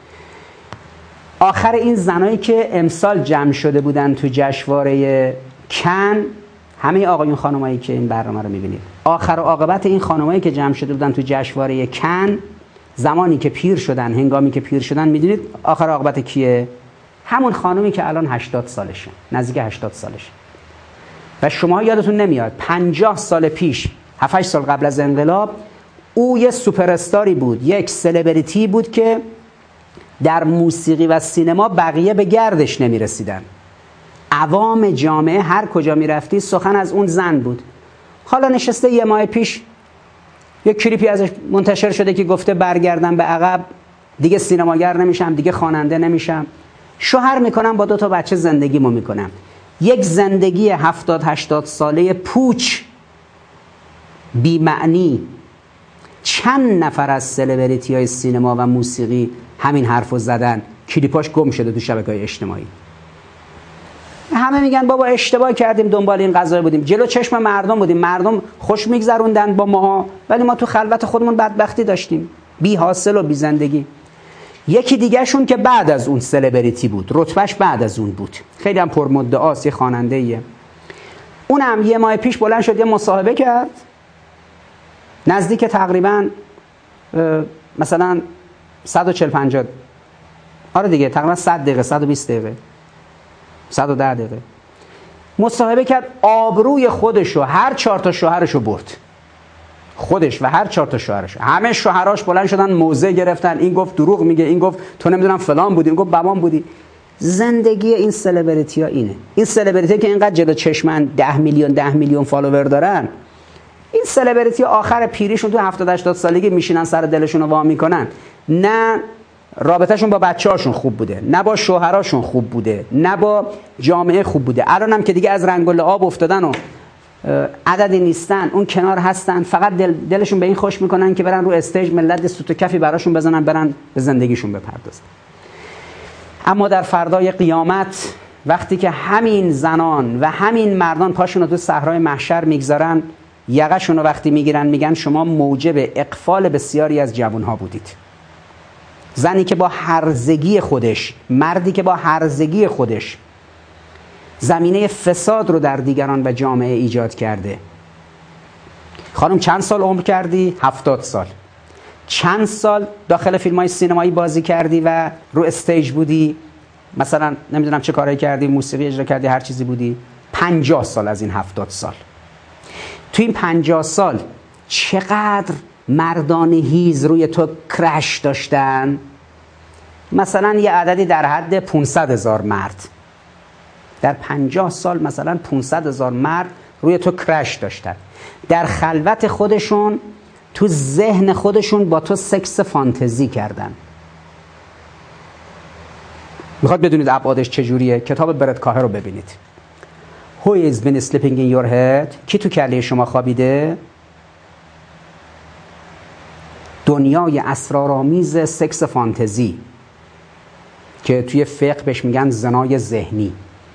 آخر این زنایی که امسال جمع شده بودن تو جشنواره کن، همه آقایون خانمایی که این برنامه رو میبینید، آخر و عاقبت این خانمایی که جمع شده بودن تو جشنواره کن، زمانی که پیر شدن، هنگامی که پیر شدن، میدونید آخر عاقبت کیه؟ همون خانومی که الان هشتاد سالشه، نزدیک هشتاد سالشه. و شما یادتون نمیاد پنجاه سال پیش، هفت هشت سال قبل از انقلاب، او یه سوپر استاری بود، یک سلبریتی بود که در موسیقی و سینما بقیه به گردش نمی رسیدن. عوام جامعه هر کجا می رفتی سخن از اون زن بود. حالا نشسته یه ماه پیش یک کلیپی ازش منتشر شده که گفته برگردم به عقب، دیگه سینماگر نمیشم، دیگه خواننده نمیشم، شوهر میکنم، با دو تا بچه زندگیمو میکنم. یک زندگی هفتاد هشتاد ساله پوچ بی معنی. چند نفر از سلبریتی های سینما و موسیقی همین حرفو زدن، کلیپاش گم شده تو شبکه‌های اجتماعی. همه میگن بابا اشتباه کردیم، دنبال این قضايا بودیم، جلو چشم مردم بودیم، مردم خوش میگذروندن با ما، ولی ما تو خلوت خودمون بدبختی داشتیم، بی حاصل و بی زندگی. یکی دیگه شون که بعد از اون سلبریتی بود، رتبهش بعد از اون بود، خیلی هم پرمدعاست، یه خواننده ایه، اونم یه ماه پیش بلند شد یه مصاحبه کرد، نزدیک تقریبا مثلا صد و چهل پنجاه، آره دیگه تقریبا صد دقیقه، صد و بیست دقیقه، صد و ده دقیقه مصاحبه کرد، آبروی خودشو هر چهار تا شوهرشو برد، خودش و هر چهار تا شوهرش. همه شوهراش بلند شدن موضع گرفتن، این گفت دروغ میگه، این گفت تو نمیدونم فلان بودی، این گفت بابام بودی. زندگی این سلبریتی ها اینه. این سلبریتی که اینقدر جلو چشمن ده میلیون ده میلیون فالوور دارن، این سلبریتی آخر پیریشون تو هفتاد هشتاد سالگی میشینن سر دلشون رو وا میکنن، نه رابطهشون با بچه‌هاشون خوب بوده، نه با شوهراشون خوب بوده، نه با جامعه خوب بوده. الان هم که دیگه از رنگ و لعاب افتادن و عددی نیستن، اون کنار هستن، فقط دل دلشون به این خوش میکنن که برن رو استیج ملت دست و کفی براشون بزنن، برن به زندگیشون بپردازن. اما در فردای قیامت وقتی که همین زنان و همین مردان پاشون رو تو صحرای محشر میگذارن، یقه‌شون رو وقتی میگیرن میگن شما موجب اغفال بسیاری از جوانها بودید. زنی که با هرزگی خودش، مردی که با هرزگی خودش زمینه فساد رو در دیگران و جامعه ایجاد کرده. خانم چند سال عمر کردی؟ هفتاد سال. چند سال داخل فیلم های سینمایی بازی کردی و رو استیج بودی؟ مثلا نمیدونم چه کاری کردی، موسیقی اجرا کردی، هر چیزی بودی. پنجاه سال از این هفتاد سال. تو این پنجاه سال چقدر مردان هیز روی تو کرش داشتن؟ مثلا یه عددی در حد پانصد هزار مرد در پنجاه سال، مثلا پانصد هزار مرد روی تو کرش داشتن، در خلوت خودشون تو ذهن خودشون با تو سکس فانتزی کردن. میخواد بدونید ابعادش چجوریه؟ کتاب برت کاهر رو ببینید. Who is been sleeping in your head؟ کی تو کله شما خوابیده؟ دنیای اسرارآمیز سکس فانتزی که توی فقه بهش میگن زنای ذهنی.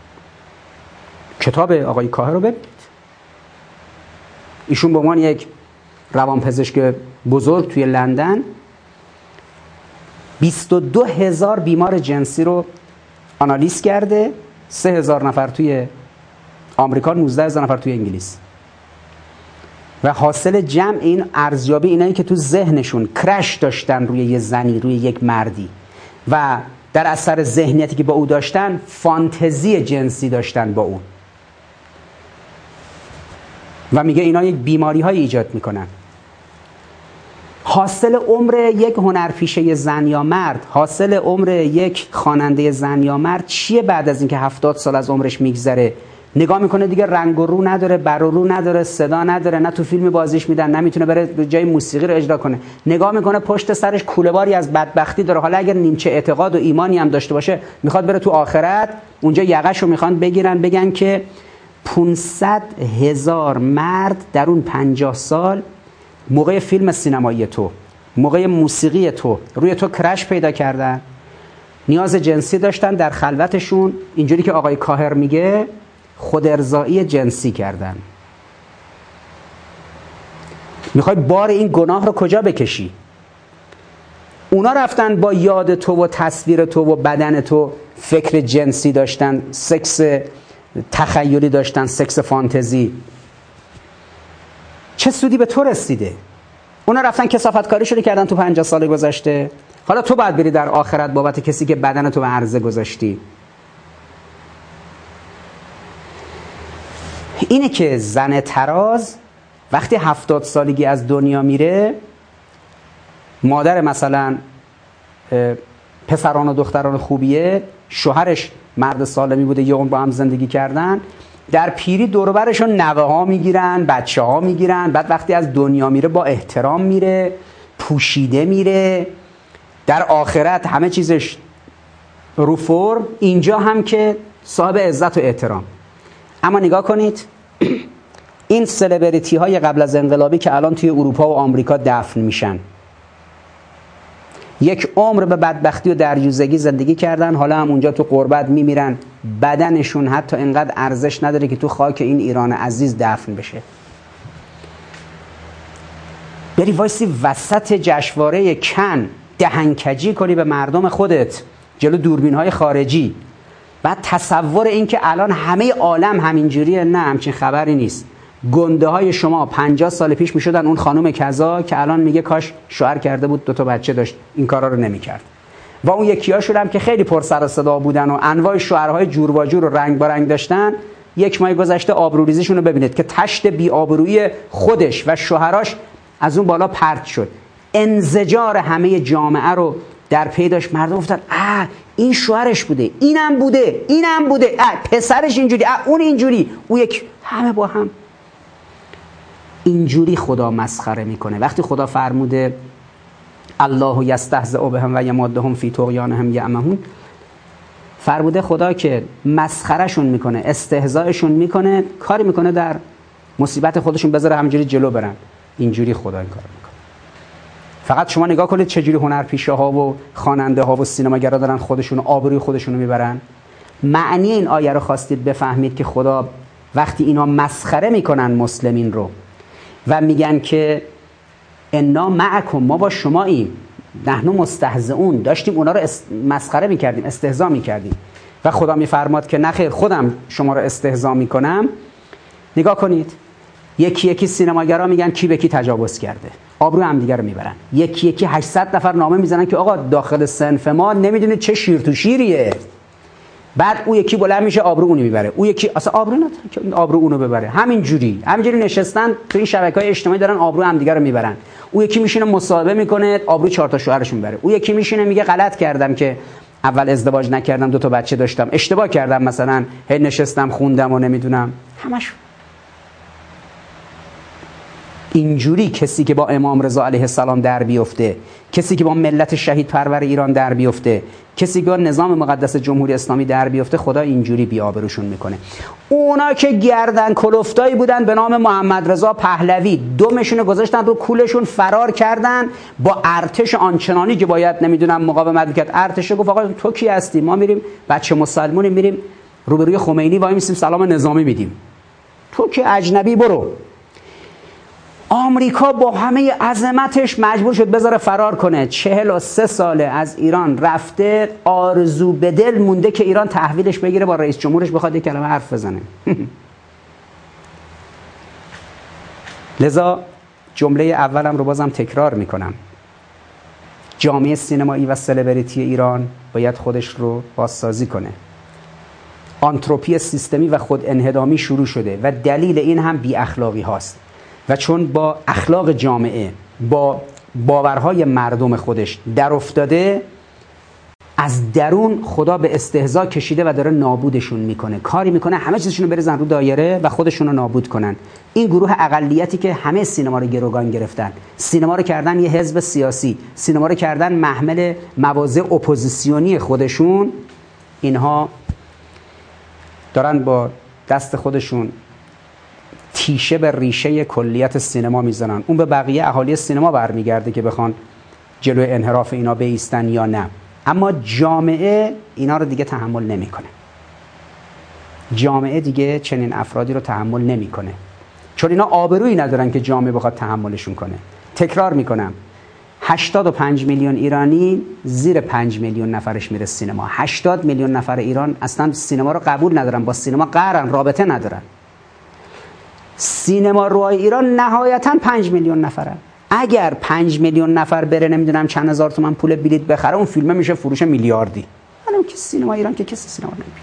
کتاب آقای کاهر رو ببینید. ایشون به عنوان یک روانپزشک بزرگ توی لندن بیست و دو هزار بیمار جنسی رو آنالیز کرده، سه هزار نفر توی آمریکا، نوزده هزار نفر توی انگلیس، و حاصل جمع این ارزیابی اینایی که تو ذهنشون کرش داشتن روی یه زنی، روی یک مردی، و در اثر ذهنیتی که با او داشتن فانتزی جنسی داشتن با اون، و میگه اینا یک بیماری های ایجاد میکنن. حاصل عمر یک هنرپیشه زن یا مرد، حاصل عمر یک خواننده زن یا مرد چیه بعد از اینکه هفتاد سال از عمرش میگذره؟ نگاه میکنه دیگه رنگ و رو نداره، بر و رو نداره، صدا نداره، نه تو فیلم بازیش میدن، نمیتونه بره جای موسیقی رو اجرا کنه. نگاه میکنه پشت سرش کوله‌باری از بدبختی داره. حالا اگر نیمچه اعتقاد و ایمانی هم داشته باشه، میخواد بره تو آخرت، اونجا یقه‌شو میخوان بگیرن، بگن که پانصد هزار مرد در اون پنجاه سال موقع فیلم سینمایی تو، موقع موسیقی تو، روی تو کرش پیدا کردن، نیاز جنسی داشتن، در خلوتشون اینجوری که آقای کاهر میگه خود ارضایی جنسی کردن. میخوای بار این گناه رو کجا بکشی؟ اونا رفتن با یاد تو و تصویر تو و بدن تو فکر جنسی داشتن، سکس تخیلی داشتن، سکس فانتزی. چه سودی به تو رسیده؟ اونا رفتن کثافتکاری شروع کردن تو پنجاه سال گذشته. حالا تو باید بری در آخرت بابت کسی که بدن تو به عرضه گذاشتی. اینه که زن تراز وقتی هفتاد سالگی از دنیا میره، مادر مثلا پسران و دختران خوبیه، شوهرش مرد سالمی بوده، یه عمر با هم زندگی کردن، در پیری دور برشون نوه ها میگیرن، بچه ها میگیرن، بعد وقتی از دنیا میره با احترام میره، پوشیده میره، در آخرت همه چیزش رو فرم، اینجا هم که صاحب عزت و احترام. اما نگاه کنید این سلبریتی های قبل از انقلابی که الان توی اروپا و آمریکا دفن میشن، یک عمر به بدبختی و دریوزگی زندگی کردن، حالا هم اونجا تو غربت میمیرن، بدنشون حتی اینقدر ارزش نداره که تو خاک این ایران عزیز دفن بشه. بری وایسی وسط جشنواره کن دهنکجی کنی به مردم خودت جلو دوربین های خارجی، بعد تصور این که الان همه عالم همینجوریه، نه همچین خبری نیست. گنده های شما پنجاه سال پیش می شدن اون خانم کذا که الان میگه کاش شوهر کرده بود، دوتا بچه داشت، این کارا رو نمی کرد. و اون یکیاشون هم که خیلی پر سر و صدا بودن و انواع شعرهای جور و جور و رنگ با رنگ داشتن، یک ماه گذشته آبروریزیشون رو ببینید که تشت بی آبرویی خودش و شوهراش از اون بالا پرت شد. انزجار همه جامعه رو در پی داشت. مردم گفتن اه این شوهرش بوده، اینم بوده، اینم بوده، اه پسرش اینجوری، اه اون اینجوری، اون یک، همه با هم. اینجوری خدا مسخره میکنه. وقتی خدا فرموده الله یستهزئ بهم و یمدهم فی طغیانهم یعمهون، فرموده خدا که مسخرهشون میکنه، استهزایشون میکنه، کاری میکنه در مصیبت خودشون بذاره همینجوری جلو برن. اینجوری خدا این کار میکنه. فقط شما نگاه کنید چجوری هنرپیشه ها و خواننده ها و سینماگرا دارن خودشون آبروی خودشون رو میبرن. معنی این آیه رو خواستید بفهمید که خدا وقتی اینا مسخره میکنن مسلمین رو و میگن که انا معکم، ما با شماییم، نحن مستهزئون، داشتیم اونا رو مسخره میکردیم، استهزا میکردیم، و خدا میفرماد که نخیر خودم شما رو استهزا میکنم. نگاه کنید یکی یکی سینماگرا میگن کی به کی تجاوز کرده، آبرو هم دیگه رو میبرن. یکی یکی هشتصد نفر نامه میزنن که آقا داخل صنف ما نمیدونید چه شیر تو شیریه. بعد اون یکی بلند میشه آبرو اونو میبره، اون یکی اصلا آبرو نداره که آبرو اونو ببره. همین جوری همینجوری نشستن تو این شبکه‌های اجتماعی دارن آبرو هم دیگه رو میبرن. اون یکی میشینه مصاحبه میکنه آبرو چهار تا شوهرش میبره. اون یکی میشینه میگه غلط کردم که اول ازدواج نکردم، دو تا بچه داشتم، اشتباه کردم، مثلا هی نشستم خوندم و نمیدونم. همش اینجوری کسی که با امام رضا علیه السلام در بیفته، کسی که با ملت شهید پرور ایران در بیفته، کسی که با نظام مقدس جمهوری اسلامی در بیفته، خدا اینجوری بی‌آبروشون میکنه. اونا که گردن کلفتایی بودن به نام محمد رضا پهلوی، دمشون گذاشتن رو کولشون، فرار کردن با ارتش آنچنانی که باید نمیدونم مقاومت میکرد. ارتش گفت آقا تو کی هستی؟ ما میریم بچه مسلمونی میریم روبروی خمینی وای میسیم سلام نظامی میدیم، تو که اجنبی برو. آمریکا با همه عظمتش مجبور شد بذاره فرار کنه. چهل و سه ساله از ایران رفته، آرزو به دل مونده که ایران تحویلش بگیره، با رئیس جمهورش بخواد یک کلمه حرف بزنه. لذا جمله اولم رو بازم تکرار میکنم، جامعه سینمایی و سلبریتی ایران باید خودش رو بازسازی کنه. آنتروپی سیستمی و خود انهدامی شروع شده و دلیل این هم بی اخلاقی هاست، و چون با اخلاق جامعه، با باورهای مردم خودش در افتاده، از درون خدا به استهزا کشیده و داره نابودشون میکنه. کاری میکنه همه چیزشون رو بریزن رو دایره و خودشون رو نابود کنن. این گروه اقلیتی که همه سینما رو گروگان گرفتن، سینما رو کردن یه حزب سیاسی، سینما رو کردن محمل مواضع اپوزیسیونی خودشون، اینها دارن با دست خودشون تیشه به ریشه کلیت سینما میزنن. اون به بقیه اهالی سینما برمیگرده که بخوان جلوی انحراف اینا بایستن یا نه، اما جامعه اینا رو دیگه تحمل نمیکنه. جامعه دیگه چنین افرادی رو تحمل نمیکنه، چون اینا آبرویی ندارن که جامعه بخواد تحملشون کنه. تکرار میکنم، هشتاد و پنج میلیون ایرانی زیر پنج میلیون نفرش میره سینما. هشتاد میلیون نفر ایران اصلا سینما رو قبول ندارن، با سینما قهرن، رابطه ندارن. سینما روهای ایران نهایتاً پنج میلیون نفرن. اگر پنج میلیون نفر بره نمیدونم چند هزار تومان پول بلیت بخره، اون فیلم میشه فروش میلیاردی. الان که سینما ایران که کسی سینما نمیبینه.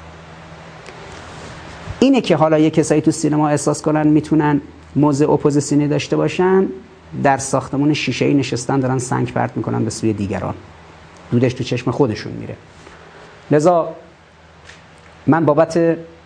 اینه که حالا یه کسایی تو سینما احساس کنن میتونن موضع اپوزیسیونی داشته باشن، در ساختمان شیشه‌ای نشستن دارن سنگ پرت میکنن به سوی دیگران، دودش تو چشم خودشون میره. لذا من بابت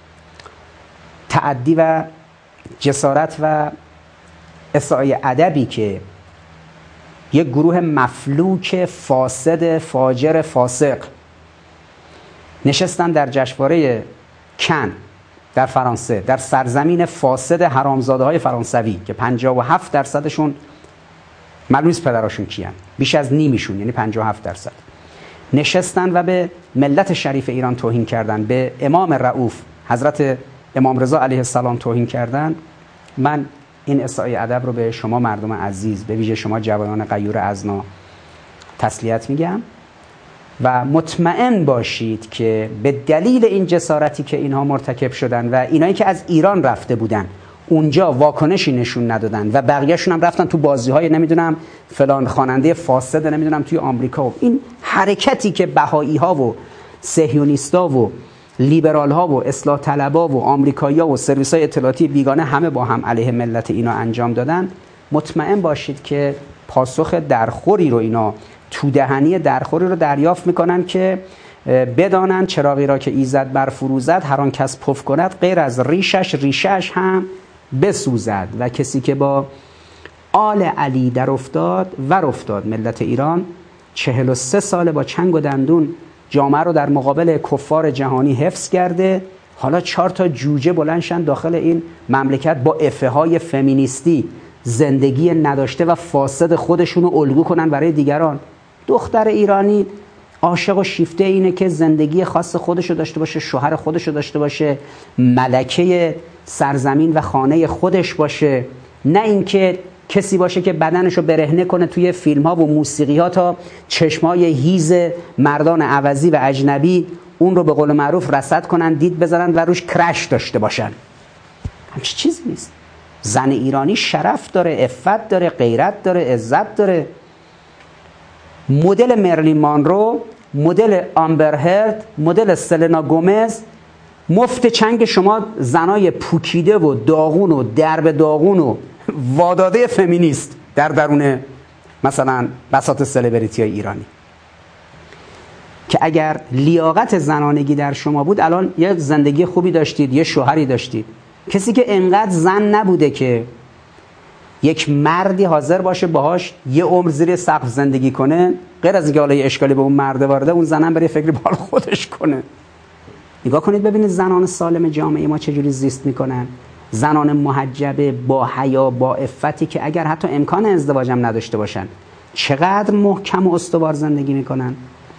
تعدی و جسارت و اساءه ادبی که یک گروه مفلوک فاسد فاجر فاسق نشستن در جشنواره کن در فرانسه، در سرزمین فاسد حرامزاده های فرانسوی که پنجاه و هفت درصدشون معلوم نیست پدراشون کیان، بیش از نیمیشون یعنی پنجاه و هفت درصد نشستن و به ملت شریف ایران توهین کردن، به امام رؤوف حضرت امام رضا علیه السلام توهین کردن. من این اساءه ادب رو به شما مردم عزیز، به ویژه شما جوانان غیور ازنا تسلیت میگم و مطمئن باشید که به دلیل این جسارتی که اینها مرتکب شدن و اینایی که از ایران رفته بودن، اونجا واکنشی نشون ندادن و بقیه‌شون هم رفتن تو بازی‌های نمیدونم فلان خواننده فاسد نمیدونم توی آمریکا. و این حرکتی که بهایی‌ها و صهیونیست‌ها و لیبرال‌ها و اصلاح طلب‌ها و آمریکایی‌ها و سرویس‌های اطلاعاتی بیگانه همه با هم علیه ملت اینا انجام دادن، مطمئن باشید که پاسخ درخوری رو اینا تو دهنی درخوری رو دریافت میکنن که بدانند چراغی را که ایزد بر فروزد هر آن کس پف کند غیر از ریشش ریشش هم بسوزد. و کسی که با آل علی در افتاد ور افتاد. ملت ایران چهل و سه ساله با چنگ و دندون جامعه رو در مقابل کفار جهانی حفظ کرده. حالا چهار تا جوجه بلندشن داخل این مملکت با افه های فمینیستی زندگی نداشته و فاسد خودشونو الگو کنن برای دیگران. دختر ایرانی عاشق و شیفته اینه که زندگی خاص خودشو داشته باشه، شوهر خودشو داشته باشه، ملکه سرزمین و خانه خودش باشه، نه اینکه کسی باشه که بدنشو برهنه کنه توی فیلم ها و موسیقی ها تا چشمای هیز مردان عوضی و اجنبی اون رو به قول معروف رصد کنن، دید بزنن و روش کرش داشته باشن. همچین چیزی نیست. زن ایرانی شرف داره، عفت داره، غیرت داره، عزت داره. مدل مرلین مانرو، مدل آمبر هرد، مدل سلنا گومز مفت چنگ شما زنای پوکیده و داغون و درب داغون و واداده فمینیست در درون مثلا بساط سلبریتی های ایرانی که اگر لیاقت زنانگی در شما بود الان یه زندگی خوبی داشتید، یه شوهری داشتید. کسی که انقدر زن نبوده که یک مردی حاضر باشه باهاش یه عمر زیر سقف زندگی کنه، غیر از اینکه حالا یه اشکالی به اون مرده وارده، اون زنم بره فکری بال خودش کنه. نگاه کنید ببینید زنان سالم جامعه ما چجوری زیست میکنن. زنان محجبه با حیا با عفتی که اگر حتی امکان ازدواج هم نداشته باشن چقدر محکم و استوار زندگی میکنن.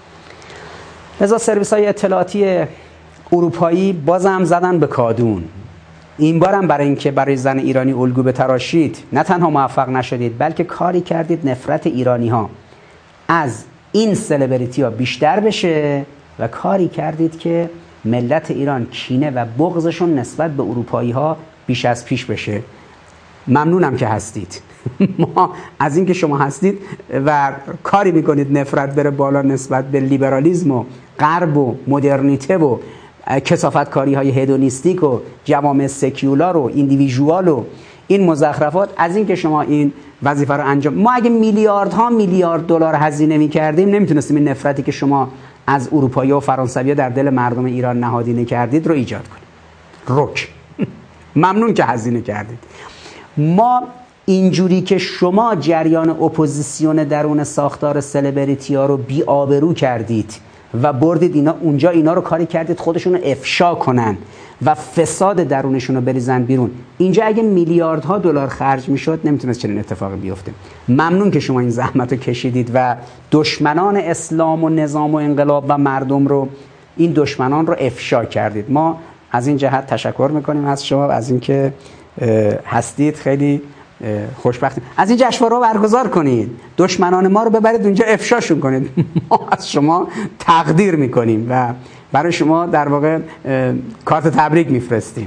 لذا سرویس های اطلاعاتی اروپایی بازم زدن به کادون. این بارم برای اینکه برای زن ایرانی الگو بتراشید نه تنها موفق نشدید، بلکه کاری کردید نفرت ایرانی ها از این سلبریتی ها بیشتر بشه و کاری کردید که ملت ایران کینه و بغضشون نسبت به اروپایی ها بیش از پیش بشه. ممنونم که هستید. ما از این که شما هستید و کاری میکنید نفرت بره بالا نسبت به لیبرالیسم و غرب و مدرنیته و کثافت کاری های هدونیستیک و جوامع سکیولار و ایندیویژوال و این مزخرفات، از این که شما این وظیفه رو انجام، ما اگه میلیاردها میلیارد دلار هزینه میکردیم نمیتونستیم این نفرتی که شما از اروپایی و فرانسوی در دل مردم ایران نهادینه کردید رو ایجاد کنیم. رک ممنون که هزینه کردید. ما اینجوری که شما جریان اپوزیسیون درون ساختار سلبریتی ها رو بی آبرو کردید و بردید اینا اونجا اینا رو کاری کردید خودشون رو افشا کنن و فساد درونشون رو بریزن بیرون. اینجا اگه میلیاردها دلار خرج میشد نمیتونست چنین اتفاقی بیفته. ممنون که شما این زحمت رو کشیدید و دشمنان اسلام و نظام و انقلاب و مردم رو، این دشمنان رو افشا کردید. ما از این جهت تشکر میکنیم از شما، از اینکه هستید. خیلی خوشبختیم. از این جشنواره رو برگزار کنید، دشمنان ما رو ببرید اونجا افشاشون کنید. ما از شما تقدیر میکنیم و برای شما در واقع کارت تبریک میفرستیم.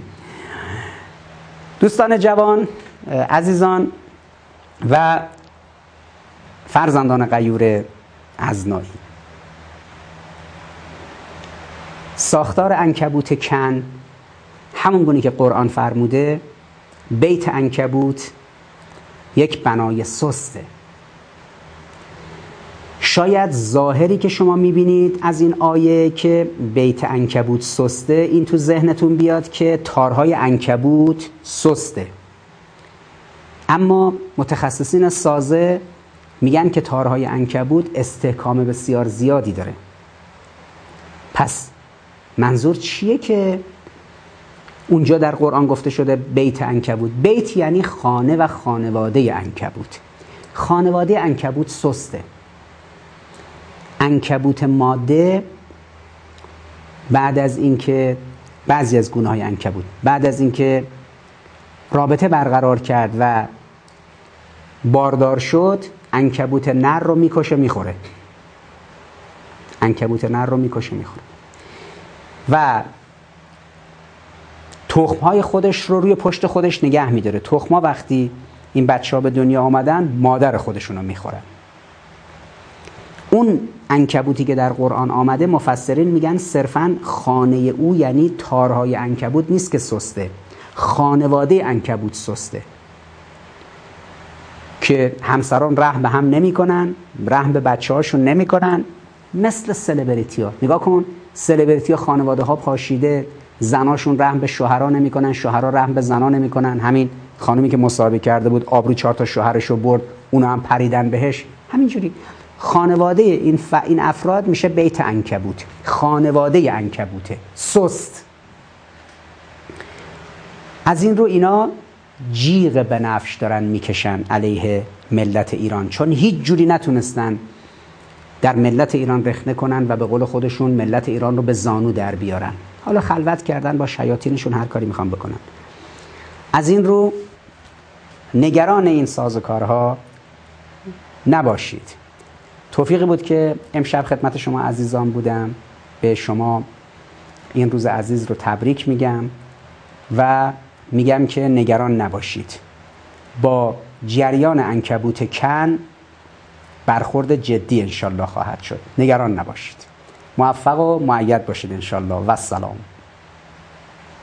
دوستان جوان، عزیزان و فرزندان غیور ازنایی، ساختار عنکبوت کن همون گونه که قرآن فرموده، بیت عنکبوت یک بنای سسته. شاید ظاهری که شما میبینید از این آیه که بیت عنکبوت سسته، این تو ذهنتون بیاد که تارهای عنکبوت سسته، اما متخصصین سازه میگن که تارهای عنکبوت استحکام بسیار زیادی داره. پس منظور چیه که اونجا در قرآن گفته شده بیت عنکبوت؟ بیت یعنی خانه و خانواده عنکبوت. خانواده عنکبوت سسته. عنکبوت ماده بعد از اینکه بعضی از گونه‌های عنکبوت بعد از اینکه رابطه برقرار کرد و باردار شد، عنکبوت نر رو میکشه میخوره. عنکبوت نر رو میکشه میخوره و تخم‌های خودش رو روی پشت خودش نگه می‌داره. تخم‌ها وقتی این بچه‌ها به دنیا آمدن مادر خودشون رو می‌خورن. اون عنکبوتی که در قرآن آمده مفسرین میگن صرفاً خانه او یعنی تارهای عنکبوت نیست که سسته، خانواده عنکبوت سسته که همسران رحم به هم نمی کنن، رحم به بچه هاشون نمی کنن. مثل سلبریتی ها نگاه کن، سلبریتی ها خانواده ها پاشیده، زناشون رحم به شوهرها نمی کنن، شوهرها رحم به زنا نمی کنن. همین خانومی که مصاحبه کرده بود آبرو چهار تا شوهرشو برد، اونا هم پریدن بهش. همینجوری خانواده این, ف... این افراد میشه بیت عنکبوت، خانواده عنکبوته، سست. از این رو اینا جیغ بنفش دارن میکشن علیه ملت ایران، چون هیچ جوری نتونستن در ملت ایران رخنه کنن و به قول خودشون ملت ایران رو به زانو در بیارن. حالا خلوت کردن با شیاطینشون، هر کاری میخوان بکنن. از این رو نگران این سازوکارها نباشید. توفیقی بود که امشب خدمت شما عزیزان بودم. به شما این روز عزیز رو تبریک میگم و میگم که نگران نباشید. با جریان عنکبوت کن برخورد جدی انشالله خواهد شد. نگران نباشید. موفق و مؤید باشید انشالله. و السلام.